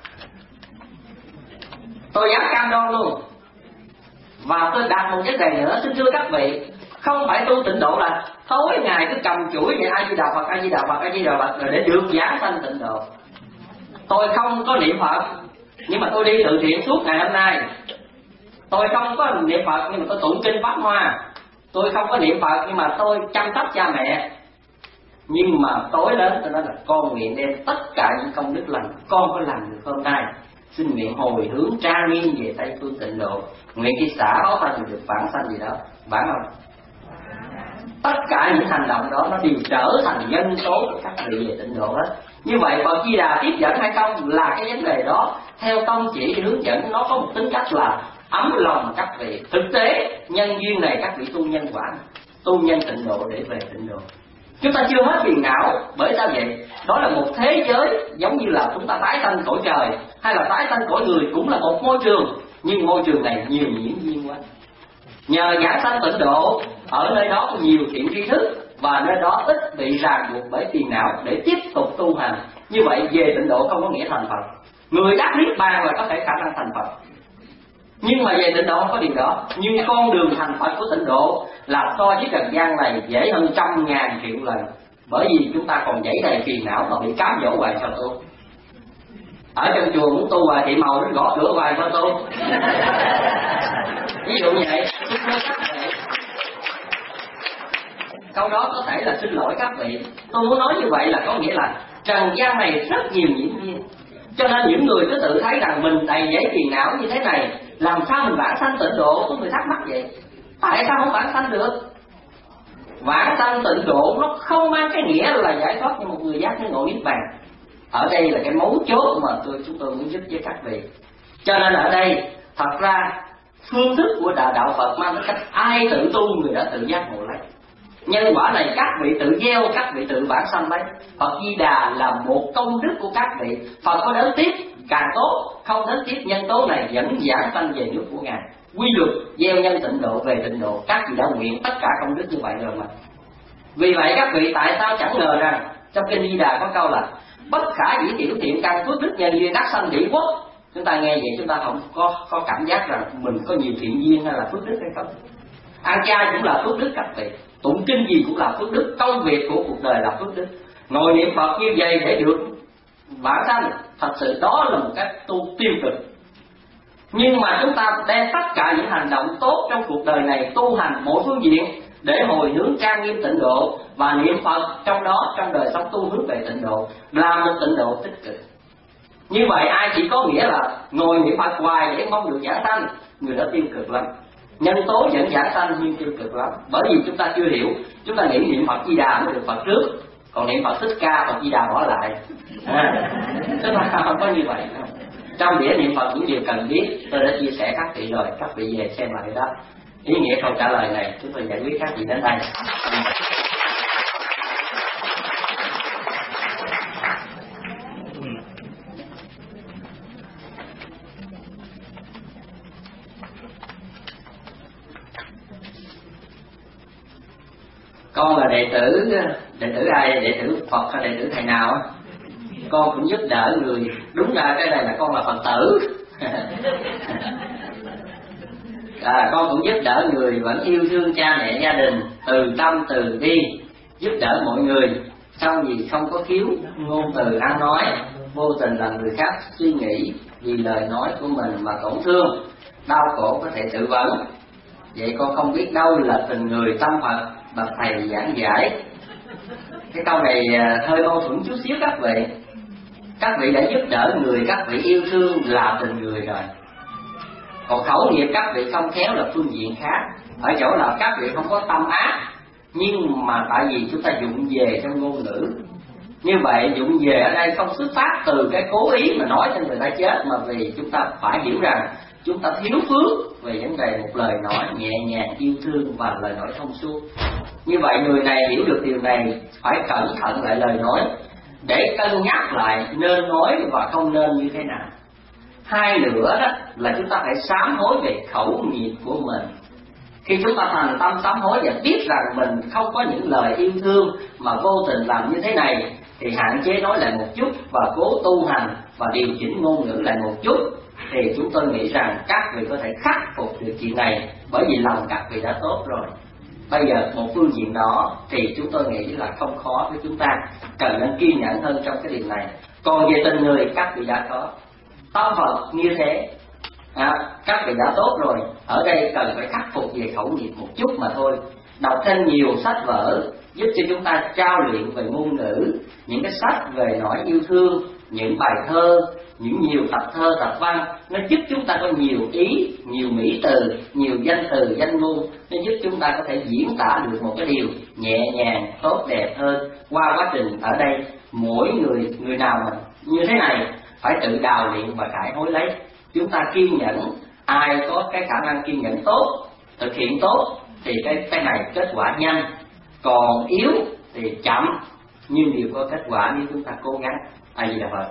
Speaker 3: Tôi dám cam đoan luôn. Và tôi đặt một vấn đề nữa, xin thưa các vị, không phải tu tịnh độ là tối ngày cứ cầm chuỗi về A Di Đà Phật, A Di Đà Phật, A Di Đà Phật rồi để được giảng sanh tịnh độ. Tôi không có niệm Phật, nhưng mà tôi đi từ thiện suốt ngày hôm nay. Tôi không có niệm Phật, nhưng mà tôi tụng kinh Pháp Hoa. Tôi không có niệm Phật, nhưng mà tôi chăm sóc cha mẹ. Nhưng mà tối đến tôi nói là con nguyện đem tất cả những công đức lành con có làm được hôm nay, xin nguyện hồi hướng trang nghiêm về Tây phương tịnh độ, nguyện khi xả báo sanh được vãng sanh gì đó, vãng không? Tất cả những hành động đó nó đều trở thành nhân tố của các vị về tịnh độ hết. Như vậy Phật Di Đà tiếp dẫn hay không là cái vấn đề đó, theo tông chỉ hướng dẫn nó có một tính cách là ấm lòng các vị. Thực tế nhân duyên này các vị tu nhân quả, tu nhân tịnh độ để về tịnh độ. Chúng ta chưa hết phiền não, bởi sao vậy? Đó là một thế giới giống như là chúng ta tái sanh cõi trời hay là tái sanh cõi người, cũng là một môi trường, nhưng môi trường này nhiều nhiễm duyên quá. Nhờ giảng sanh tịnh độ, ở nơi đó có nhiều thiện tri thức và nơi đó ít bị ràng buộc bởi phiền não để tiếp tục tu hành. Như vậy về tịnh độ không có nghĩa thành Phật. Người đắc niết bàn là có thể khả năng thành Phật, nhưng mà về tịnh độ không có điều đó. Nhưng con đường thành Phật của tịnh độ là so với trần gian này dễ hơn trăm ngàn triệu lần, bởi vì chúng ta còn dãy đầy phiền não mà bị cám dỗ hoài sao tu. Ở trong chùa muốn tu hoài thì màu đến gõ cửa hoài sao tu. Ví dụ như vậy. Câu đó có thể là xin lỗi các vị, tôi muốn nói như vậy là có nghĩa là trần gian này rất nhiều nhiễm duyên, cho nên những người cứ tự thấy rằng mình đầy dẫy phiền não như thế này, làm sao mình vãng sanh tịnh độ? Có người thắc mắc vậy, tại sao không vãng sanh được? Vãng sanh tịnh độ nó không mang cái nghĩa là giải thoát như một người giác ngộ niết bàn. Ở đây là cái mấu chốt mà tôi chúng tôi muốn giúp với các vị. Cho nên ở đây thật ra phương thức của đạo đạo Phật mang cái cách ai tự tu người đã tự giác ngộ lấy. Nhân quả này các vị tự gieo, các vị tự vãng sanh lấy. Phật Di Đà là một công đức của các vị. Phật có đến tiếp càng tốt, không đến tiếp nhân tố này vẫn giảng sanh về nước của Ngài. Quy luật gieo nhân tịnh độ về tịnh độ, các vị đã nguyện tất cả công đức như vậy rồi mà. Vì vậy các vị tại sao chẳng ngờ rằng trong kinh Di Đà có câu là bất khả dĩ tiểu thiện căn phước đức nhân duyên đắc sanh địa quốc. Chúng ta nghe vậy chúng ta không có có cảm giác rằng mình có nhiều thiện duyên hay là phước đức hay không. Ăn chay cũng là phước đức các vị. tụng kinh gì cũng là phước đức, công việc của cuộc đời là phước đức. Ngồi niệm Phật như vậy để được bản thân, thật sự đó là một cách tu tiêu cực. Nhưng mà chúng ta đem tất cả những hành động tốt trong cuộc đời này tu hành mỗi phương diện để hồi hướng trang nghiêm tịnh độ, và niệm Phật trong đó, trong đời sống tu hướng về tịnh độ, làm được tịnh độ tích cực. Như vậy ai chỉ có nghĩa là ngồi niệm Phật hoài để mong được giảng sanh, người đó tiêu cực lắm. Nhân tố dẫn giảng sanh nhưng tiêu cực lắm, bởi vì chúng ta chưa hiểu. Chúng ta nghĩ niệm Phật Di Đà mới được Phật trước, còn niệm Phật Thích Ca, Phật Di Đà bỏ lại. À, tức là không có như vậy đâu. Trong đĩa niệm Phật những điều cần biết tôi đã chia sẻ các vị rồi, các vị về xem lại đó. Ý nghĩa câu trả lời này chúng tôi giải quyết các vị đến đây. Con là đệ tử, đệ tử ai? Đệ tử Phật hay đệ tử thầy nào? Con cũng giúp đỡ người. Đúng ra cái này là con là Phật tử. À, con cũng giúp đỡ người vẫn yêu thương cha mẹ gia đình, từ tâm từ bi, giúp đỡ mọi người. Xong gì không có khiếu ngôn từ ăn nói, vô tình làm người khác suy nghĩ vì lời nói của mình mà tổn thương, đau khổ có thể tự vấn. Vậy con không biết đâu là tình người tâm Phật bậc thầy giảng giải. Cái câu này hơi mâu thuẫn chút xíu các vị. Các vị đã giúp đỡ người, các vị yêu thương là tình người rồi. Còn khẩu nghiệp các vị không khéo là phương diện khác, ở chỗ là các vị không có tâm ác, nhưng mà tại vì chúng ta dụng về trong ngôn ngữ. Như vậy dụng về ở đây không xuất phát từ cái cố ý mà nói cho người ta chết, mà vì chúng ta phải hiểu rằng chúng ta thiếu phước về vấn đề một lời nói nhẹ nhàng, yêu thương và lời nói thông suốt. Như vậy người này hiểu được điều này phải cẩn thận lại lời nói, để cân nhắc lại nên nói và không nên như thế nào. Hai nữa đó là chúng ta phải sám hối về khẩu nghiệp của mình. Khi chúng ta thành tâm sám hối và biết rằng mình không có những lời yêu thương mà vô tình làm như thế này, thì hạn chế nói lại một chút và cố tu hành và điều chỉnh ngôn ngữ lại một chút, thì chúng tôi nghĩ rằng các vị có thể khắc phục được chuyện này, bởi vì lòng các vị đã tốt rồi. Bây giờ một phương diện đó thì chúng tôi nghĩ là không khó với chúng ta, cần nên kiên nhẫn hơn trong cái điều này. Còn về tình người các vị đã có tâm Phật như thế, à, các vị đã tốt rồi. Ở đây cần phải khắc phục về khẩu nghiệp một chút mà thôi. Đọc thêm nhiều sách vở giúp cho chúng ta trao luyện về ngôn ngữ, những cái sách về nói yêu thương, những bài thơ, những nhiều tập thơ tập văn, nó giúp chúng ta có nhiều ý, nhiều mỹ từ, nhiều danh từ danh ngôn, nó giúp chúng ta có thể diễn tả được một cái điều nhẹ nhàng, tốt đẹp hơn. Qua quá trình ở đây, mỗi người người nào mà như thế này phải tự đào luyện và cải hối lấy. Chúng ta kiên nhẫn, ai có cái khả năng kiên nhẫn tốt, thực hiện tốt thì cái cái này kết quả nhanh, còn yếu thì chậm, nhưng đều có kết quả nếu chúng ta cố gắng. A Di Đà Phật.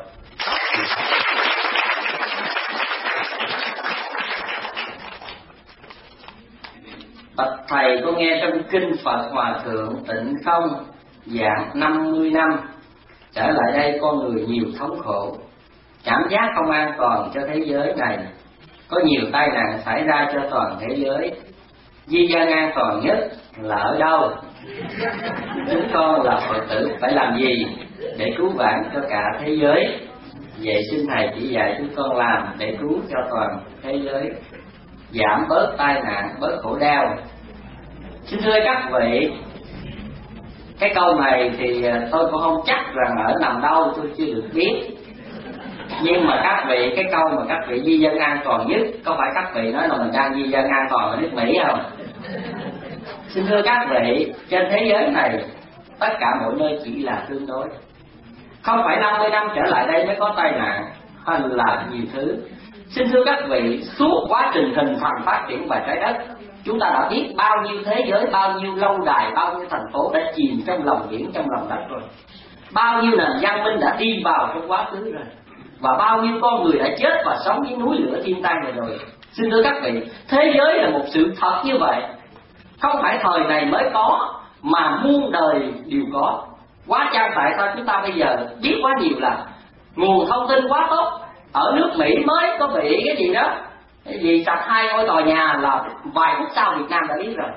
Speaker 3: Bạch thầy, con nghe trong kinh Phật Hòa Thượng Tịnh Không giảng năm mươi năm trở lại đây con người nhiều thống khổ, cảm giác không an toàn cho thế giới này, có nhiều tai nạn xảy ra cho toàn thế giới. Di dân an toàn nhất là ở đâu? Chúng con là Phật tử phải làm gì để cứu vãn cho cả thế giới? Vậy xin thầy chỉ dạy chúng con làm để cứu cho toàn thế giới, giảm bớt tai nạn, bớt khổ đau. Xin thưa các vị, cái câu này thì tôi cũng không chắc rằng ở nằm đâu, tôi chưa được biết. Nhưng mà các vị, cái câu mà các vị di dân an toàn nhất, có phải các vị nói là mình đang di dân an toàn ở nước Mỹ không? Xin thưa các vị, trên thế giới này tất cả mọi nơi chỉ là tương đối. Không phải năm mươi năm trở lại đây mới có tai nạn hay là nhiều thứ. Xin thưa các vị, suốt quá trình hình thành phát triển và trái đất, chúng ta đã biết bao nhiêu thế giới, bao nhiêu lâu đài, bao nhiêu thành phố đã chìm trong lòng biển, trong lòng đất rồi. Bao nhiêu nền văn minh đã đi vào trong quá khứ rồi. Và bao nhiêu con người đã chết và sống với núi lửa thiên tai này rồi. Xin thưa các vị, thế giới là một sự thật như vậy. Không phải thời này mới có, mà muôn đời đều có. Quá chăng tại sao chúng ta bây giờ biết quá nhiều là nguồn thông tin quá tốt. Ở nước Mỹ mới có bị cái gì đó, cái gì sập hai ngôi tòa nhà là vài phút sau Việt Nam đã biết rồi.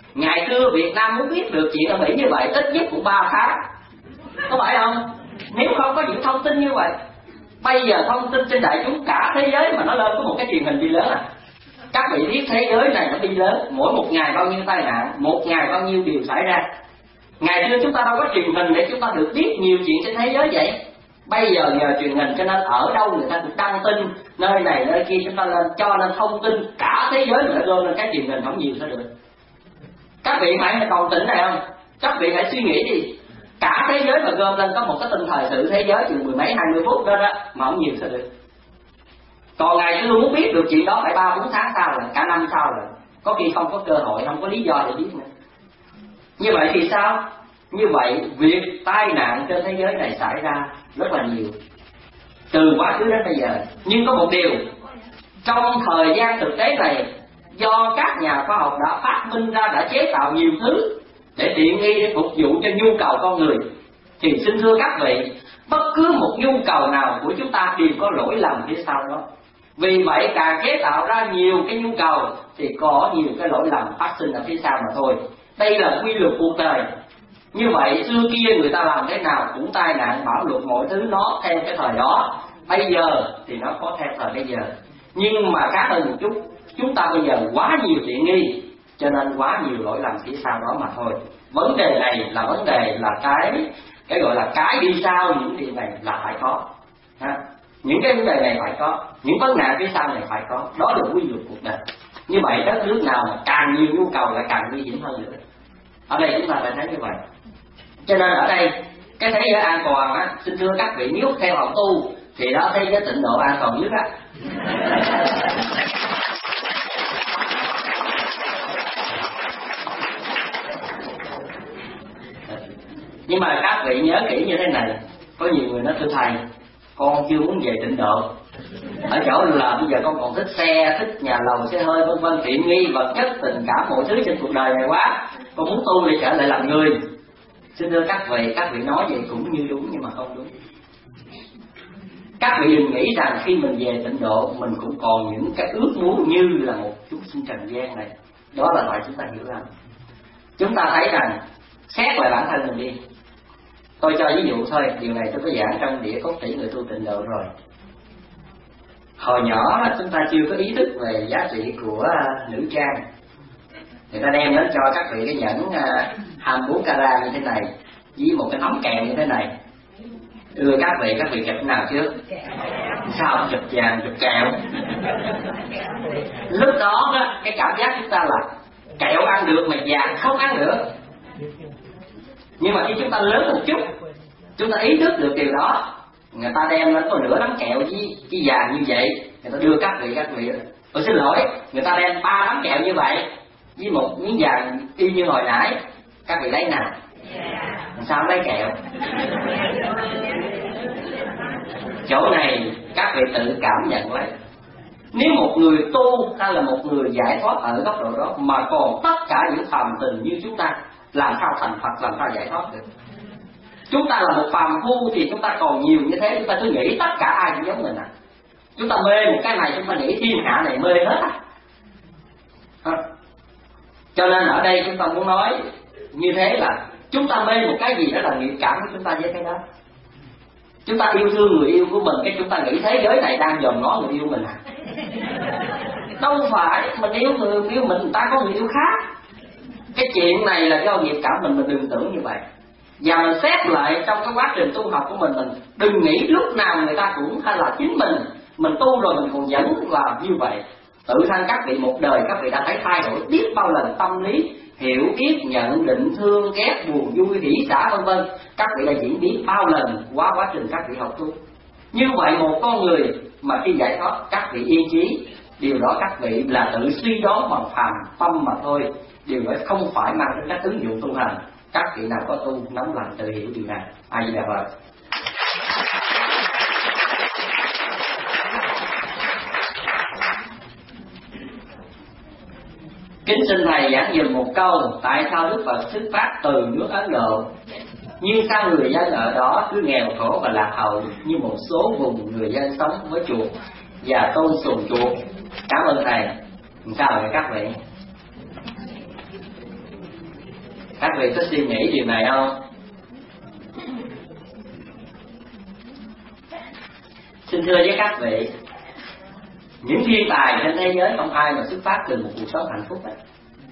Speaker 3: Ngày xưa Việt Nam muốn biết được chuyện ở Mỹ như vậy ít nhất cũng ba tháng, có phải không? Nếu không có những thông tin như vậy. Bây giờ thông tin trên đại chúng cả thế giới mà nó lên có một cái truyền hình đi lớn à. Các vị biết thế giới này nó đi lớn, mỗi một ngày bao nhiêu tai nạn, một ngày bao nhiêu điều xảy ra. Ngày xưa chúng ta đâu có truyền hình để chúng ta được biết nhiều chuyện trên thế giới vậy. Bây giờ nhờ truyền hình cho nên ở đâu người ta cũng đăng tin, nơi này nơi kia chúng ta lên, cho nên thông tin cả thế giới nữa gom lên cái truyền hình không nhiều sao được. Các vị phải còn tỉnh này không? Các vị hãy suy nghĩ đi. Cả thế giới mà gom lên có một cái tin thời sự thế giới chừng mười mấy hai mươi phút đó đó mà không nhiều sao được. Còn ngày xưa muốn biết được chuyện đó phải ba bốn tháng sau rồi, cả năm sau rồi, có khi không có cơ hội, không có lý do để biết nữa. Như vậy thì sao? Như vậy việc tai nạn trên thế giới này xảy ra rất là nhiều, từ quá khứ đến bây giờ. Nhưng có một điều, trong thời gian thực tế này, do các nhà khoa học đã phát minh ra, đã chế tạo nhiều thứ để tiện nghi, để phục vụ cho nhu cầu con người, thì xin thưa các vị, bất cứ một nhu cầu nào của chúng ta đều có lỗi lầm phía sau đó. Vì vậy càng chế tạo ra nhiều cái nhu cầu thì có nhiều cái lỗi lầm phát sinh ở phía sau mà thôi. Đây là quy luật cuộc đời. Như vậy xưa kia người ta làm thế nào cũng tai nạn bão lụt mọi thứ nó theo cái thời đó. Bây giờ thì nó có theo thời bây giờ. Nhưng mà khác hơn một chút, chúng ta bây giờ quá nhiều tiện nghi, cho nên quá nhiều lỗi lầm phía sau đó mà thôi. Vấn đề này là vấn đề là cái cái gọi là cái đi sau những điều này là phải có. Ha? Những cái vấn đề này phải có, những vấn nạn phía sau này phải có. Đó là quy luật cuộc đời. Như vậy đất nước nào mà càng nhiều nhu cầu lại càng nguy hiểm hơn nữa. Ở đây chúng ta phải thấy như vậy. Cho nên ở đây cái thế giới an toàn á, xin thưa các vị, nếu theo học tu thì đó thế giới tịnh độ an toàn nhất á. Nhưng mà các vị nhớ kỹ như thế này, có nhiều người nói thưa thầy, con chưa muốn về tịnh độ. Ở chỗ là bây giờ con còn thích xe, thích nhà lầu, xe hơi, vân vân, tiện nghi, vật chất, tình cảm, mọi thứ trên cuộc đời này quá. Con muốn tu để trở lại làm người. Xin thưa các vị, các vị nói vậy cũng như đúng nhưng mà không đúng. Các vị đừng nghĩ rằng khi mình về tịnh độ mình cũng còn những cái ước muốn như là một chúng sinh trần gian này. Đó là loại chúng ta hiểu lầm. Chúng ta thấy rằng xét lại bản thân mình đi. Tôi cho ví dụ thôi, điều này tôi có giảng trong Địa Cốt Tỷ Người Tu Tịnh Độ rồi. Hồi nhỏ chúng ta chưa có ý thức về giá trị của nữ trang. Người ta đem đến cho các vị cái nhẫn hai mươi bốn carat như thế này, với một cái ống kèm như thế này. Đưa các vị, các vị chụp nào trước? Sao chụp vàng, chụp kẹo? Lúc đó cái cảm giác chúng ta là kẹo ăn được mà vàng không ăn được. Nhưng mà khi chúng ta lớn một chút, chúng ta ý thức được điều đó, người ta đem lên có nửa nắm kẹo với cái vàng như vậy, người ta đưa các vị, các vị tôi xin lỗi, người ta đem ba nắm kẹo như vậy với một miếng vàng y như hồi nãy, các vị lấy nào? Sao lấy kẹo? Chỗ này các vị tự cảm nhận lấy. Nếu một người tu hay là một người giải thoát ở góc độ đó mà còn tất cả những phàm tình như chúng ta, làm sao thành Phật, làm sao giải thoát được? Chúng ta là một phàm phu thì chúng ta còn nhiều như thế, chúng ta cứ nghĩ tất cả ai cũng giống mình à. Chúng ta mê một cái này, chúng ta nghĩ thiên hạ này mê hết à. À. Cho nên ở đây chúng ta muốn nói như thế là chúng ta mê một cái gì đó là nghiệp cảm của chúng ta với cái đó. Chúng ta yêu thương người yêu của mình, cái chúng ta nghĩ thế giới này đang dòm ngó người yêu mình à. Đâu phải, mình yêu người yêu mình, người ta có người yêu khác. Cái chuyện này là do nghiệp cảm mình, mình đừng tưởng như vậy. Và mình xét lại trong cái quá trình tu học của mình, mình đừng nghĩ lúc nào người ta cũng hay là chính mình. Mình tu rồi mình còn vẫn là như vậy. Tự thân các vị một đời các vị đã thấy thay đổi biết bao lần tâm lý, hiểu biết, nhận định, thương, ghét, buồn, vui, hỷ, xả vân vân. Các vị đã diễn biến bao lần qua quá trình các vị học tu. Như vậy một con người mà khi giải thoát các vị yên chí, điều đó các vị là tự suy đoán bằng phàm tâm mà thôi. Điều đó không phải mang tính cách ứng dụng tu hành. Các vị nào có tu nắm lòng tự hiểu điều này. A Di Đà Phật. Kính xin thầy giảng dùm một câu, tại sao Đức Phật xuất phát từ nước Ấn Độ, nhưng sao người dân ở đó cứ nghèo khổ và lạc hậu như một số vùng người dân sống với chuột và tôn sùng chuột? Cảm ơn thầy. Sao vậy các vị? Các vị có suy nghĩ điều này không? Xin thưa với các vị, những thiên tài trên thế giới không ai mà xuất phát từ một cuộc sống hạnh phúc ấy.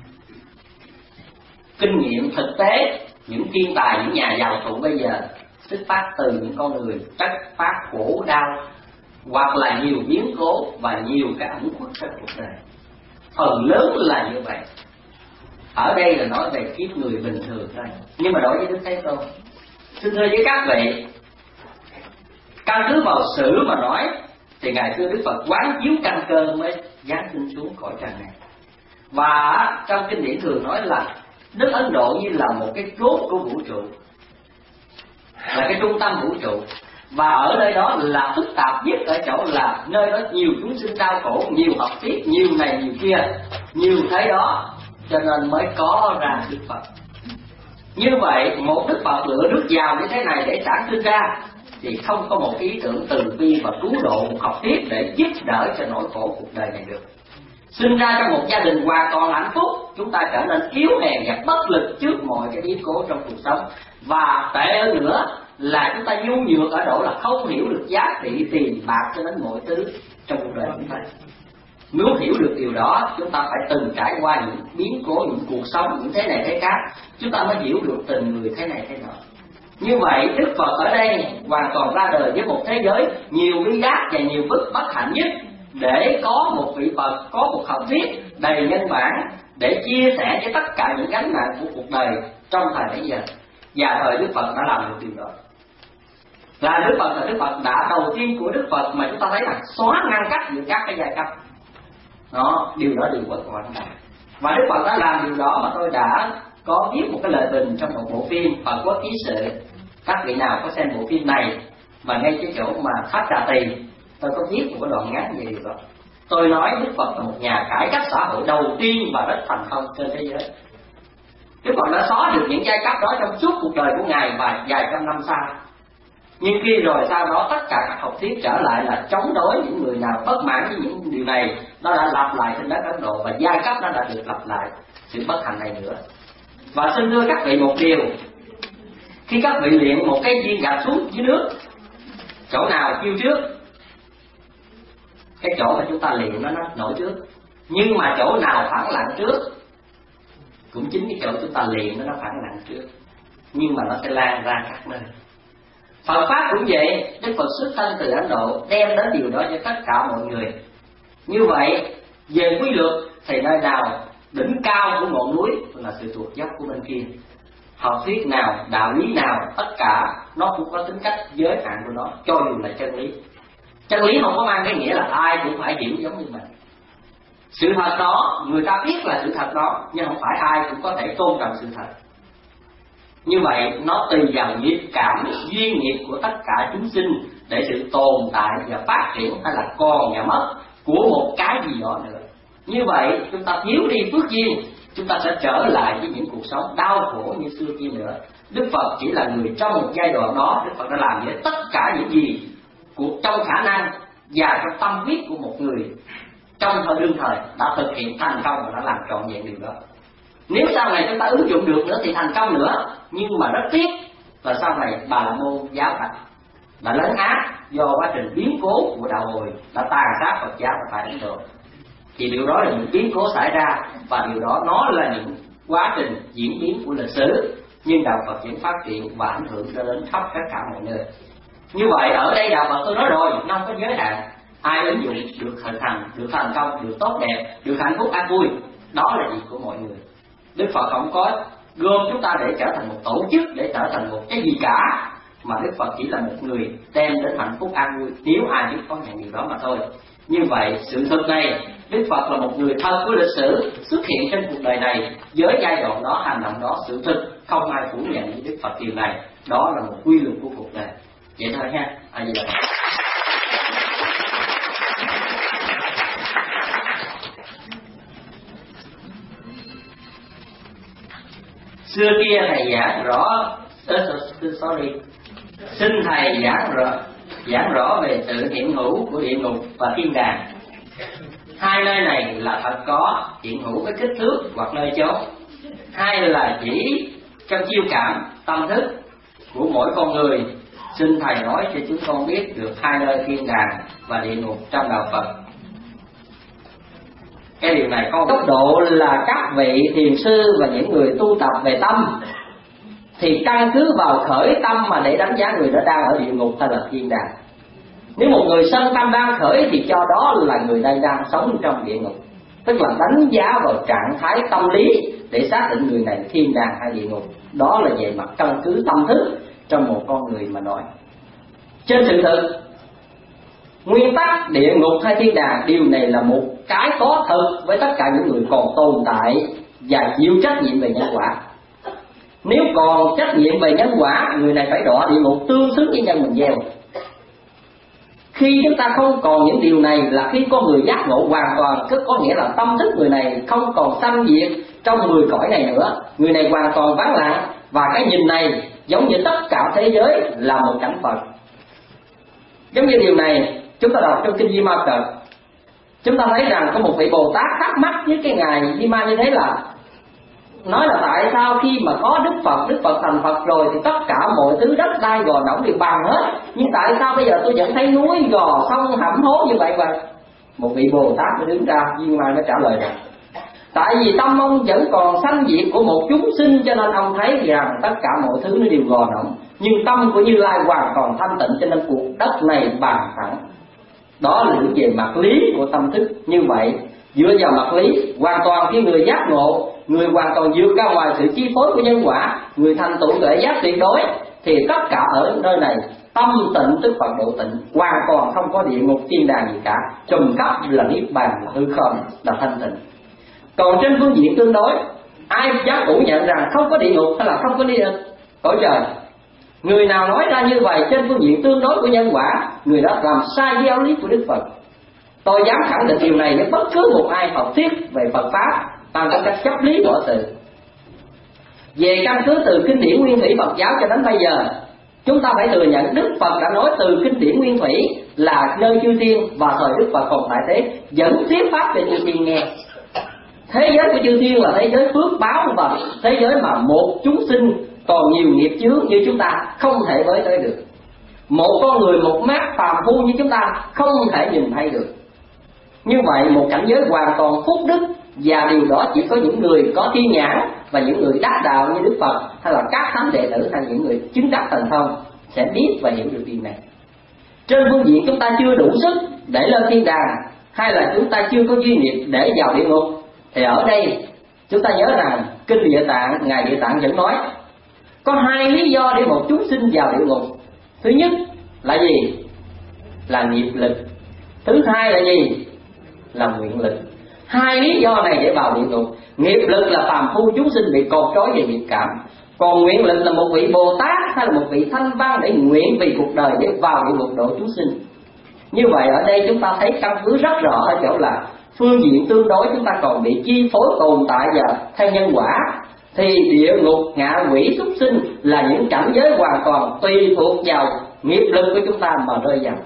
Speaker 3: Kinh nghiệm thực tế, những thiên tài, những nhà giàu tụ bây giờ xuất phát từ những con người trách phát khổ đau, hoặc là nhiều biến cố và nhiều cái ẩn khuất trong cuộc đời. Phần lớn là như vậy. Ở đây là nói về kiếp người bình thường thôi. Nhưng mà đối với Đức Thế Tôn, xin thưa với các vị, căn cứ vào sử mà nói thì ngày xưa Đức Phật quán chiếu căn cơ mới giáng sinh xuống cõi trần này. Và trong kinh điển thường nói là nước Ấn Độ như là một cái chốt của vũ trụ, là cái trung tâm vũ trụ. Và ở nơi đó là phức tạp nhất ở chỗ là nơi đó nhiều chúng sinh đau khổ, nhiều học thuyết, nhiều này nhiều kia, nhiều thế đó, cho nên mới có ra Đức Phật. Như vậy một Đức Phật lựa nước giàu như thế này để sản sinh ra thì không có một ý tưởng từ bi và cứu độ một học thuyết để giúp đỡ cho nỗi khổ cuộc đời này được. Sinh ra trong một gia đình hoàn toàn hạnh phúc, chúng ta trở nên yếu hèn và bất lực trước mọi cái biến cố trong cuộc sống. Và tệ hơn nữa là chúng ta nhu nhược ở độ là không hiểu được giá trị tiền bạc cho đến mọi thứ trong cuộc đời chúng ta. Muốn hiểu được điều đó, chúng ta phải từng trải qua những biến cố, những cuộc sống, những thế này thế khác, chúng ta mới hiểu được từng người thế này thế nọ. Như vậy Đức Phật ở đây hoàn toàn ra đời với một thế giới nhiều bi đát và nhiều bất bất hạnh nhất, để có một vị Phật, có một học thuyết đầy nhân bản để chia sẻ với tất cả những gánh nặng của cuộc đời trong thời bấy giờ. Và thời Đức Phật đã làm được điều đó. Là Đức Phật là Đức Phật đã đầu tiên của Đức Phật mà chúng ta thấy là xóa ngăn cách giữa các cái giai cấp. Đó, điều đó điều bất quan trọng. Và Đức Phật đã làm điều đó mà tôi đã có viết một cái lời bình trong một bộ phim Phật Quốc Ký Sự. Các vị nào có xem bộ phim này mà ngay cái chỗ mà Tháp Trà Tỳ, tôi có viết một cái đoạn ngắn về điều đó. Tôi nói Đức Phật là một nhà cải cách xã hội đầu tiên và rất thành công trên thế giới. Đức Phật đã xóa được những giai cấp đó trong suốt cuộc đời của Ngài và vài trăm năm sau. Nhưng khi rồi sau đó tất cả các học thuyết trở lại là chống đối những người nào bất mãn với những điều này. Nó đã lặp lại trên đất Ấn Độ và giai cấp nó đã được lặp lại sự bất hạnh này nữa. Và xin thưa các vị một điều, khi các vị luyện một cái viên gạch xuống dưới nước, chỗ nào chiêu trước? Cái chỗ mà chúng ta luyện nó, nó nổi trước. Nhưng mà chỗ nào phẳng lặng trước? Cũng chính cái chỗ chúng ta luyện nó, nó phẳng lặng trước. Nhưng mà nó sẽ lan ra các nơi. Phật Pháp cũng vậy, Đức Phật xuất thân từ Ấn Độ đem đến điều đó cho tất cả mọi người. Như vậy, về quy luật thì nơi nào đỉnh cao của ngọn núi là sự tuột dốc của bên kia. Học thuyết nào, đạo lý nào, tất cả nó cũng có tính cách giới hạn của nó, cho dù là chân lý. Chân lý không có mang cái nghĩa là ai cũng phải hiểu giống như mình. Sự thật đó, người ta biết là sự thật đó, nhưng không phải ai cũng có thể tôn trọng sự thật. Như vậy, nó tùy vào nghiệp cảm, duyên nghiệp của tất cả chúng sinh để sự tồn tại và phát triển hay là còn và mất của một cái gì đó nữa. Như vậy, chúng ta thiếu đi phước duyên, chúng ta sẽ trở lại với những cuộc sống đau khổ như xưa kia nữa. Đức Phật chỉ là người trong một giai đoạn đó, Đức Phật đã làm với tất cả những gì của trong khả năng và trong tâm huyết của một người trong thời đương thời đã thực hiện thành công và đã làm trọn vẹn điều đó. Nếu sau này chúng ta ứng dụng được nữa thì thành công nữa, nhưng mà rất tiếc là sau này Bà La Môn giáo Phật đã lấn át do quá trình biến cố của đạo hồi đã tàn sát Phật giáo tại Ấn Độ. Thì điều đó là những biến cố xảy ra, và điều đó nó là những quá trình diễn biến của lịch sử, nhưng đạo Phật vẫn phát triển và ảnh hưởng cho đến khắp tất cả mọi nơi. Như vậy ở đây đạo Phật tôi nói rồi, nó không có giới hạn. Ai ứng dụng được hình thành, được thành công, được tốt đẹp, được hạnh phúc an vui, đó là việc của mọi người. Đức Phật không có gom chúng ta để trở thành một tổ chức, để trở thành một cái gì cả, mà Đức Phật chỉ là một người đem đến hạnh phúc an vui nếu ai biết có nhận điều đó mà thôi. Như vậy sự thực này, Đức Phật là một người thân của lịch sử xuất hiện trên cuộc đời này với giai đoạn đó, hành động đó, sự thực không ai phủ nhận với Đức Phật điều này. Đó là một quy luật của cuộc đời. Vậy thôi ha. A Di Đà Phật. Xưa kia thầy giảng rõ, sorry, xin thầy giảng rõ, giảng rõ về sự hiện hữu của địa ngục và thiên đàng. Hai nơi này là thật có, hiện hữu với kích thước hoặc nơi chốn. Hai là chỉ trong chiêu cảm tâm thức của mỗi con người. Xin thầy nói cho chúng con biết được hai nơi thiên đàng và địa ngục trong đạo Phật. Cái điều này có tốc độ là các vị thiền sư và những người tu tập về tâm thì căn cứ vào khởi tâm mà để đánh giá người đó đang ở địa ngục hay là thiên đàng. Nếu một người sân tâm đang khởi thì cho đó là người đây đang sống trong địa ngục, tức là đánh giá vào trạng thái tâm lý để xác định người này thiên đàng hay địa ngục. Đó là về mặt căn cứ tâm thức trong một con người mà nói. Trên sự thực, nguyên tắc địa ngục hay thiên đàng, điều này là một cái có thật với tất cả những người còn tồn tại và chịu trách nhiệm về nhân quả. Nếu còn trách nhiệm về nhân quả, người này phải đọa địa ngục tương xứng với nhân mình gieo. Khi chúng ta không còn những điều này là khi con người giác ngộ hoàn toàn, tức có nghĩa là tâm thức người này không còn sanh diệt trong mười cõi này nữa. Người này hoàn toàn vắng lặng, và cái nhìn này giống như tất cả thế giới là một cảnh Phật. Giống như điều này chúng ta đọc trong kinh Di Ma Cật, chúng ta thấy rằng có một vị Bồ Tát thắc mắc với cái ngài Di Ma như thế là nói là tại sao khi mà có Đức Phật, Đức Phật thành Phật rồi thì tất cả mọi thứ đất đai gò đổng đều bằng hết, nhưng tại sao bây giờ tôi vẫn thấy núi gò sông hẩm hố như vậy vậy? Một vị Bồ Tát mới đứng ra, Di Ma nó trả lời rằng tại vì tâm ông vẫn còn sanh diệt của một chúng sinh, cho nên ông thấy rằng tất cả mọi thứ nó đều gò đổng, nhưng tâm của Như Lai hoàn toàn thanh tịnh, cho nên cuộc đất này bằng phẳng. Đó là những về mặt lý của tâm thức. Như vậy dựa vào mặt lý hoàn toàn, khi người giác ngộ, người hoàn toàn vượt ra ngoài sự chi phối của nhân quả, người thành tựu tuệ giác tuyệt đối, thì tất cả ở nơi này tâm tịnh tức Phật độ tịnh, hoàn toàn không có địa ngục thiên đàng gì cả, trùm khắp là niết bàn, hư không là thanh tịnh. Còn trên phương diện tương đối, ai dám phủ nhận rằng không có địa ngục hay là không có địa cõi trời? Người nào nói ra như vậy trên phương diện tương đối của nhân quả, người đó làm sai giáo lý của Đức Phật. Tôi dám khẳng định điều này với bất cứ một ai học thuyết về Phật pháp bằng cách chấp lý bỏ từ. Về căn cứ từ kinh điển Nguyên Thủy Phật giáo cho đến bây giờ, chúng ta phải thừa nhận Đức Phật đã nói từ kinh điển Nguyên Thủy là nơi chư thiên, và thời Đức Phật còn tại thế dẫn thuyết pháp cho chư thiên nghe. Thế giới của chư thiên là thế giới phước báo, và thế giới mà một chúng sinh còn nhiều nghiệp chướng như chúng ta không thể với tới được. Một con người một mát phàm phu như chúng ta không thể nhìn thấy được. Như vậy một cảnh giới hoàn toàn phúc đức, và điều đó chỉ có những người có thiên nhãn và những người đắc đạo như Đức Phật hay là các thánh đệ tử hay những người chứng đắc thần thông sẽ biết và hiểu được điều này. Trên phương diện chúng ta chưa đủ sức để lên thiên đàng, hay là chúng ta chưa có duyên nghiệp để vào địa ngục, thì ở đây chúng ta nhớ rằng kinh Địa Tạng, ngài Địa Tạng vẫn nói có hai lý do để một chúng sinh vào địa ngục. Thứ nhất là gì? Là nghiệp lực. Thứ hai là gì? Là nguyện lực. Hai lý do này để vào địa ngục. Nghiệp lực là phàm phu chúng sinh bị cột trói về nghiệp cảm, còn nguyện lực là một vị Bồ Tát hay là một vị thanh văn để nguyện vì cuộc đời để vào địa ngục độ chúng sinh. Như vậy ở đây chúng ta thấy căn cứ rất rõ ở chỗ là phương diện tương đối chúng ta còn bị chi phối tồn tại và theo nhân quả, thì địa ngục, ngạ quỷ, súc sinh là những cảnh giới hoàn toàn tùy thuộc vào nghiệp lực của chúng ta mà rơi vào.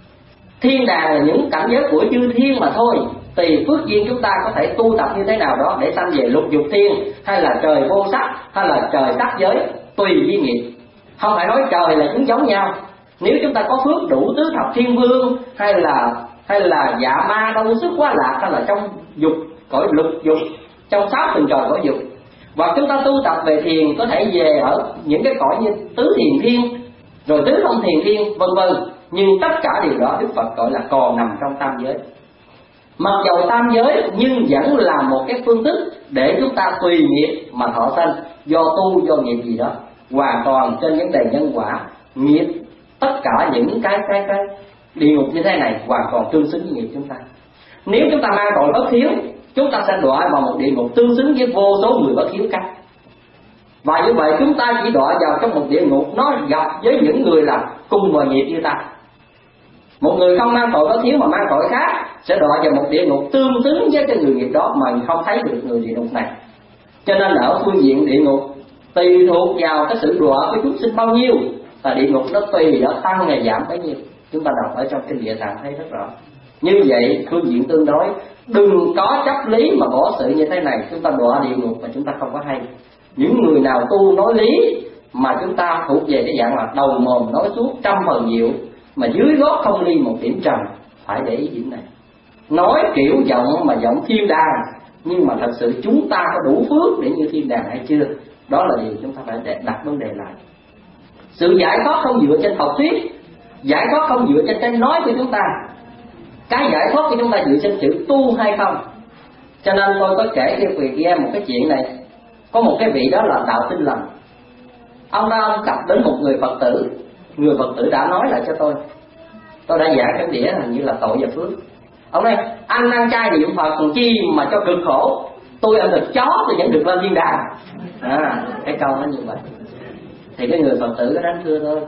Speaker 3: Thiên đàng là những cảnh giới của chư thiên mà thôi, tùy phước duyên chúng ta có thể tu tập như thế nào đó để sanh về lục dục thiên, hay là trời vô sắc, hay là trời sắc giới, tùy với nghiệp. Không phải nói trời là chúng giống nhau. Nếu chúng ta có phước đủ tứ thập thiên vương, hay là hay là dạ ma đâu sức quá lạc, hay là trong dục cõi lục dục, trong sáu tầng trời cõi dục, và chúng ta tu tập về thiền có thể về ở những cái cõi như tứ thiền thiên, rồi tứ không thiền thiên, vân vân. Nhưng tất cả điều đó Đức Phật gọi là còn nằm trong tam giới. Mặc dầu tam giới nhưng vẫn là một cái phương thức để chúng ta tùy nghiệp mà thọ sanh, do tu do nghiệp gì đó, hoàn toàn trên vấn đề nhân quả nghiệp. Tất cả những cái cái cái địa ngục như thế này hoàn toàn tương xứng với nghiệp chúng ta. Nếu chúng ta mang tội bất hiếu, chúng ta sẽ đọa vào một địa ngục tương xứng với vô số người bất hiếu khác. Và như vậy chúng ta chỉ đọa vào trong một địa ngục nó gặp với những người là cùng vào nghiệp như ta. Một người không mang tội bất hiếu mà mang tội khác sẽ đọa vào một địa ngục tương xứng với cái người nghiệp đó mà không thấy được người địa ngục này. Cho nên ở phương diện địa ngục tùy thuộc vào cái sự đọa của chúng sinh bao nhiêu, và địa ngục nó tùy đó tăng ngày giảm bấy nhiêu. Chúng ta đọc ở trong kinh Địa Tạng thấy rất rõ. Như vậy phương diện tương đối, đừng có chấp lý mà bỏ sự như thế này, chúng ta đọa địa ngục mà chúng ta không có hay.
Speaker 5: Những người nào tu nói lý mà chúng ta thuộc về cái dạng là đầu mồm nói suốt trăm phần diệu, mà dưới gót không ly một điểm trần, phải để ý điểm này. Nói kiểu giọng mà giọng thiên đàng, nhưng mà thật sự chúng ta có đủ phước để như thiên đàng hay chưa? Đó là điều chúng ta phải đặt vấn đề lại. Sự giải thoát không dựa trên học thuyết, giải thoát không dựa trên cái nói của chúng ta. Cái giải thoát của chúng ta dựa trên chữ tu hay không. Cho nên tôi có kể cho quý vị nghe một cái chuyện này. Có một cái vị đó là Đạo Tin Lành. Ông đã ông gặp đến một người Phật tử. Người Phật tử đã nói lại cho tôi. Tôi đã giảng cái đĩa hình như là tội và phước. Ông nói anh ăn chay niệm Phật còn chi mà cho cực khổ. Tôi ăn thịt chó tôi vẫn được lên thiên đàng. À, cái câu nó như vậy. Thì cái người Phật tử có đánh thưa tôi.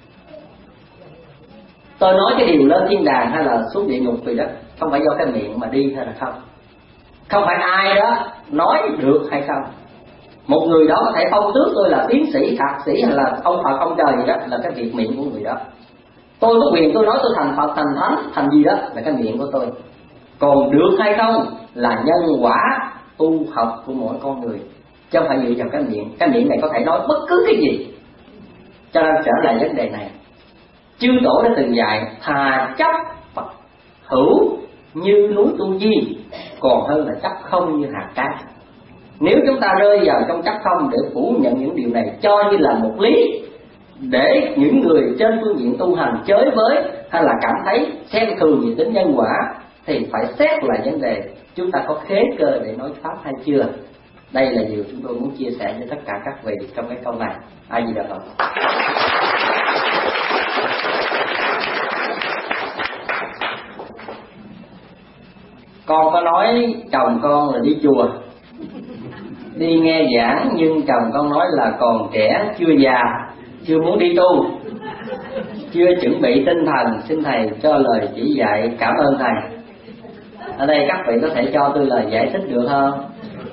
Speaker 5: Tôi nói cái điều lên thiên đàng hay là xuống địa ngục vì đó không phải do cái miệng mà đi hay là không. Không phải ai đó nói được hay không. Một người đó có thể phong tước tôi là tiến sĩ, thạc sĩ hay là ông Phật ông trời gì đó, là cái việc miệng của người đó. Tôi có quyền tôi nói tôi thành Phật, thành Thánh, thành gì đó là cái miệng của tôi. Còn được hay không là nhân quả tu học của mỗi con người, chứ không phải dựa vào cái miệng. Cái miệng này có thể nói bất cứ cái gì. Cho nên trở lại vấn đề này, chư tổ đã từng dạy thà chấp Phật hữu như núi Tu Di, còn hơn là chấp không như hạt cát. Nếu chúng ta rơi vào trong chấp không để phủ nhận những điều này cho như là một lý, để những người trên phương diện tu hành chới với hay là cảm thấy xem thường về tính nhân quả, thì phải xét lại vấn đề chúng ta có khế cơ để nói pháp hay chưa. Đây là điều chúng tôi muốn chia sẻ với tất cả các vị trong cái câu này. Ai gì đọc không? Con có nói chồng con là đi chùa, đi nghe giảng, nhưng chồng con nói là còn trẻ, chưa già, chưa muốn đi tu, chưa chuẩn bị tinh thần, xin thầy cho lời chỉ dạy, cảm ơn thầy. Ở đây các vị có thể cho tôi lời giải thích được không?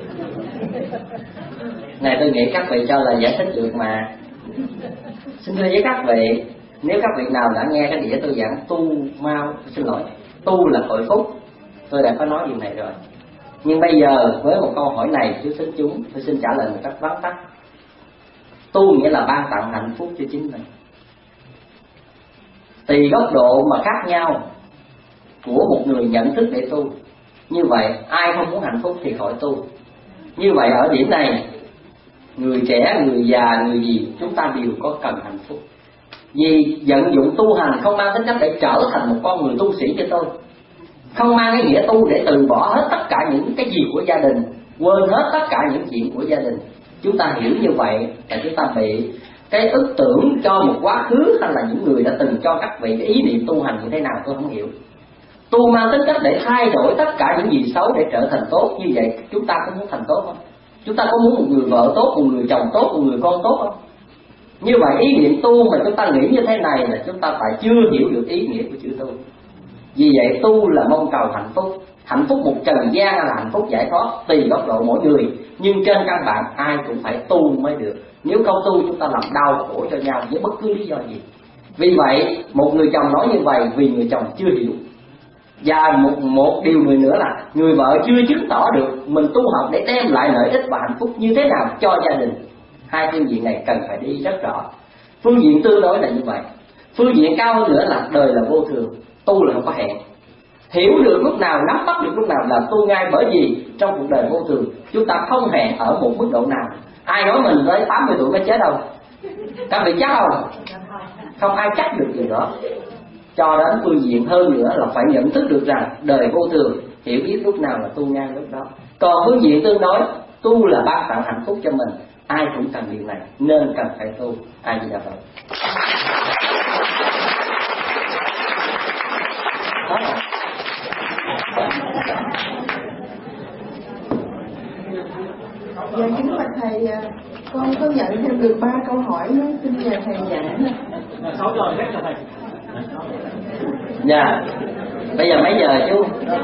Speaker 5: Này tôi nghĩ các vị cho lời giải thích được mà. Xin thưa với các vị, nếu các vị nào đã nghe cái đĩa tôi giảng tu mau, xin lỗi, tu là hội phúc, tôi đã có nói điều này rồi. Nhưng bây giờ với một câu hỏi này chú xin chúng, tôi xin trả lời một cách vắn tắt. Tu nghĩa là ban tặng hạnh phúc cho chính mình. Tùy góc độ mà khác nhau của một người nhận thức để tu. Như vậy ai không muốn hạnh phúc thì khỏi tu. Như vậy ở điểm này, người trẻ, người già, người gì chúng ta đều có cần hạnh phúc. Vì vận dụng tu hành không mang tính chất để trở thành một con người tu sĩ cho tôi, không mang cái nghĩa tu để từ bỏ hết tất cả những cái gì của gia đình, quên hết tất cả những chuyện của gia đình. Chúng ta hiểu như vậy là chúng ta bị cái ức tưởng cho một quá khứ hay là những người đã từng cho các vị cái ý niệm tu hành như thế nào tôi không hiểu. Tu mang tính chất để thay đổi tất cả những gì xấu để trở thành tốt. Như vậy chúng ta có muốn thành tốt không? Chúng ta có muốn một người vợ tốt, một người chồng tốt, một người con tốt không? Như vậy ý niệm tu mà chúng ta nghĩ như thế này là chúng ta phải chưa hiểu được ý nghĩa của chữ tu. Vì vậy tu là mong cầu hạnh phúc. Hạnh phúc một trần gian là hạnh phúc giải thoát, tùy góc độ mỗi người. Nhưng trên căn bản ai cũng phải tu mới được. Nếu không tu chúng ta làm đau khổ cho nhau với bất cứ lý do gì. Vì vậy một người chồng nói như vậy vì người chồng chưa hiểu. Và một, một điều người nữa là người vợ chưa chứng tỏ được mình tu học để đem lại lợi ích và hạnh phúc như thế nào cho gia đình. Hai phương diện này cần phải đi rất rõ. Phương diện tương đối là như vậy. Phương diện cao hơn nữa là đời là vô thường, tu là không có hẹn. Hiểu được lúc nào, nắm bắt được lúc nào là tu ngay. Bởi vì trong cuộc đời vô thường chúng ta không hẹn ở một mức độ nào. Ai nói mình tới tám mươi tuổi mới chết đâu? Các vị chắc không? Không ai chắc được điều đó. Cho đến phương diện hơn nữa là phải nhận thức được rằng đời vô thường, hiểu biết lúc nào là tu ngay lúc đó. Còn phương diện tương đối, tu là ban tặng hạnh phúc cho mình. Ai cũng cần điều này nên cần phải tu. Ai gì đâu vậy?
Speaker 4: Dạ kính bạch thầy, con có nhận thêm được ba câu hỏi nữa, xin nhờ thầy giảng.
Speaker 6: Sáu giờ hết cho thầy.
Speaker 5: Dạ. Bây giờ mấy giờ chú?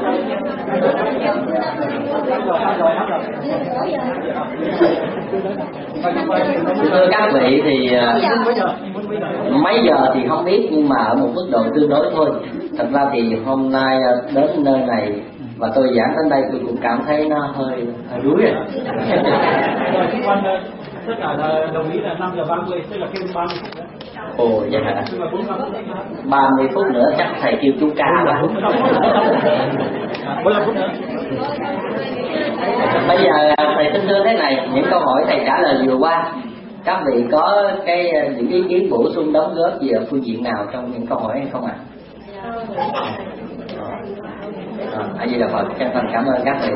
Speaker 5: Thưa các vị thì mấy giờ thì không biết, nhưng mà ở một mức độ tương đối thôi. Thật ra thì hôm nay đến nơi này Và tôi giảng đến đây tôi cũng cảm thấy nó hơi hơi đuối rồi.
Speaker 6: Rồi chúng con tất cả là đồng ý là năm giờ ba mươi, tức là kêu ba mươi phút nữa.
Speaker 5: Ồ vậy hả?
Speaker 6: Nhưng mà bốn mươi phút nữa.
Speaker 5: ba mươi phút nữa chắc thầy kêu chú ca quá.
Speaker 6: bốn mươi phút nữa.
Speaker 5: Bây giờ thầy xin thưa thế này, những câu hỏi thầy trả lời vừa qua, các vị có cái những ý kiến bổ sung đóng góp gì ở phương diện nào trong những câu hỏi hay không ạ? À, A Di Đà Phật, chân thành cảm ơn các vị.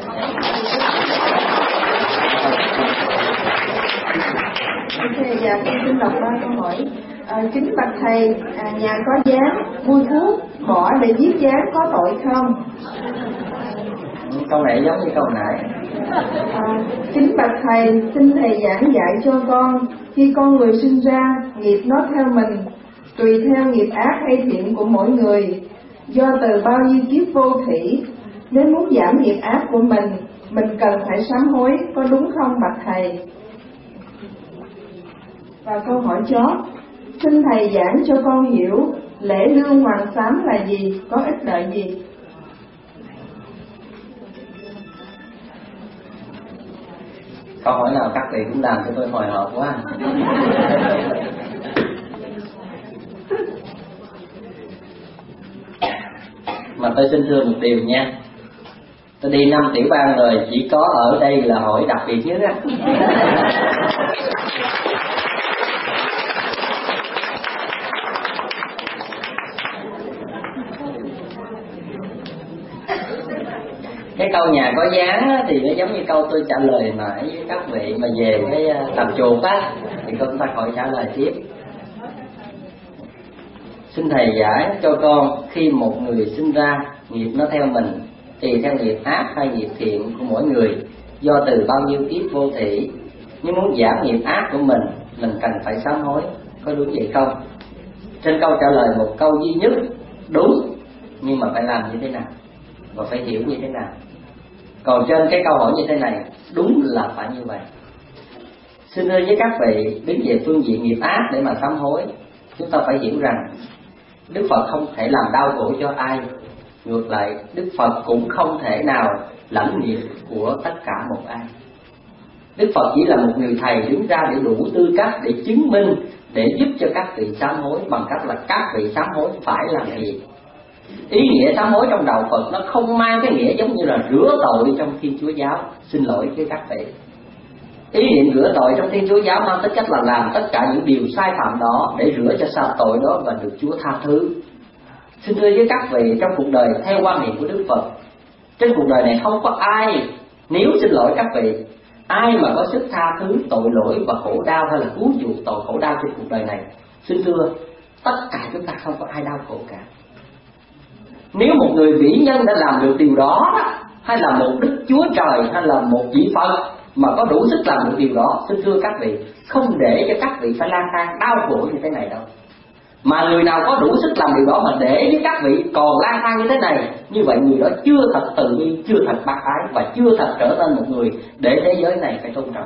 Speaker 4: Ok, dạ con xin đọc ba câu hỏi. À, kính bạch thầy, à, nhà có gián mua thuốc bỏ để giết gián có tội không?
Speaker 5: Câu này giống như câu nãy.
Speaker 4: À, kính bạch thầy, xin thầy giảng dạy cho con, khi con người sinh ra, nghiệp nó theo mình, tùy theo nghiệp ác hay thiện của mỗi người, do từ bao nhiêu kiếp vô thủy. Nếu muốn giảm nghiệp ác của mình, mình cần phải sám hối, có đúng không bạch thầy? Và câu hỏi chót, xin thầy giảng cho con hiểu lễ lương hoàng sám là gì, có ích lợi gì?
Speaker 5: Câu hỏi nào các vị cũng làm cho tôi hồi hộp quá. Mà tôi xin thưa một điều nha, tôi đi năm tiểu bang rồi, chỉ có ở đây là hỏi đặc biệt nhất á. Cái câu nhà có dáng thì nó giống như câu tôi trả lời nãy với các vị mà về cái tập chuột á, thì chúng ta khỏi trả lời tiếp. Xin thầy giải cho con, khi một người sinh ra, nghiệp nó theo mình, tùy theo nghiệp ác hay nghiệp thiện của mỗi người, do từ bao nhiêu kiếp vô thủy. Nhưng muốn giảm nghiệp ác của mình, mình cần phải sám hối, có đúng vậy không? Trên câu trả lời một câu duy nhất, đúng, nhưng mà phải làm như thế nào và phải hiểu như thế nào. Còn trên cái câu hỏi như thế này, đúng là phải như vậy. Xin thưa với các vị, đứng về phương diện nghiệp ác để mà sám hối, chúng ta phải hiểu rằng Đức Phật không thể làm đau khổ cho ai. Ngược lại, Đức Phật cũng không thể nào lãnh nghiệp của tất cả một ai. Đức Phật chỉ là một người thầy đứng ra để đủ tư cách để chứng minh, để giúp cho các vị sám hối bằng cách là các vị sám hối phải làm gì. Ý nghĩa sám hối trong đạo Phật nó không mang cái nghĩa giống như là rửa tội trong Thiên Chúa giáo. Xin lỗi với các vị. Ý niệm rửa tội trong Thiên Chúa giáo mang tính cách là làm tất cả những điều sai phạm đó để rửa cho xa tội đó và được Chúa tha thứ. Xin thưa với các vị, trong cuộc đời theo quan niệm của Đức Phật, trên cuộc đời này không có ai, nếu xin lỗi các vị, ai mà có sức tha thứ tội lỗi và khổ đau hay là cứu chuộc tội khổ đau trên cuộc đời này. Xin thưa, tất cả chúng ta không có ai đau khổ cả. Nếu một người vĩ nhân đã làm được điều đó, hay là một Đức Chúa Trời hay là một vị Phật mà có đủ sức làm được điều đó, xin thưa các vị, không để cho các vị phải lang thang đau khổ như thế này đâu. Mà người nào có đủ sức làm điều đó mà để với các vị còn lang thang như thế này, như vậy người đó chưa thật từ bi, chưa thật bác ái và chưa thật trở nên một người để thế giới này phải tôn trọng.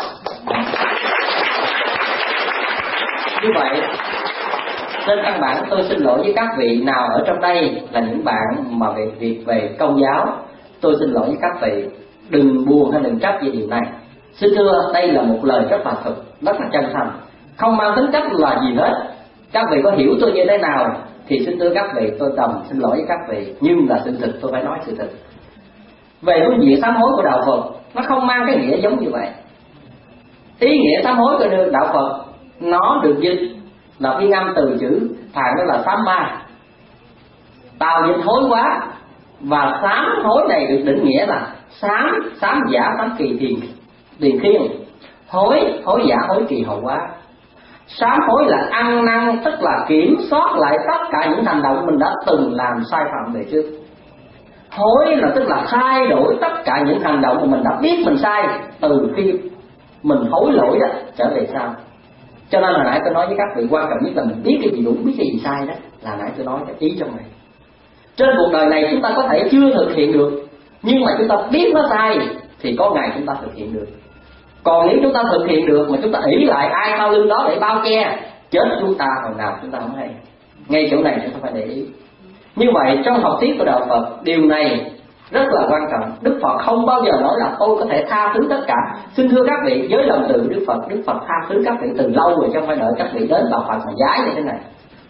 Speaker 5: Như vậy, trên căn bản tôi xin lỗi với các vị nào ở trong đây là những bạn mà về việc về công giáo, tôi xin lỗi với các vị, đừng buồn hay đừng trách về điều này. Xin thưa, đây là một lời rất là thực, rất là chân thành, không mang tính chất là gì hết. Các vị có hiểu tôi như thế nào thì xin thưa các vị, tôi đồng xin lỗi với các vị, nhưng là sự thực, tôi phải nói sự thực. Về phương diện sám hối của đạo Phật, nó không mang cái nghĩa giống như vậy. Ý nghĩa sám hối của đạo Phật nó được dịch là phiên âm từ chữ thằng đó là sám ba, tào dịch hối quá, và sám hối này được định nghĩa là sám, sám giả, sám kỳ, thiền tiền khiên, hối, hối giả, hối kỳ, hậu quá. Sám hối là ăn năn, tức là kiểm soát lại tất cả những hành động mình đã từng làm sai phạm về trước. Hối là tức là thay đổi tất cả những hành động mà mình đã biết mình sai từ khi mình hối lỗi đó trở về sau. Cho nên hồi nãy tôi nói với các vị, quan trọng nhất là mình biết cái gì đúng, biết cái gì sai đó, là nãy tôi nói cái ý trong này. Trên cuộc đời này chúng ta có thể chưa thực hiện được, nhưng mà chúng ta biết nó sai thì có ngày chúng ta thực hiện được. Còn nếu chúng ta thực hiện được mà chúng ta ỷ lại ai sau lưng đó để bao che, chết chúng ta hồi nào chúng ta không hay. Ngay chỗ này chúng ta phải để ý. Như vậy trong học thuyết của đạo Phật, điều này rất là quan trọng. Đức Phật không bao giờ nói là tôi có thể tha thứ tất cả. Xin thưa các vị, với lòng từ Đức Phật, Đức Phật tha thứ các vị từ lâu rồi, chứ không phải đợi các vị đến đạo Phật mà giái như thế này.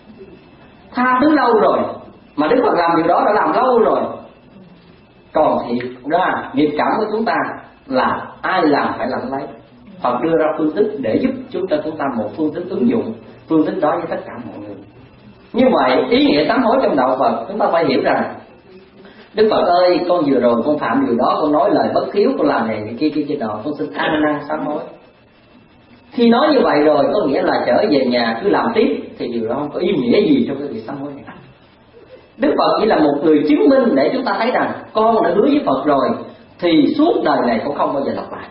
Speaker 5: Tha thứ lâu rồi, mà Đức Phật làm điều đó đã làm lâu rồi. Còn thì ra nghiệp cảm của chúng ta là ai làm phải lãnh lấy. Phật đưa ra phương thức để giúp chúng ta chúng ta một phương thức ứng dụng phương thức đó với tất cả mọi người. Như vậy ý nghĩa sám hối trong đạo Phật chúng ta phải hiểu rằng Đức Phật ơi, con vừa rồi con phạm điều đó, con nói lời bất hiếu, con làm này, này kia kia kia nọ, con xin ăn năn sám hối. Khi nói như vậy rồi có nghĩa là trở về nhà cứ làm tiếp thì điều đó không có ý nghĩa gì trong cái việc sám hối này. Đức Phật chỉ là một người chứng minh để chúng ta thấy rằng con đã hứa với Phật rồi thì suốt đời này cũng không bao giờ lặp lại.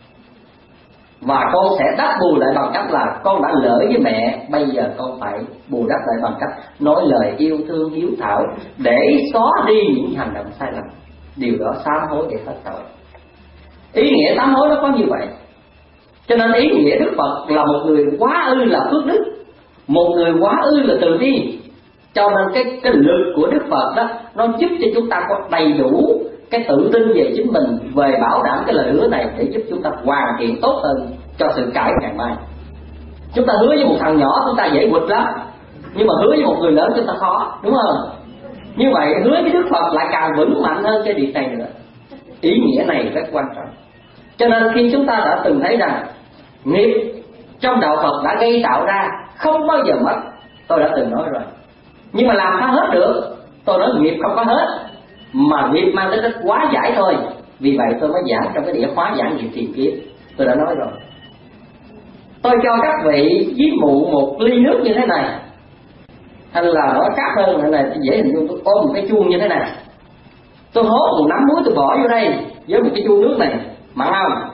Speaker 5: Và con sẽ đáp bù lại bằng cách là con đã lỡ với mẹ, bây giờ con phải bù đắp lại bằng cách nói lời yêu thương hiếu thảo để xóa đi những hành động sai lầm. Điều đó sám hối để hết tội. Ý nghĩa sám hối nó có như vậy. Cho nên ý nghĩa Đức Phật là một người quá ư là phước đức, một người quá ư là từ bi. Cho nên cái cái lực của Đức Phật đó nó giúp cho chúng ta có đầy đủ cái tự tin về chính mình, về bảo đảm cái lời hứa này để giúp chúng ta hoàn thiện tốt hơn cho sự cải ngày mai. Chúng ta hứa với một thằng nhỏ chúng ta dễ quỵt lắm, nhưng mà hứa với một người lớn chúng ta khó, đúng không? Như vậy hứa với Đức Phật lại càng vững mạnh hơn cái việc này nữa. Ý nghĩa này rất quan trọng. Cho nên khi chúng ta đã từng thấy rằng nghiệp trong đạo Phật đã gây tạo ra không bao giờ mất, tôi đã từng nói rồi. Nhưng mà làm sao hết được? Tôi nói nghiệp không có hết, mà nghiệp mang tới rất quá giải thôi. Vì vậy tôi mới giảng trong cái đĩa khóa giảng nghiệp tiền kiếp. Tôi đã nói rồi. Tôi cho các vị ví dụ một ly nước như thế này, hay là nói khác hơn thế này, tôi dễ hình dung. Tôi ôm một cái chuông như thế này, tôi hốt một nắm muối tôi bỏ vô đây với một cái chuông nước này, mặn không?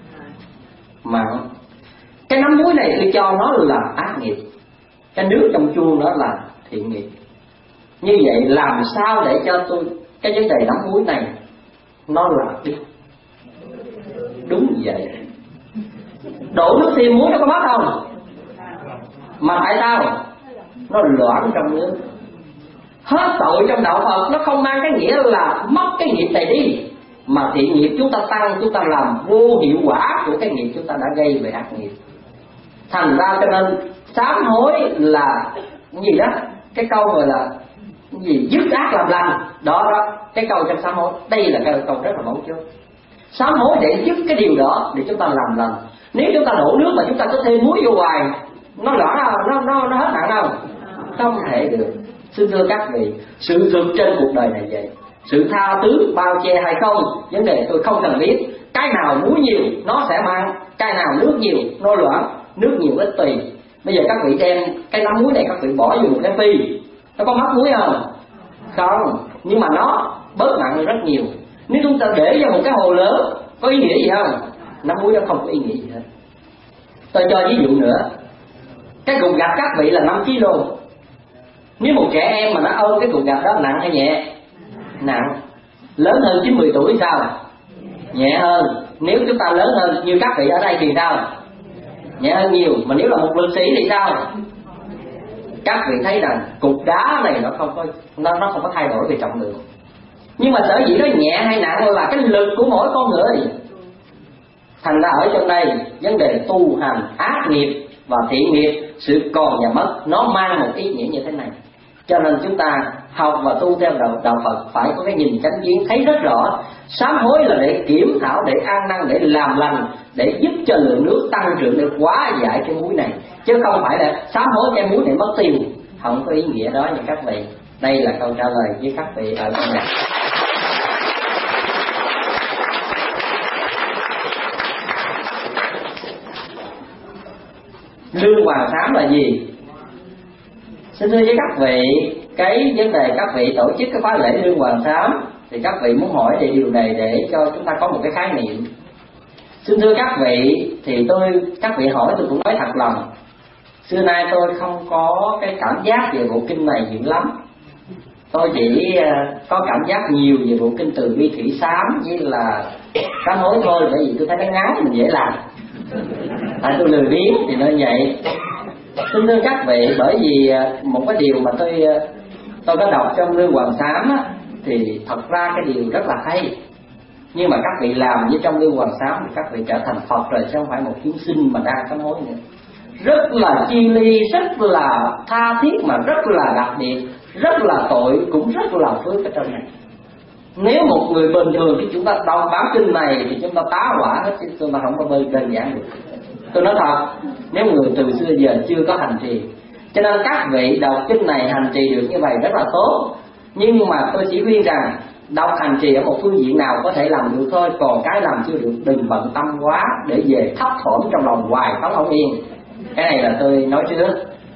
Speaker 5: Mặn. Cái nắm muối này tôi cho nó là ác nghiệp, cái nước trong chuông đó là thiện nghiệp. Như vậy làm sao để cho tôi cái vấn đề nắm muối này nó là đi đúng vậy? Đổ nước thêm muối nó có mất không? Mà tại sao? Nó loãng trong nước. Hết tội trong đạo Phật nó không mang cái nghĩa là mất cái nghiệp này đi, mà thiện nghiệp chúng ta tăng, chúng ta làm vô hiệu quả của cái nghiệp chúng ta đã gây về ác nghiệp. Thành ra cho nên sám hối là cái gì đó, cái câu gọi là cái gì dứt ác làm lành đó đó, cái câu trong sám hối đây là cái câu rất là mấu chốt. Sám hối để dứt cái điều đó để chúng ta làm lành. Nếu chúng ta đổ nước mà chúng ta có thêm muối vô hoài, nó loãng nào, nó nó nó hết nặng đâu, không thể được. Xin thưa các vị, sự thực trên cuộc đời này vậy, sự tha thứ bao che hay không, vấn đề tôi không cần biết. Cái nào muối nhiều nó sẽ mang, cái nào nước nhiều nó loãng, nước nhiều ít tùy. Bây giờ các vị đem cái nắm muối này các vị bỏ vô một cái phi, nó có mất muối không? Không, nhưng mà nó bớt mặn rất nhiều. Nếu chúng ta để vào một cái hồ lớn có ý nghĩa gì không? Nắm muối nó không có ý nghĩa gì hết. Tôi cho ví dụ nữa, cái cục gạch các vị là năm ki lô. Nếu một trẻ em mà nó ôm cái cục gạch đó nặng hay nhẹ? Nặng. Lớn hơn chín mười tuổi sao? Nhẹ hơn. Nếu chúng ta lớn hơn như các vị ở đây thì sao? Nhẹ hơn nhiều. Mà nếu là một lực sĩ thì sao? Các vị thấy rằng cục đá này nó không có nó, nó không có thay đổi về trọng lượng. Nhưng mà sở dĩ nó nhẹ hay nặng là cái lực của mỗi con người. Thành ra ở trong đây vấn đề tu hành ác nghiệp và thiện nghiệp, sự còn và mất, nó mang một ý nghĩa như thế này. Cho nên chúng ta học và tu theo đạo, đạo Phật phải có cái nhìn chánh kiến, thấy rất rõ. Sám hối là để kiểm thảo, để an năng, để làm lành, để giúp cho lượng nước tăng trưởng, để hóa giải cái muối này, chứ không phải là sám hối cái muối này mất tiêu. Không có ý nghĩa đó nha các vị. Đây là câu trả lời với các vị ở trong này. Lương hoàng sám là gì? Xin thưa với các vị, cái vấn đề các vị tổ chức cái khóa lễ lương hoàng sám thì các vị muốn hỏi về điều này để cho chúng ta có một cái khái niệm. Xin thưa các vị, thì tôi các vị hỏi tôi cũng nói thật lòng, xưa nay tôi không có cái cảm giác về bộ kinh này nhiều lắm. Tôi chỉ có cảm giác nhiều về bộ kinh Từ Bi Thủy Sám với là sám hối thôi, bởi vì tôi thấy nó ngắn mình dễ làm. Tại tôi lười biếng thì nên vậy. Xin thưa các vị, bởi vì một cái điều mà tôi tôi có đọc trong lương hoàng sám á, thì thật ra cái điều rất là hay. Nhưng mà các vị làm như trong Lương Hoàng Sám thì các vị trở thành Phật rồi, chứ không phải một chúng sinh mà đang sám hối nữa. Rất là chi ly, rất là tha thiết, mà rất là đặc biệt, rất là tội, cũng rất là phước ở trong này. Nếu một người bình thường khi chúng ta đọc bản kinh này thì chúng ta tá hỏa hết, chứ chúng ta không có bơi đơn giản được. Tôi nói thật, nếu người từ xưa giờ chưa có hành trì, cho nên các vị đọc kinh này hành trì được như vậy rất là tốt. Nhưng mà tôi chỉ khuyên rằng đọc hành trì ở một phương diện nào có thể làm được thôi, còn cái làm chưa được đừng bận tâm quá để về thấp thỏm trong lòng hoài không không yên. Cái này là tôi nói trước.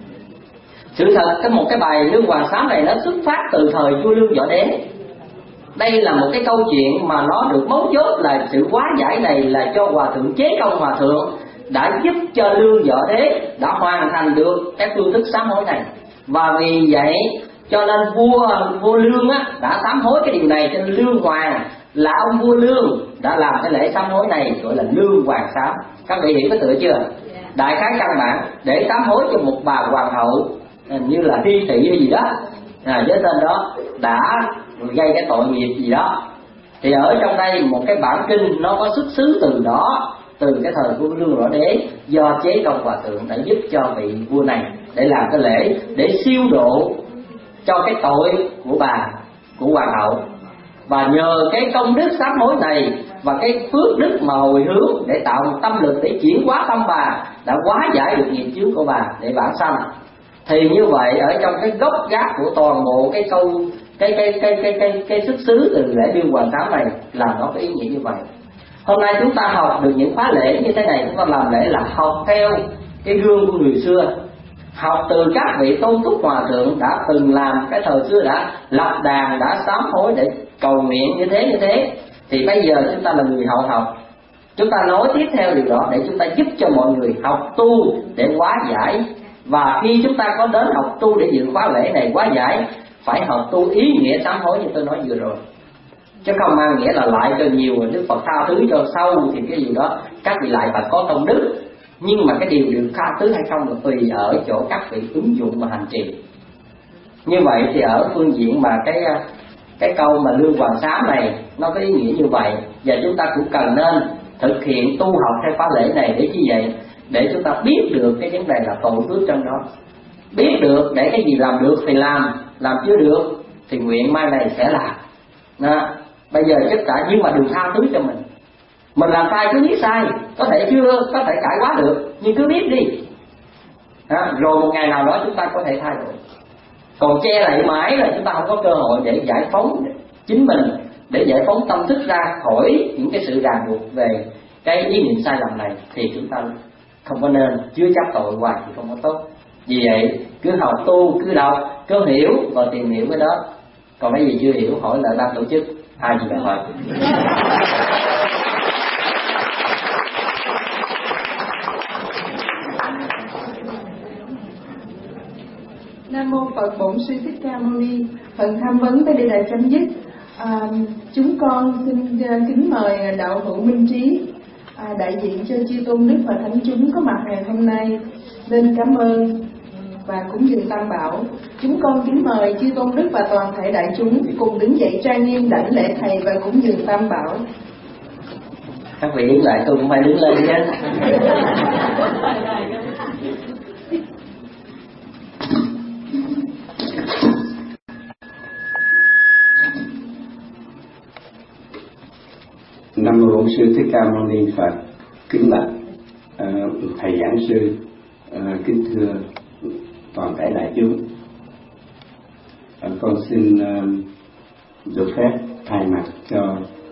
Speaker 5: Sự thật cái một cái bài Lương Hoàng Sám này nó xuất phát từ thời vua Lương Võ Đế. Đây là một cái câu chuyện mà nó được mấu chốt là sự hóa giải này là cho Hòa Thượng Chế Công Hòa Thượng đã giúp cho Lương Võ Đế đã hoàn thành được cái phương thức sám hối này. Và vì vậy cho nên vua vua Lương á, đã sám hối cái điều này, cho nên Lương Hoàng là ông vua Lương đã làm cái lễ sám hối này gọi là Lương Hoàng Sám. Các vị hiểu cái tựa chưa? Đại khái căn bản để sám hối cho một bà hoàng hậu như là Thi Thị hay gì đó, à, với tên đó đã gây cái tội nghiệp gì đó. Thì ở trong đây một cái bản kinh nó có xuất xứ từ đó, từ cái thời vua Lương Võ Đế, do Chế Công Hòa Thượng đã giúp cho vị vua này để làm cái lễ để siêu độ cho cái tội của bà, của hoàng hậu. Và nhờ cái công đức sám hối này và cái phước đức mà hồi hướng để tạo một tâm lực để chuyển hóa tâm bà, đã hóa giải được nghiệp chướng của bà để bản sanh. Thì như vậy ở trong cái gốc gác của toàn bộ cái câu cái cái cái cái cái cái xuất xứ từ lễ Lương Hoàng Sám này là nó có ý nghĩa như vậy. Hôm nay chúng ta học được những khóa lễ như thế này, chúng ta làm lễ là học theo cái gương của người xưa, học từ các vị tôn túc hòa thượng đã từng làm cái thời xưa, đã lập đàn, đã sám hối để cầu nguyện như thế như thế. Thì bây giờ chúng ta là người hậu học, chúng ta nói tiếp theo điều đó để chúng ta giúp cho mọi người học tu để hóa giải. Và khi chúng ta có đến học tu để dự khóa lễ này hóa giải, phải học tu ý nghĩa sám hối như tôi nói vừa rồi, chứ không mang nghĩa là lại cho nhiều Đức Phật tha thứ cho sâu, thì cái gì đó các vị lại phải có công đức. Nhưng mà cái điều được tha thứ hay không là tùy ở chỗ các vị ứng dụng và hành trì. Như vậy thì ở phương diện mà cái cái câu mà Lương Hoàng Sám này nó có ý nghĩa như vậy, và chúng ta cũng cần nên thực hiện tu học theo khóa lễ này để chi vậy? Để chúng ta biết được cái vấn đề là tội phước trong đó, biết được để cái gì làm được thì làm, làm chưa được thì nguyện mai này sẽ làm. Đó. Bây giờ tất cả, nhưng mà đừng tha thứ cho mình. Mình làm sai cứ biết sai, có thể chưa có thể cải quá được, nhưng cứ biết đi. Đó. Rồi một ngày nào đó chúng ta có thể thay đổi. Còn che lại mãi là chúng ta không có cơ hội để giải phóng chính mình, để giải phóng tâm thức ra khỏi những cái sự ràng buộc về cái ý niệm sai lầm này, thì chúng ta không có nên chứa chấp tội hoài thì không có tốt. Vì vậy cứ học tu, cứ đọc, cứ hiểu và tìm hiểu cái đó. Còn cái gì chưa hiểu hỏi là ban tổ chức, ai gì bạn hỏi.
Speaker 4: Nam mô Phật Bổn Sư Thích Ca Mâu Ni. Phần tham vấn tới đây là chấm dứt. À, chúng con xin kính mời đạo hữu Minh Trí, à, đại diện cho chư tôn đức và thánh chúng có mặt ngày hôm nay, lên cảm ơn và cúng dường Tam Bảo. Chúng con kính mời chư tôn đức và toàn thể đại chúng cùng đứng dậy trang nghiêm đảnh lễ thầy và cúng dường Tam Bảo.
Speaker 5: Các vị đứng lại, tôi cũng phải đứng lên chứ.
Speaker 7: Nam mô Bổn Sư Thích Ca Mâu Ni Phật. Kính bạch uh, thầy giảng sư, uh, kính thưa toàn thể đại chúng, uh, con xin uh, được phép thay mặt cho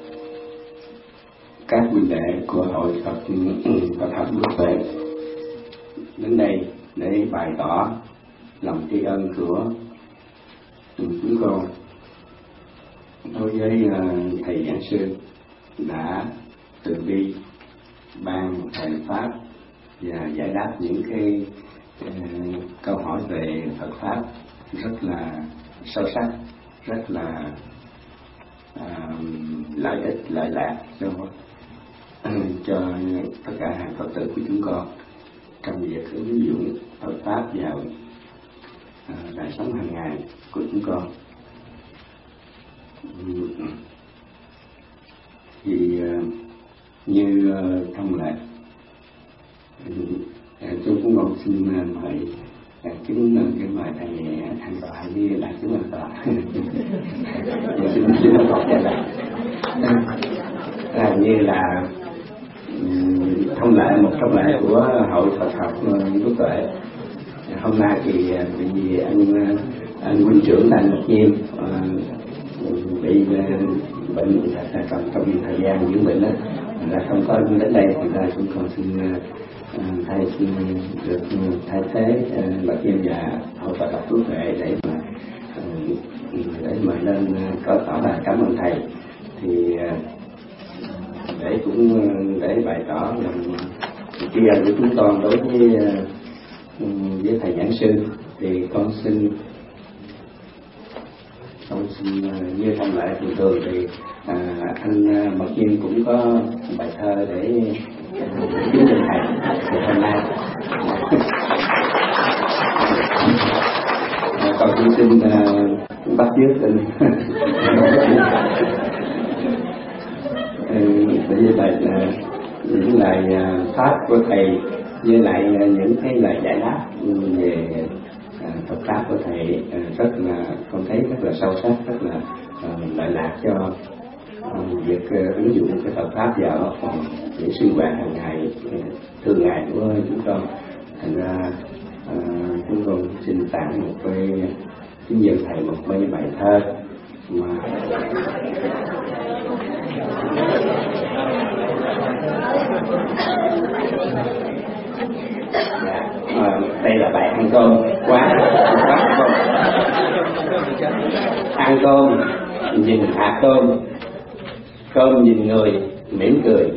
Speaker 7: các huynh đệ của hội Phật Phật học Quốc Tuệ đến đây để bày tỏ lòng tri ân của chúng con đối với uh, thầy giảng sư đã từ bi ban một thầy pháp và giải đáp những cái uh, câu hỏi về Phật pháp rất là sâu sắc, rất là uh, lợi ích lợi lạc cho uh, cho tất cả hàng Phật tử của chúng con trong việc ứng dụng Phật pháp vào uh, đời sống hàng ngày của chúng con. như thông lệ. Tôi cũng mong xin mời kính cái mời thầy thầy tọa như là kính mời tọa. Xin xin học cho là à, như là thông lệ một thông lệ của hội Phật học Quốc Tuệ. Hôm nay thì vì anh anh huynh trưởng là anh Mật Nhiên bị bệnh còn trong thời gian dưỡng bệnh đó là không có đến đây, thì ra chúng con xin thay xin được thay thế Mật Nhiên và hội Phật học Quốc Tuệ để mà để mời lên có tỏ là cảm ơn thầy. Thì để cũng để bày tỏ lòng tri ân của chúng con đối với với thầy giảng sư, thì con xin con xin như thông lệ thường thường thì à, anh Mật Nhiên cũng có bài thơ để kính thưa thầy. Thì hôm nay con cũng xin uh, bắt chước tên bởi vì bài những lời pháp của thầy với lại những cái lời giải đáp về Phật pháp của thầy rất là con thấy rất là sâu sắc, rất là lợi lạc cho việc ứng dụng cái Phật pháp vào những sinh hoạt hàng ngày thường ngày của chúng con. Thành ra chúng con xin tặng một cái kính dân thầy một cái bài thơ mà à, đây là bài ăn cơm quá quá cơm. Ăn cơm nhìn hạt cơm, cơm nhìn người mỉm cười.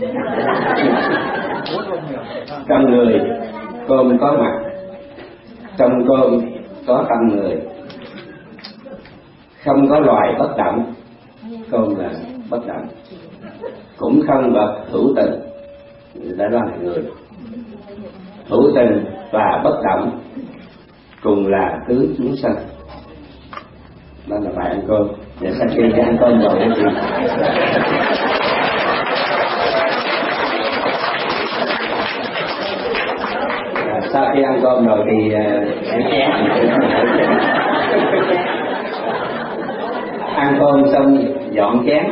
Speaker 7: Trong người cơm có mặt, trong cơm có tâm người. Không có loài bất động, cơm là bất động. Cũng không vật hữu tình, đã đó là người. Hữu tình và bất động cùng là tứ chúng sanh. Đó là bài ăn cơm. Để sau khi ăn cơm rồi thì à, sau khi ăn cơm rồi thì ăn chén. Ăn cơm xong dọn chén.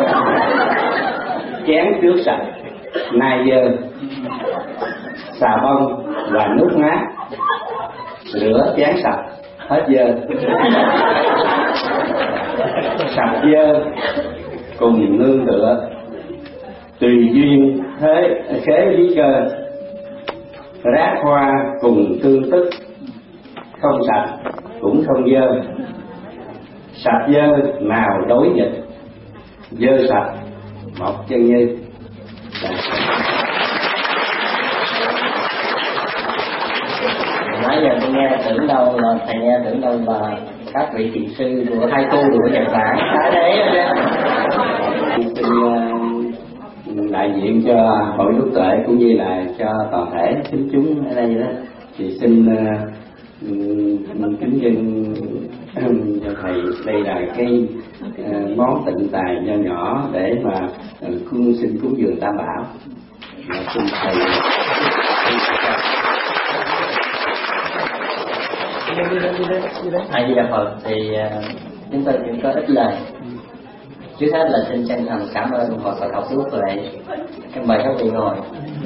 Speaker 7: Chén trước sạch, nay dơ. Xà bông và nước mát, rửa chén sạch hết dơ. Sạch dơ cùng nương tựa, tùy duyên thế khế lý cơ. Rác hoa cùng tương tức, không sạch cũng không dơ. Sạch dơ nào đối nghịch, dơ sạch một chân như.
Speaker 5: Nãy giờ tôi nghe tưởng đâu là thầy nghe tưởng đâu là các vị thiền sư của hai cô của Nhật Bản đã đấy đó.
Speaker 7: Xin đại diện cho hội Quốc Tuệ cũng như là cho toàn thể tín chúng ở đây đó, thì xin kính dân cho thầy đây là cái món tịnh tài nho nhỏ để mà cung xin cúng dường Tam Bảo. Xin thầy
Speaker 5: A Di Đà Phật. Thì uh, chúng tôi cũng có ít lời. Trước hết là xin chân thành cảm ơn Hội Phật học Quốc Tuệ. Mời các vị ngồi.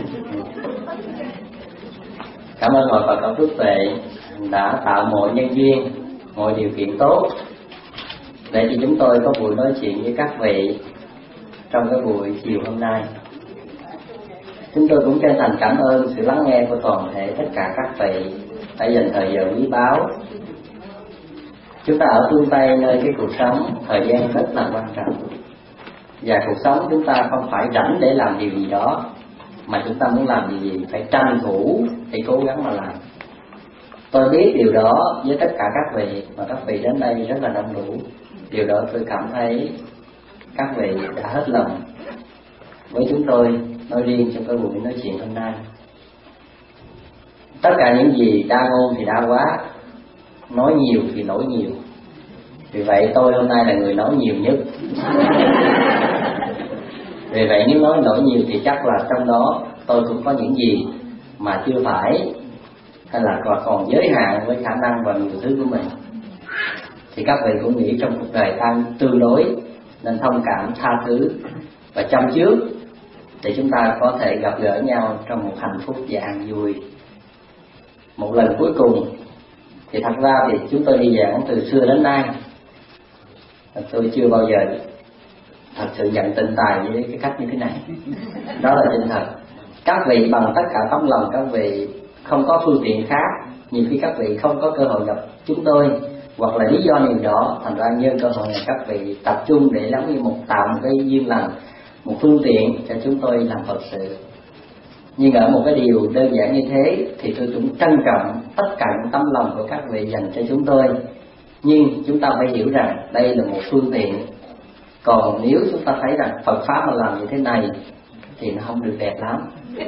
Speaker 5: Cảm ơn Hội Phật học Quốc Tuệ đã tạo mọi nhân duyên, mọi điều kiện tốt để cho chúng tôi có buổi nói chuyện với các vị trong cái buổi chiều hôm nay. Chúng tôi cũng chân thành cảm ơn sự lắng nghe của toàn thể tất cả các vị đã dành thời giờ quý báu. Chúng ta ở phương Tây nơi cái cuộc sống thời gian rất là quan trọng, và cuộc sống chúng ta không phải rảnh để làm điều gì đó, mà chúng ta muốn làm điều gì phải tranh thủ để cố gắng mà làm. Tôi biết điều đó với tất cả các vị, mà các vị đến đây rất là đông đủ. Điều đó tôi cảm thấy các vị đã hết lòng với chúng tôi nói riêng trong cái buổi nói chuyện hôm nay. Tất cả những gì đa ngôn thì đa quá, nói nhiều thì nổi nhiều. Vì vậy tôi hôm nay là người nói nhiều nhất. Vì vậy nếu nói lỗi nhiều thì chắc là trong đó tôi cũng có những gì mà chưa phải, hay là còn giới hạn với khả năng và nhiều thứ của mình. Thì các vị cũng nghĩ trong cuộc đời ta tương đối, nên thông cảm, tha thứ và chăm trước để chúng ta có thể gặp gỡ nhau trong một hạnh phúc và an vui. Một lần cuối cùng thì thật ra thì chúng tôi đi giảng từ xưa đến nay, tôi chưa bao giờ thật sự nhận tịnh tài với cái cách như thế này. Đó là chân thật. Các vị bằng tất cả tấm lòng các vị không có phương tiện khác, nhiều khi các vị không có cơ hội gặp chúng tôi, hoặc là lý do nào đó, thành ra nhân cơ hội này các vị tập trung để lắng nghe một tạo một cái duyên lành, một phương tiện cho chúng tôi làm Phật sự. Nhưng ở một cái điều đơn giản như thế thì tôi cũng trân trọng tất cả những tấm lòng của các vị dành cho chúng tôi. Nhưng chúng ta phải hiểu rằng đây là một phương tiện. Còn nếu chúng ta thấy rằng Phật Pháp mà làm như thế này thì nó không được đẹp lắm.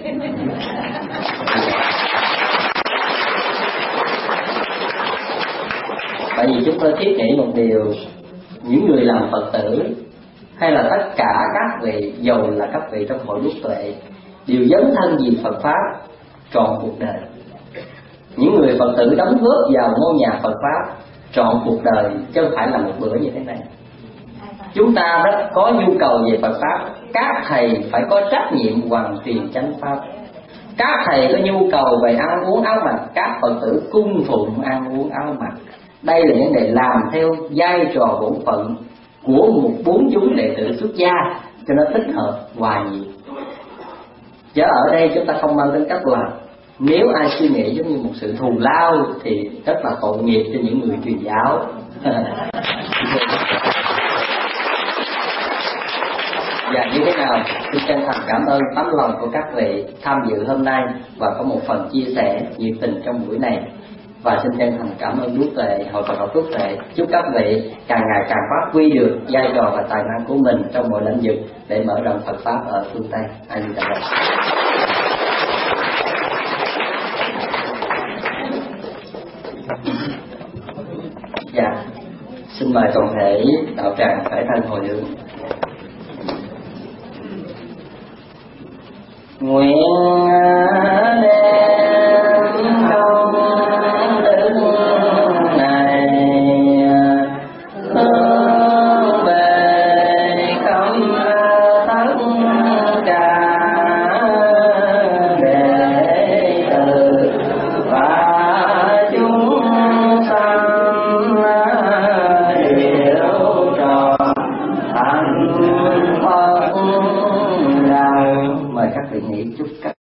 Speaker 5: Bởi vì chúng tôi thiết nghĩ một điều, những người làm Phật tử hay là tất cả các vị, dầu là các vị trong hội đúc tuệ, đều dấn thân vì Phật Pháp trọn cuộc đời. Những người Phật tử đóng góp vào ngôi nhà Phật Pháp trọn cuộc đời, chứ không phải là một bữa như thế này. Chúng ta rất có nhu cầu về Phật Pháp. Các thầy phải có trách nhiệm hoàn truyền chánh Pháp. Các thầy có nhu cầu về ăn uống áo mặc, các Phật tử cung phụng ăn uống áo mặc. Đây là những đề làm theo vai trò bổn phận của một bốn chúng đệ tử xuất gia, cho nó thích hợp hòa nhịp. Chứ ở đây chúng ta không mang tính cách là nếu ai suy nghĩ giống như một sự thù lao thì rất là tội nghiệp cho những người truyền giáo. Và như thế nào, tôi chân thành cảm ơn tấm lòng của các vị tham dự hôm nay và có một phần chia sẻ nhiệt tình trong buổi này. Và xin chân thành cảm ơn Đức Tuệ, Hội Phật học Đức Tuệ. Chúc các vị càng ngày càng phát huy được vai trò và tài năng của mình trong mọi lĩnh vực để mở rộng Phật Pháp ở phương Tây. A Di Đà Phật. Dạ, xin mời toàn thể đạo tràng khởi thân hồi hướng. Nguyện đem công đức này hướng về khắp tất cả đệ tử và chúng sanh hiểu tròn thành Phật đạo. Mời các vị nghĩ chúc các